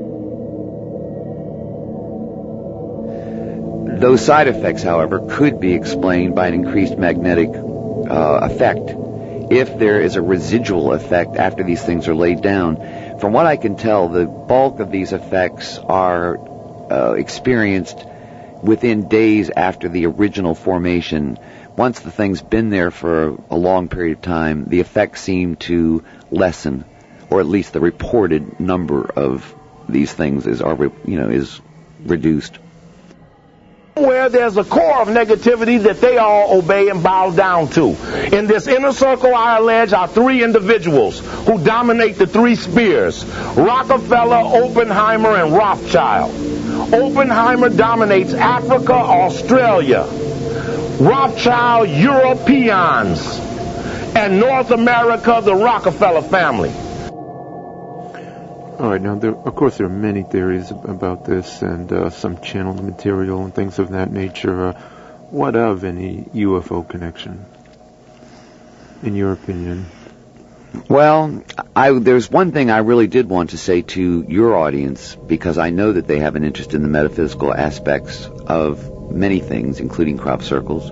Those side effects, however, could be explained by an increased magnetic effect if there is a residual effect after these things are laid down. From what I can tell, the bulk of these effects are experienced within days after the original formation. Once the thing's been there for a long period of time, the effects seem to lessen, or at least the reported number of these things is reduced. Where there's a core of negativity that they all obey and bow down to. In this inner circle, I allege, are three individuals who dominate the three spheres: Rockefeller, Oppenheimer, and Rothschild. Oppenheimer dominates Africa, Australia. Rothschild, Europeans. And North America, the Rockefeller family. All right, now, of course, there are many theories about this and some channeled material and things of that nature. What of any UFO connection, in your opinion? Well, there's one thing I really did want to say to your audience, because I know that they have an interest in the metaphysical aspects of many things, including crop circles.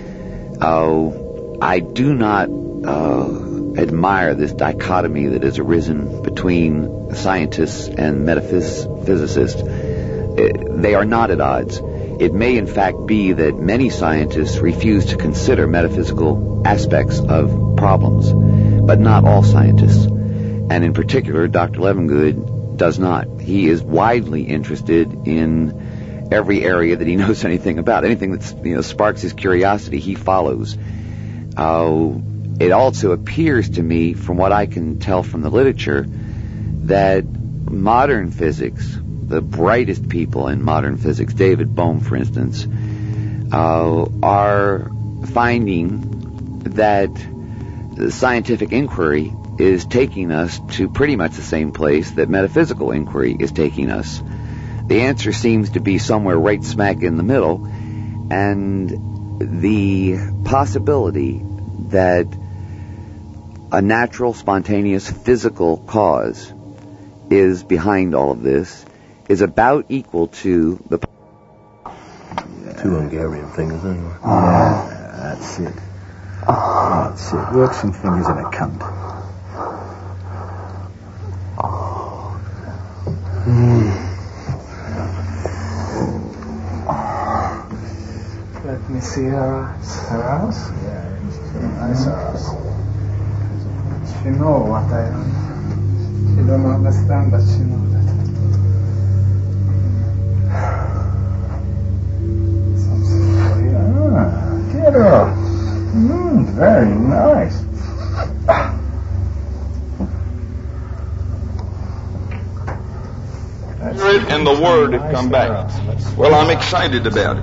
I do not admire this dichotomy that has arisen between scientists and metaphysicists. They are not at odds. It may in fact be that many scientists refuse to consider metaphysical aspects of problems, but not all scientists. And in particular, Dr. Levengood does not. He is widely interested in every area that he knows anything about. Anything that sparks his curiosity, he follows. It also appears to me, from what I can tell from the literature, that modern physics, the brightest people in modern physics, David Bohm, for instance, are finding that the scientific inquiry is taking us to pretty much the same place that metaphysical inquiry is taking us. The answer seems to be somewhere right smack in the middle, and the possibility that a natural, spontaneous, physical cause is behind all of this is about equal to the... Two Hungarian fingers, anyway. Yeah, that's it. That's it. Work some fingers in a cunt. Let me see her eyes. Her eyes? Yeah, she's got nice eyes. She knows what I am. She don't understand, but she knows that. Something for you. Get her. Very nice. Spirit and the Word have come back. Well, I'm excited about it.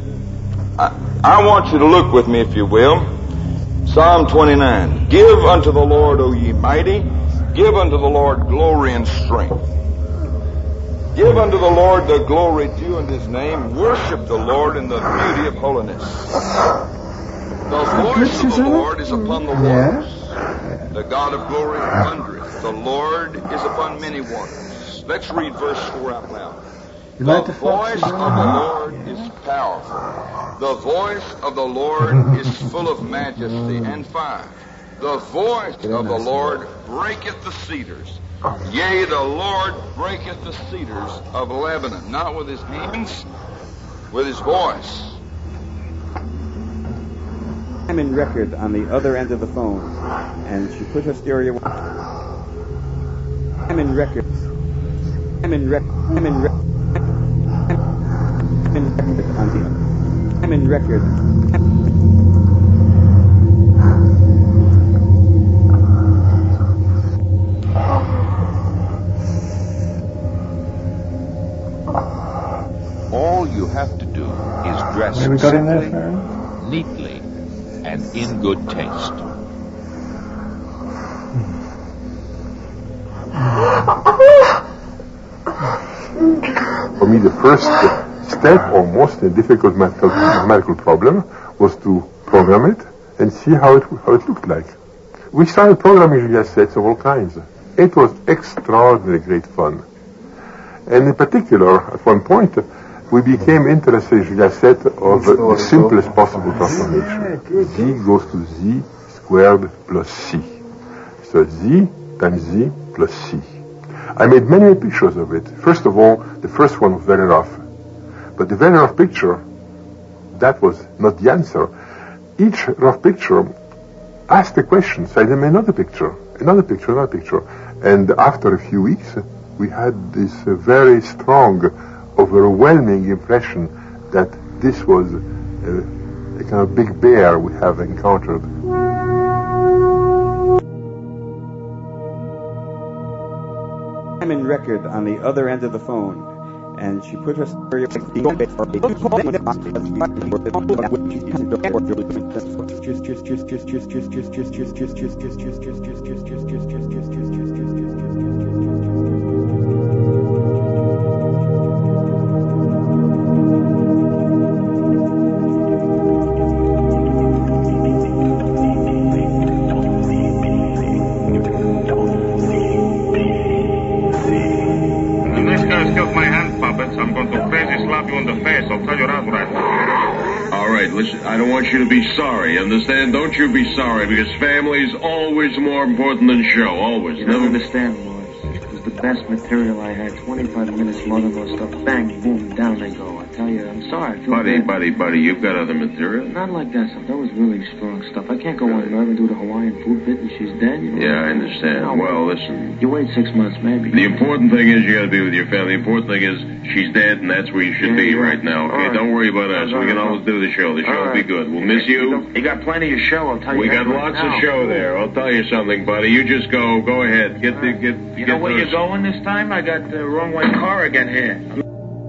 I want you to look with me, if you will. Psalm 29. Give unto the Lord, O ye mighty. Give unto the Lord glory and strength. Give unto the Lord the glory due in His name. Worship the Lord in the beauty of holiness. The voice of the Lord is upon the waters. The God of glory thundereth. The Lord is upon many waters. Let's read verse 4 out loud. The voice of the Lord is powerful. The voice of the Lord is full of majesty. And 5. The voice of the Lord breaketh the cedars. Yea, the Lord breaketh the cedars of Lebanon. Not with his hands, with his voice. I'm in record on the other end of the phone, and she put her stereo. I'm in record. I'm in record. I'm in record. I'm in record on the. I'm in record. All you have to do is dress simply, neatly, and in good taste. For me, the first step, or most difficult mathematical problem, was to program it and see how it looked like. we started programming cassettes of all kinds. It was extraordinarily great fun. And in particular, at one point, we became interested in cassette of the simplest possible transformation. Z goes to Z squared plus C. So Z times Z plus C. I made many pictures of it. First of all, the first one was very rough. But the very rough picture, that was not the answer. Each rough picture asked the question, so I made another picture. And after a few weeks, we had this very strong, overwhelming impression that this was a kind of big bear we have encountered. Diamond record on the other end of the phone, and she put her stereo. I don't want you to be sorry, understand? Don't you be sorry, because family's always more important than show, always. You don't understand, Morris. It was the best material I had. 25 minutes long of those stuff. Bang, boom, down they go. I tell you, I'm sorry. I feel Buddy, you've got other material? Not like that stuff. That was really strong stuff. I can't go on and on and do the Hawaiian food bit and she's dead, you know? Yeah, I understand. No, well, listen. You wait 6 months, maybe. The important thing is you gotta be with your family. The important thing is she's dead, and that's where you should be right now. Okay, don't worry about us. We can always do the show. The show will be good. We'll miss you. You got plenty of show, I'll tell you. We got lots of show there. I'll tell you something, buddy. You just go ahead. You know where you're going this time? I got the wrong way car again here.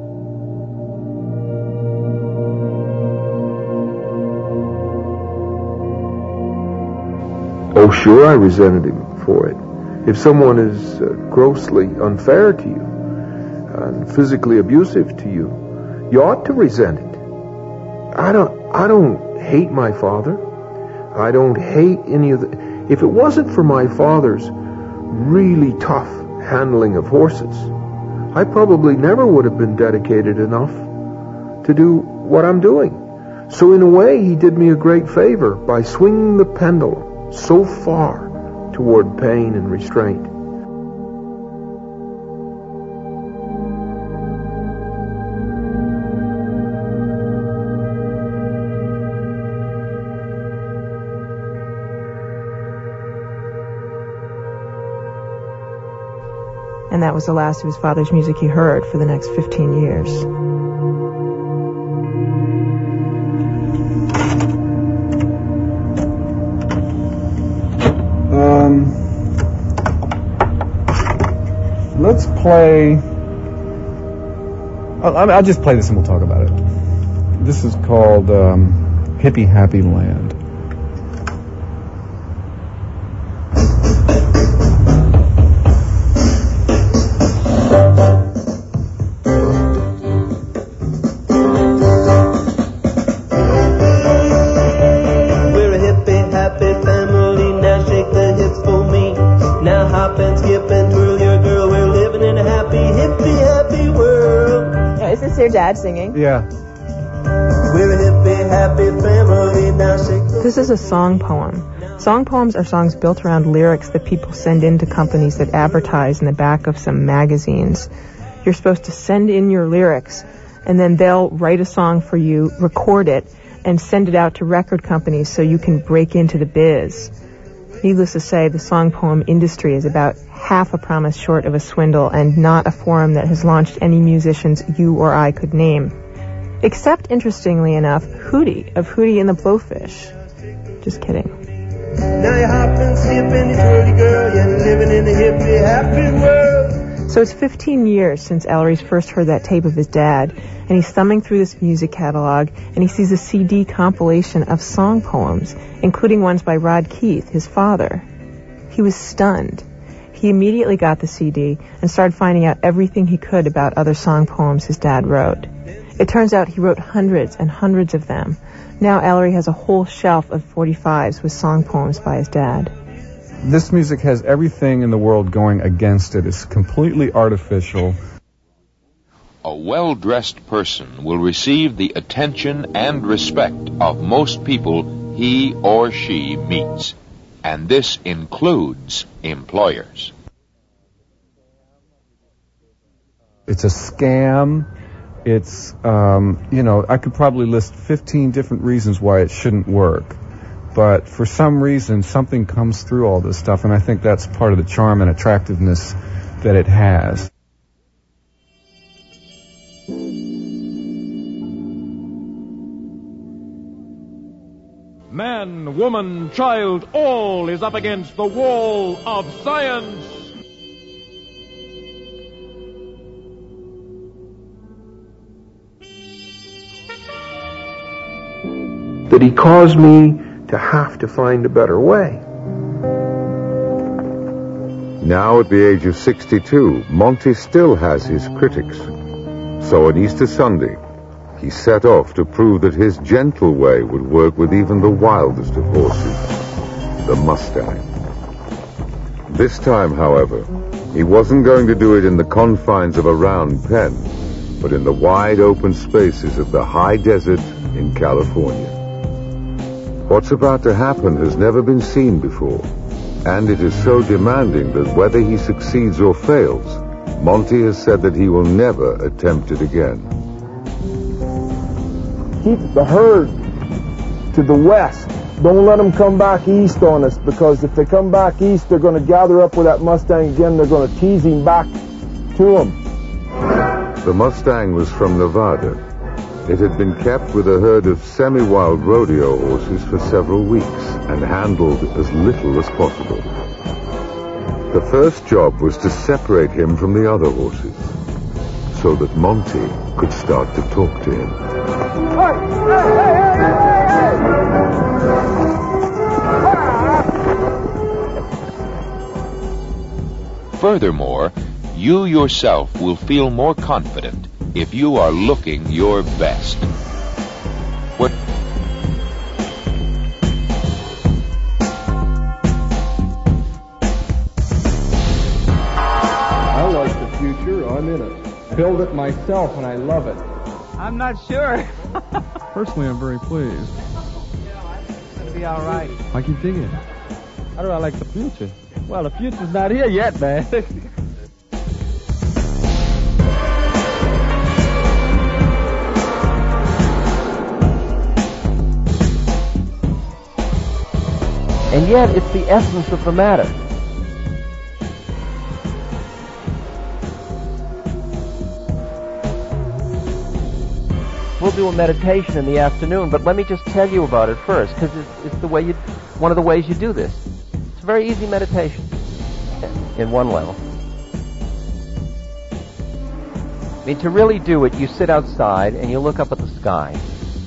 Oh, sure, I resented him for it. If someone is grossly unfair to you and physically abusive to you, you ought to resent it. I don't hate my father. I don't hate any of the... If it wasn't for my father's really tough handling of horses, I probably never would have been dedicated enough to do what I'm doing. So in a way, he did me a great favor by swinging the pendulum so far toward pain and restraint. And that was the last of his father's music he heard for the next 15 years. Let's play... I'll just play this and we'll talk about it. This is called Hippie Happy Land. Your dad singing? Yeah. We're a hippie, happy family, now shake. This is a song poem. Song poems are songs built around lyrics that people send in to companies that advertise in the back of some magazines. You're supposed to send in your lyrics, and then they'll write a song for you, record it, and send it out to record companies so you can break into the biz. Needless to say, the song poem industry is about half a promise short of a swindle and not a forum that has launched any musicians you or I could name. Except, interestingly enough, Hootie of Hootie and the Blowfish. Just kidding. Now you're hopping, skipping, pretty girl, you're living in the hippie happy world. So it's 15 years since Ellery's first heard that tape of his dad, and he's thumbing through this music catalog, and he sees a CD compilation of song poems, including ones by Rod Keith, his father. He was stunned. He immediately got the CD and started finding out everything he could about other song poems his dad wrote. It turns out he wrote hundreds and hundreds of them. Now Ellery has a whole shelf of 45s with song poems by his dad. This music has everything in the world going against it. It's completely artificial. A well-dressed person will receive the attention and respect of most people he or she meets, and this includes employers. It's a scam. It's, I could probably list 15 different reasons why it shouldn't work. But for some reason, something comes through all this stuff, and I think that's part of the charm and attractiveness that it has. Man, woman, child, all is up against the wall of science. That he caused me to have to find a better way. Now at the age of 62, Monty still has his critics. So on Easter Sunday, he set off to prove that his gentle way would work with even the wildest of horses, the Mustang. This time, however, he wasn't going to do it in the confines of a round pen, but in the wide open spaces of the high desert in California. What's about to happen has never been seen before, and it is so demanding that whether he succeeds or fails, Monty has said that he will never attempt it again. Keep the herd to the west. Don't let them come back east on us, because if they come back east, they're going to gather up with that Mustang again. They're going to tease him back to him. The Mustang was from Nevada. It had been kept with a herd of semi-wild rodeo horses for several weeks and handled as little as possible. The first job was to separate him from the other horses so that Monty could start to talk to him. Furthermore, you yourself will feel more confident if you are looking your best. What? I like the future. I'm in it. Build it myself, and I love it. I'm not sure. Personally, I'm very pleased. It'll be all right. I keep digging. How do I like the future? Well, the future's not here yet, man. And yet, it's the essence of the matter. We'll do a meditation in the afternoon, but let me just tell you about it first, because it's one of the ways you do this. It's a very easy meditation, in one level. I mean, to really do it, you sit outside and you look up at the sky.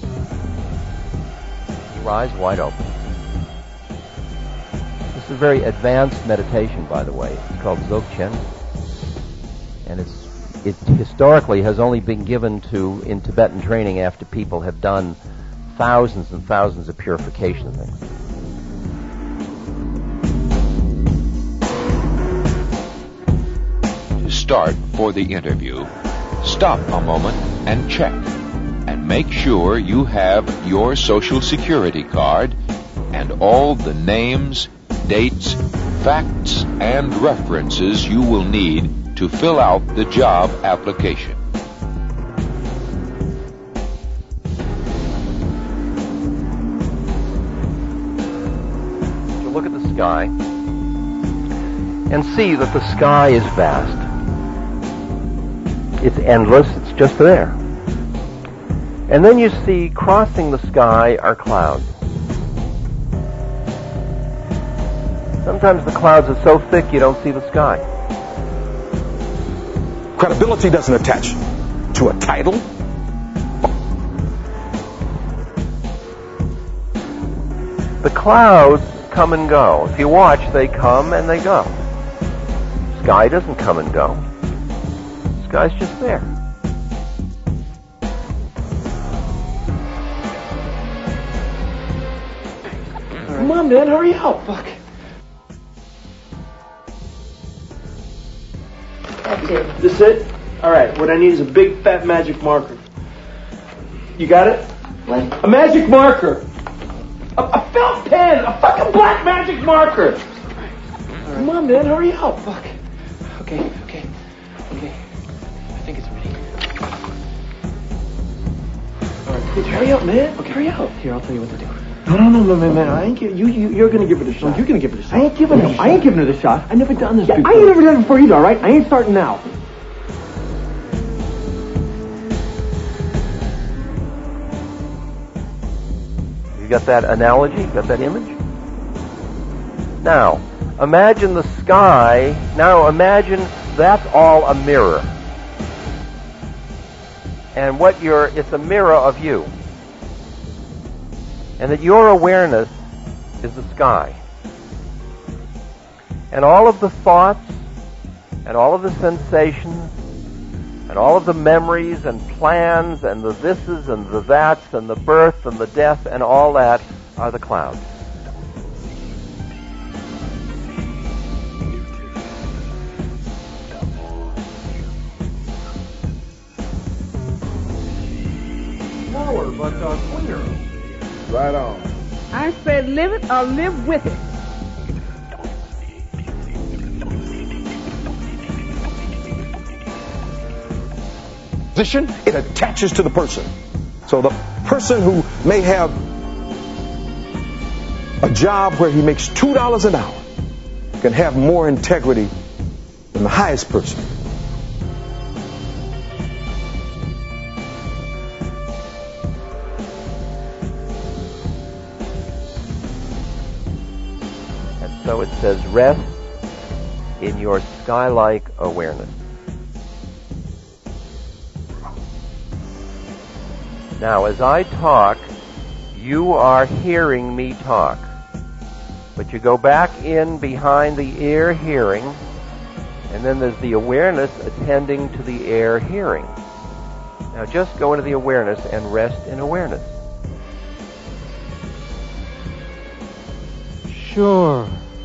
Your eyes wide open. This is a very advanced meditation, by the way. It's called Dzogchen, and it historically has only been given to in Tibetan training after people have done thousands and thousands of purification things. To start for the interview, stop a moment and check, and make sure you have your Social Security card and all the names, dates, facts, and references you will need to fill out the job application. You look at the sky and see that the sky is vast. It's endless, it's just there. And then you see crossing the sky are clouds. Sometimes the clouds are so thick you don't see the sky. Credibility doesn't attach to a title. The clouds come and go. If you watch, they come and they go. Sky doesn't come and go. Sky's just there. Come on, man, hurry up. Fuck. This it? All right, what I need is a big fat magic marker. You got it? What? A magic marker. A felt pen. A fucking black magic marker. Right. Come on, man, hurry up. Fuck. Okay. I think it's ready. All right, please hurry up, man. Okay, hurry up. Here, I'll tell you what to do. No, man. I ain't give you're gonna give it a shot. No, you're gonna give it a shot. I ain't giving it a shot. I never done this before. I ain't never done it before either, all right? I ain't starting now. You got that analogy? Got that image? Now, imagine the sky. Now imagine that's all a mirror. And it's a mirror of you. And that your awareness is the sky. And all of the thoughts, and all of the sensations, and all of the memories and plans, and the thises and the that's, and the birth and the death, and all that are the clouds. Lower, but clearer. Right on. I said live it or live with it. Position, it attaches to the person. So the person who may have a job where he makes $2 an hour can have more integrity than the highest person. So it says, rest in your sky-like awareness. Now, as I talk, you are hearing me talk. But you go back in behind the ear hearing, and then there's the awareness attending to the air hearing. Now, just go into the awareness and rest in awareness. Sure.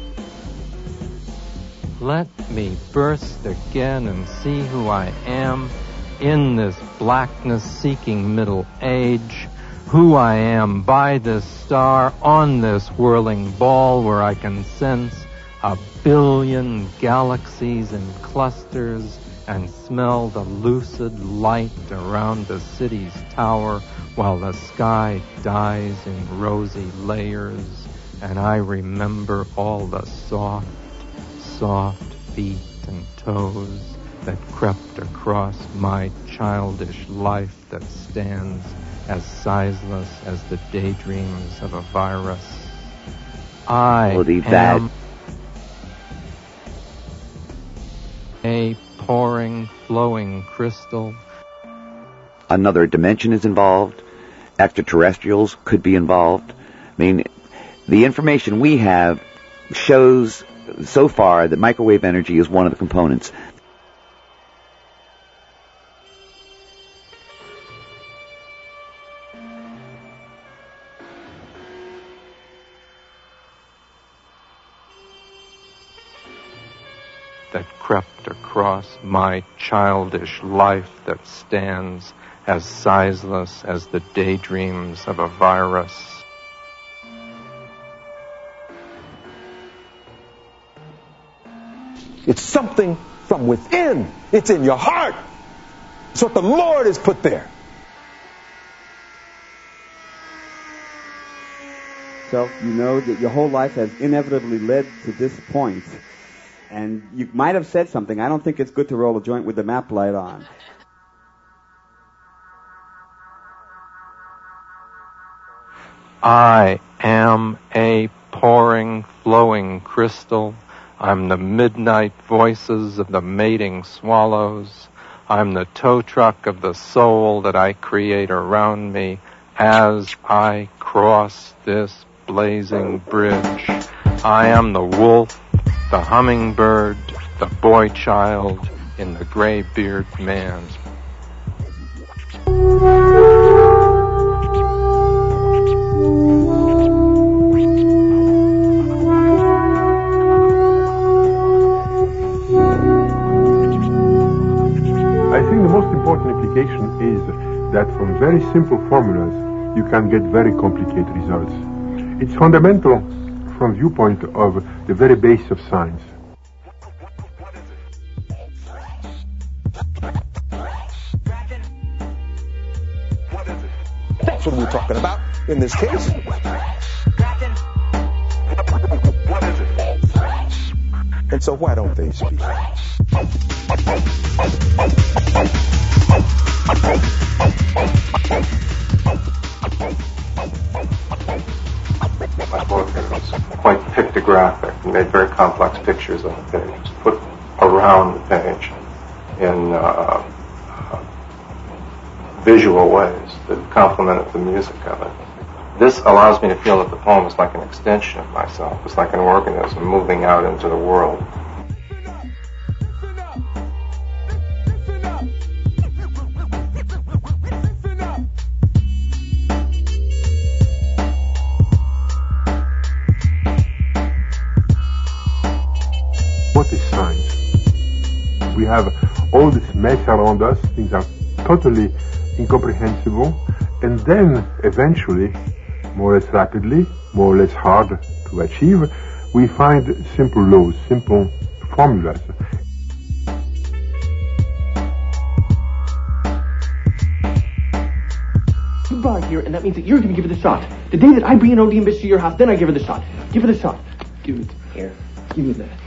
Let me burst again and see who I am in this blackness-seeking middle age, who I am by this star on this whirling ball where I can sense 1 billion galaxies in clusters and smell the lucid light around the city's tower while the sky dies in rosy layers, and I remember all the soft feet and toes that crept across my childish life that stands as sizeless as the daydreams of a virus. I am a pouring, flowing crystal. Another dimension is involved. Extraterrestrials could be involved. I mean, the information we have shows so far that microwave energy is one of the components. That crept across my childish life that stands as sizeless as the daydreams of a virus. It's something from within. It's in your heart. It's what the Lord has put there. So you know that your whole life has inevitably led to this point. And you might have said something. I don't think it's good to roll a joint with the map light on. I am a pouring, flowing crystal. I'm the midnight voices of the mating swallows. I'm the tow truck of the soul that I create around me as I cross this blazing bridge. I am the wolf, the hummingbird, the boy child in the gray-beard man. that from very simple formulas you can get very complicated results. It's fundamental from viewpoint of the very base of science. That's what we're talking about in this case. What is it? And so why don't they speak? My book is quite pictographic. We made very complex pictures on the page, put around the page in visual ways that complemented the music of it. This allows me to feel that the poem is like an extension of myself. It's like an organism moving out into the world. What is science? We have all this mess around us, things are totally incomprehensible, and then eventually, more or less rapidly, more or less hard to achieve, we find simple laws, simple formulas. You brought her here, and that means that you're going to give her the shot. The day that I bring an OD bitch to your house, then I give her the shot. Give her the shot. Give it here. Give me that.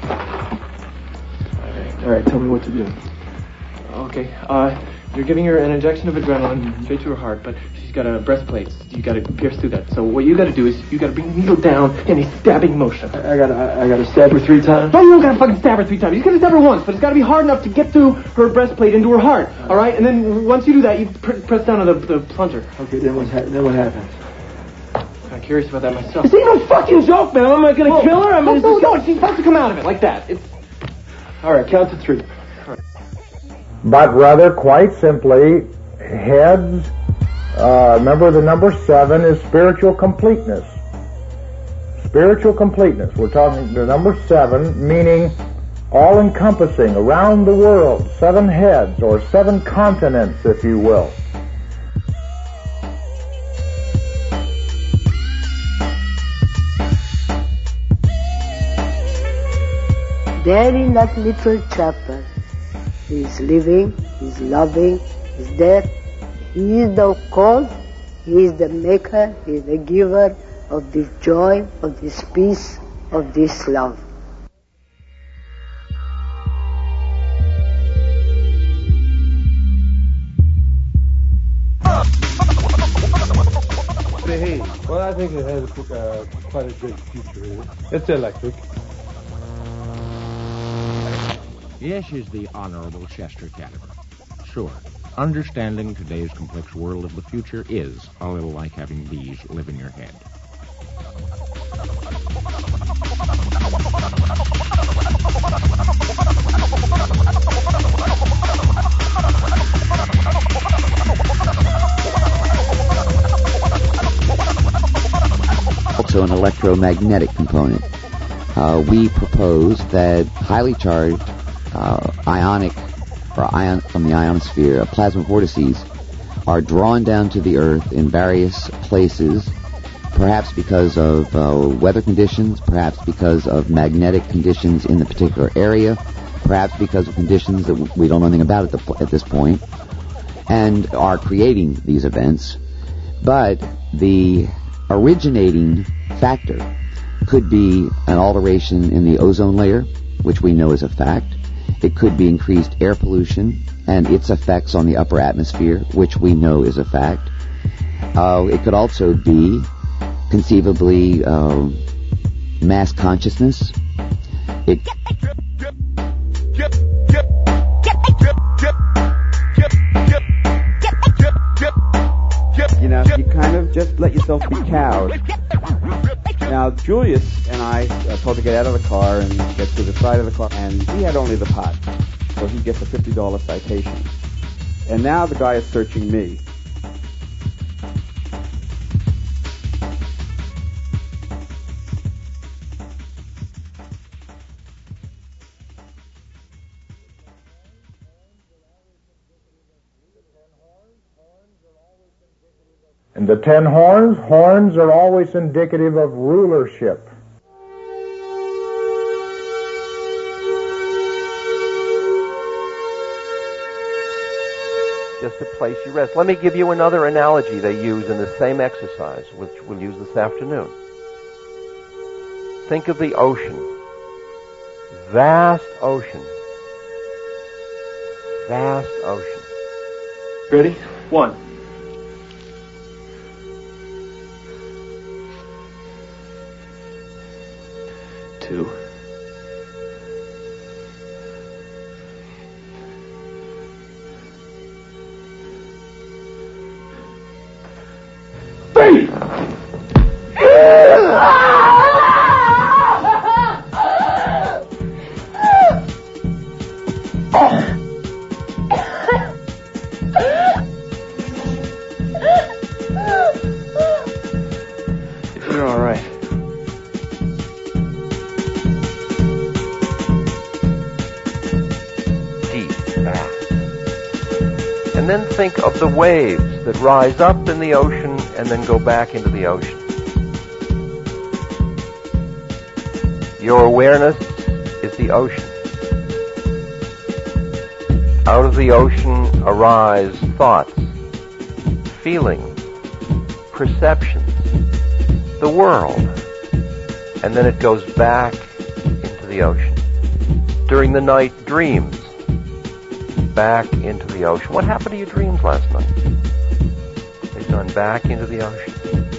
All right, tell me what to do. Okay, you're giving her an injection of adrenaline straight to her heart, but she's got a breastplate. You got to pierce through that. So what you got to do is you got to bring the needle down in a stabbing motion. I got to stab her 3 times. No, you don't got to fucking stab her 3 times. You got to stab her once, but it's got to be hard enough to get through her breastplate into her heart. All right, and then once you do that, you press down on the plunger. Okay, then what happens? I'm curious about that myself. This ain't no fucking joke, man. I'm not gonna kill her. No, she's supposed to come out of it like that. It's all right. Count to 3. But rather, quite simply, heads. Remember, the number 7 is spiritual completeness. Spiritual completeness. We're talking the number 7, meaning all-encompassing, around the world, 7 heads or 7 continents, if you will. There in that little chapel, he is living, he is loving, he is there. He is the cause, he is the maker, he is the giver of this joy, of this peace, of this love. Hey, well, I think it has quite a great future. It's electric. Yes, is the Honorable Chester Cadaver. Sure, understanding today's complex world of the future is a little like having bees live in your head. Also an electromagnetic component. We propose that highly charged ionic or ion from the ionosphere, plasma vortices, are drawn down to the Earth in various places, perhaps because of weather conditions, perhaps because of magnetic conditions in the particular area, perhaps because of conditions that we don't know anything about at this point, and are creating these events. But the originating factor could be an alteration in the ozone layer, which we know is a fact. It could be increased air pollution and its effects on the upper atmosphere, which we know is a fact. It could also be, conceivably, mass consciousness. You know, you kind of just let yourself be cowed. Now, Julius and I told to get out of the car and get to the side of the car, and he had only the pot, so he gets a $50 citation. And now the guy is searching me. And the 10 horns are always indicative of rulership. Just a place you rest. Let me give you another analogy they use in the same exercise, which we'll use this afternoon. Think of the ocean. Vast ocean. Vast ocean. Ready? 1. 2. 3. You're all right. Deep, vast. And then think of the waves that rise up in the ocean and then go back into the ocean. Your awareness is the ocean. Out of the ocean arise thoughts, feelings, perceptions, the world, and then it goes back into the ocean. During the night, dreams, back into the ocean. What happened to your dreams last night? They've gone back into the ocean.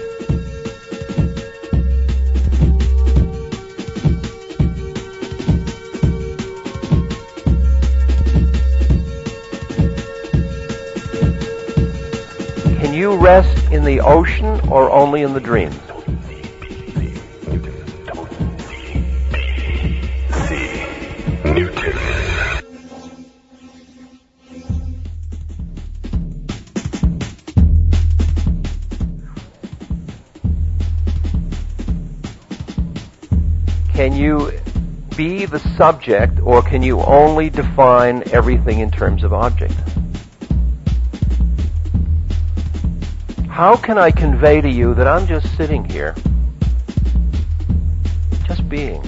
Can you rest in the ocean or only in the dreams? Can you be the subject, or can you only define everything in terms of object? How can I convey to you that I'm just sitting here, just being?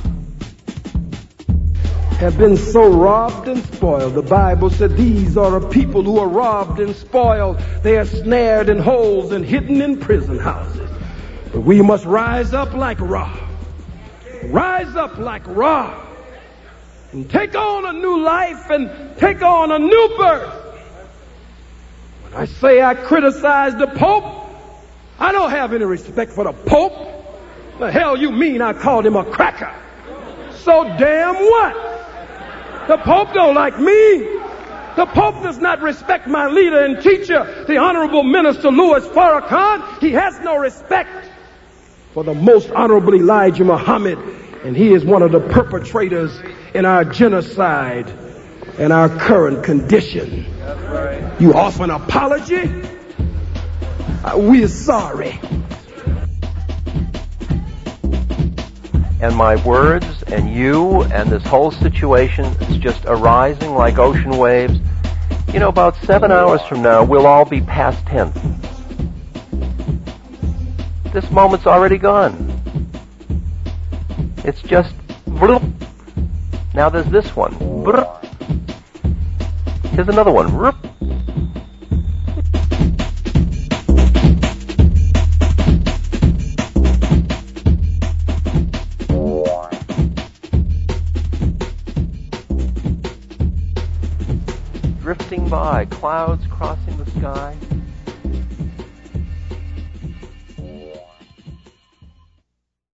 Have been so robbed and spoiled. The Bible said these are a people who are robbed and spoiled. They are snared in holes and hidden in prison houses. But we must rise up like Ra. Rise up like Ra. And take on a new life and take on a new birth. When I say I criticize the Pope, I don't have any respect for the Pope. The hell you mean I called him a cracker? So damn what? The Pope don't like me. The Pope does not respect my leader and teacher, the Honorable Minister Louis Farrakhan. He has no respect for the most honorable Elijah Muhammad, and he is one of the perpetrators in our genocide and our current condition. You offer an apology? We're sorry. And my words and you and this whole situation is just arising like ocean waves. You know, about 7 hours from now, we'll all be past tense. This moment's already gone. It's just bloop. Now there's this one. Bloop. Here's another one. Bloop. Drifting by, clouds crossing the sky.